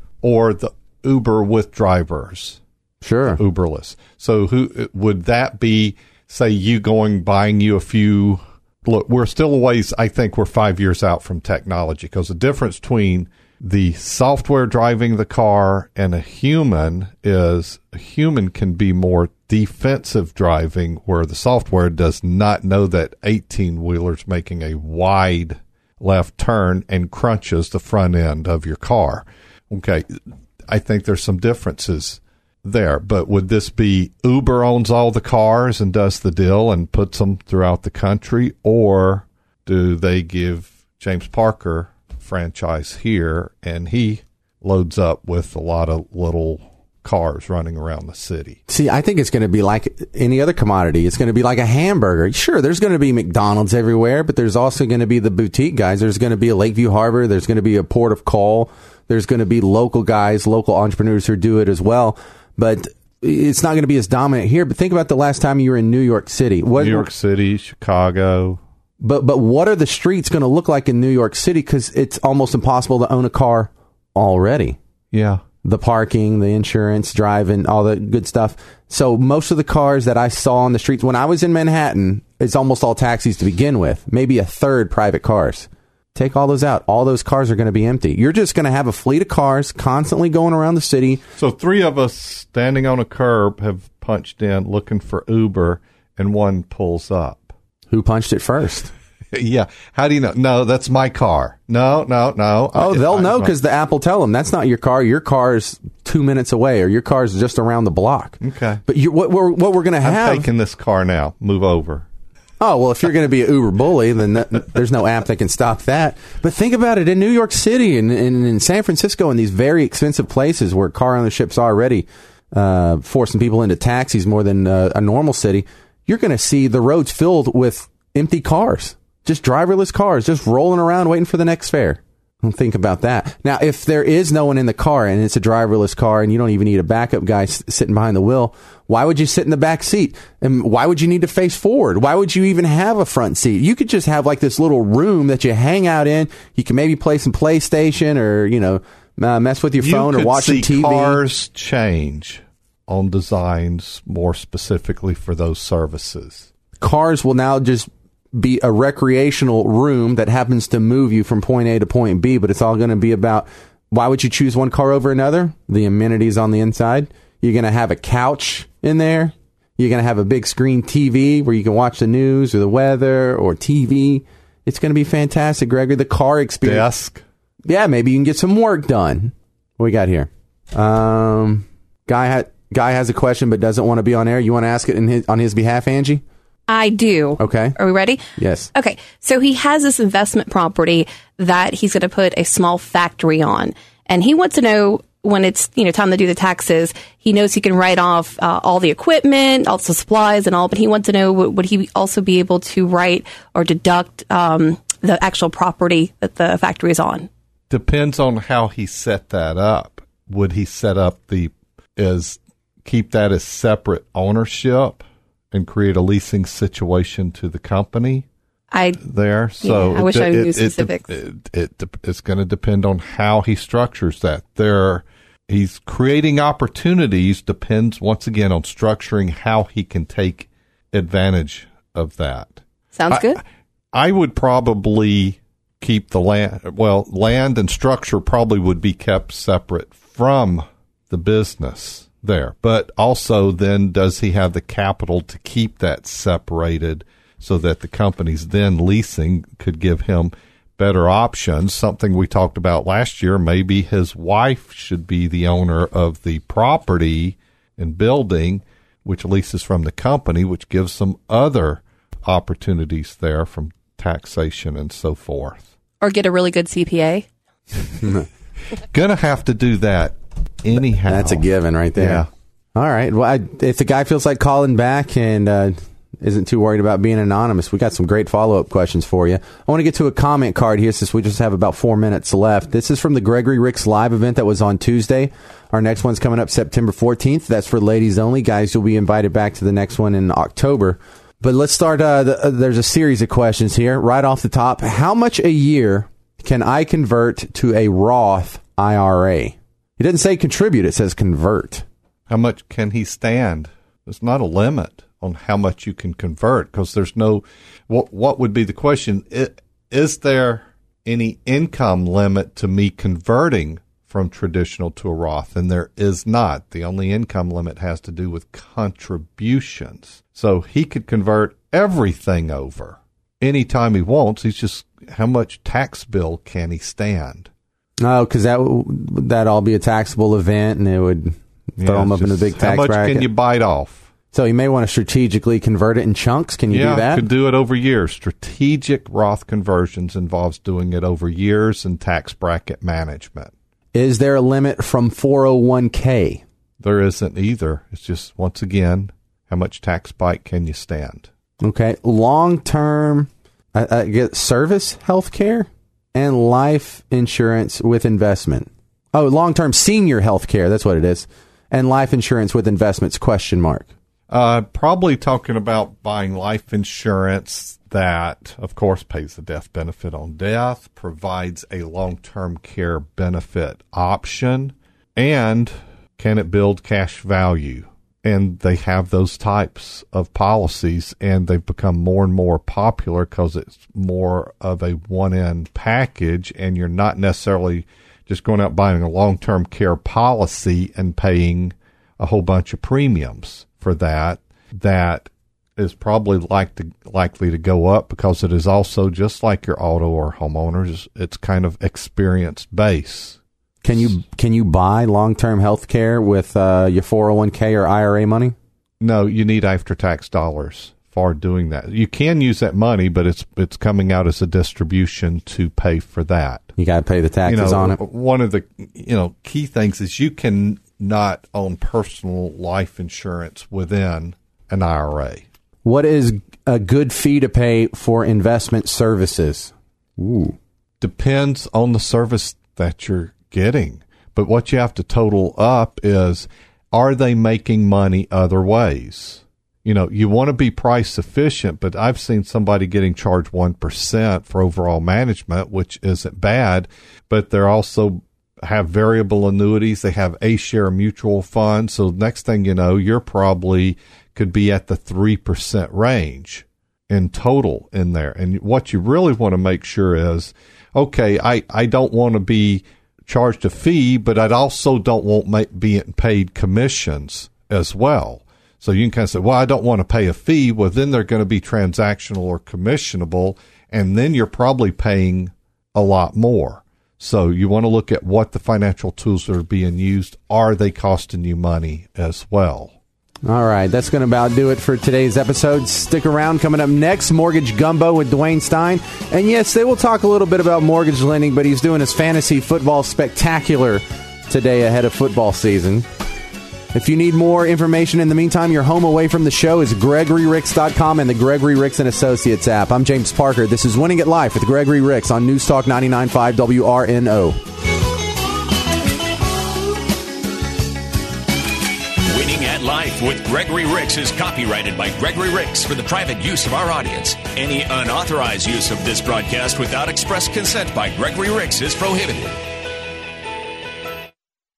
or the Uber with drivers. Sure. Uberless. So who would that be, say, buying you a few... Look, we're still a ways, I think we're 5 years out from technology, because the difference between the software driving the car and a human is a human can be more defensive driving, where the software does not know that 18-wheeler's making a wide left turn and crunches the front end of your car. Okay, I think there's some differences there, but would this be Uber owns all the cars and does the deal and puts them throughout the country, or do they give James Parker franchise here and he loads up with a lot of little cars running around the city? See, I think it's going to be like any other commodity. It's going to be like a hamburger. Sure, there's going to be McDonald's everywhere, but there's also going to be the boutique guys. There's going to be a Lakeview Harbor. There's going to be a Port of Call. There's going to be local guys, local entrepreneurs who do it as well. But it's not going to be as dominant here. But think about the last time you were in New York City. New York City, Chicago. But what are the streets going to look like in New York City? Because it's almost impossible to own a car already. Yeah. The parking, the insurance, driving, all the good stuff. So most of the cars that I saw on the streets when I was in Manhattan, it's almost all taxis to begin with. Maybe a third private cars. Take all those out. All those cars are going to be empty. You're just going to have a fleet of cars constantly going around the city. So 3 of us standing on a curb have punched in looking for Uber, and one pulls up. Who punched it first? Yeah. How do you know? No, that's my car. No. Oh, they'll know because the app will tell them that's not your car. Your car is 2 minutes away, or your car is just around the block. Okay. But what we're going to have... I'm taking this car now. Move over. Oh, well, if you're going to be an Uber bully, then there's no app that can stop that. But think about it. In New York City and in San Francisco and these very expensive places where car ownership's already forcing people into taxis more than a normal city, you're going to see the roads filled with empty cars. Just driverless cars, just rolling around waiting for the next fare. Think about that. Now, if there is no one in the car and it's a driverless car and you don't even need a backup guy sitting behind the wheel, why would you sit in the back seat? And why would you need to face forward? Why would you even have a front seat? You could just have like this little room that you hang out in. You can maybe play some PlayStation or, mess with your phone or watch some TV. Cars change on designs more specifically for those services. Cars will now just be a recreational room that happens to move you from point A to point B, but it's all going to be about, why would you choose one car over another? The amenities on the inside. You're going to have a couch in there. You're going to have a big screen TV where you can watch the news or the weather or TV. It's going to be fantastic, Gregory. The car experience. Desk. Yeah, maybe you can get some work done. What we got here? Guy has a question but doesn't want to be on air. You want to ask it on his behalf, Angie? I do. Okay. Are we ready? Yes. Okay. So he has this investment property that he's going to put a small factory on. And he wants to know when it's, time to do the taxes, he knows he can write off all the equipment, all the supplies and all, but he wants to know, would he also be able to write or deduct the actual property that the factory is on? Depends on how he set that up. Would he set up keep that as separate ownership and create a leasing situation to the company? I wish I knew specifics. It's going to depend on how he structures that. He's creating opportunities, depends once again on structuring how he can take advantage of that. Sounds good. I would probably keep the land. Well, land and structure probably would be kept separate from the business there. But also then, does he have the capital to keep that separated so that the companies then leasing could give him better options? Something we talked about last year, maybe his wife should be the owner of the property and building, which leases from the company, which gives some other opportunities there from taxation and so forth. Or get a really good CPA. Gonna have to do that anyhow. That's a given right there. Yeah. All right. Well, if the guy feels like calling back and isn't too worried about being anonymous, we got some great follow-up questions for you. I want to get to a comment card here since we just have about 4 minutes left. This is from the Gregory Ricks live event that was on Tuesday. Our next one's coming up September 14th. That's for ladies only. Guys, you'll be invited back to the next one in October. But let's start. There's a series of questions here. Right off the top, how much a year can I convert to a Roth IRA? It doesn't say contribute. It says convert. How much can he stand? There's not a limit on how much you can convert, because there's no, what would be the question? Is there any income limit to me converting from traditional to a Roth? And there is not. The only income limit has to do with contributions. So he could convert everything over anytime he wants. He's just, how much tax bill can he stand? Oh, because that'd all be a taxable event, and it would throw him up in a big tax bracket. How much can you bite off? So you may want to strategically convert it in chunks. Can you do that? Yeah, could do it over years. Strategic Roth conversions involves doing it over years and tax bracket management. Is there a limit from 401k? There isn't either. It's just, once again, how much tax bite can you stand? Okay. Long-term service health care and life insurance with investment. Oh, long-term senior health care. That's what it is. And life insurance with investments, ? Probably talking about buying life insurance that, of course, pays the death benefit on death, provides a long-term care benefit option, and can it build cash value? And they have those types of policies, and they've become more and more popular because it's more of a one-end package, and you're not necessarily just going out buying a long-term care policy and paying a whole bunch of premiums for that is probably likely to go up, because it is also, just like your auto or homeowners, it's kind of experience based. Can you buy long-term health care with your 401k or IRA money? No, you need after-tax dollars for doing that. You can use that money, but it's coming out as a distribution to pay for that. You got to pay the taxes on it. One of the key things is you can not own personal life insurance within an IRA. What is a good fee to pay for investment services? Ooh. depends on the service that you're getting. But what you have to total up is, are they making money other ways? You know, you want to be price efficient, but I've seen somebody getting charged 1% for overall management, which isn't bad, but they're also have variable annuities. They have A-share mutual funds. So next thing you know, you're probably could be at the 3% range in total in there. And what you really want to make sure is, okay, I don't want to be charged a fee, but I also don't want being paid commissions as well. So you can kind of say, well, I don't want to pay a fee. Well, then they're going to be transactional or commissionable, and then you're probably paying a lot more. So you want to look at what the financial tools that are being used. Are they costing you money as well? All right, that's going to about do it for today's episode. Stick around. Coming up next, Mortgage Gumbo with Dwayne Stein. And yes, they will talk a little bit about mortgage lending, but he's doing his fantasy football spectacular today ahead of football season. If you need more information in the meantime, your home away from the show is GregoryRicks.com and the Gregory Ricks & Associates app. I'm James Parker. This is Winning at Life with Gregory Ricks on News Talk 99.5 WRNO. Winning at Life with Gregory Ricks is copyrighted by Gregory Ricks for the private use of our audience. Any unauthorized use of this broadcast without express consent by Gregory Ricks is prohibited.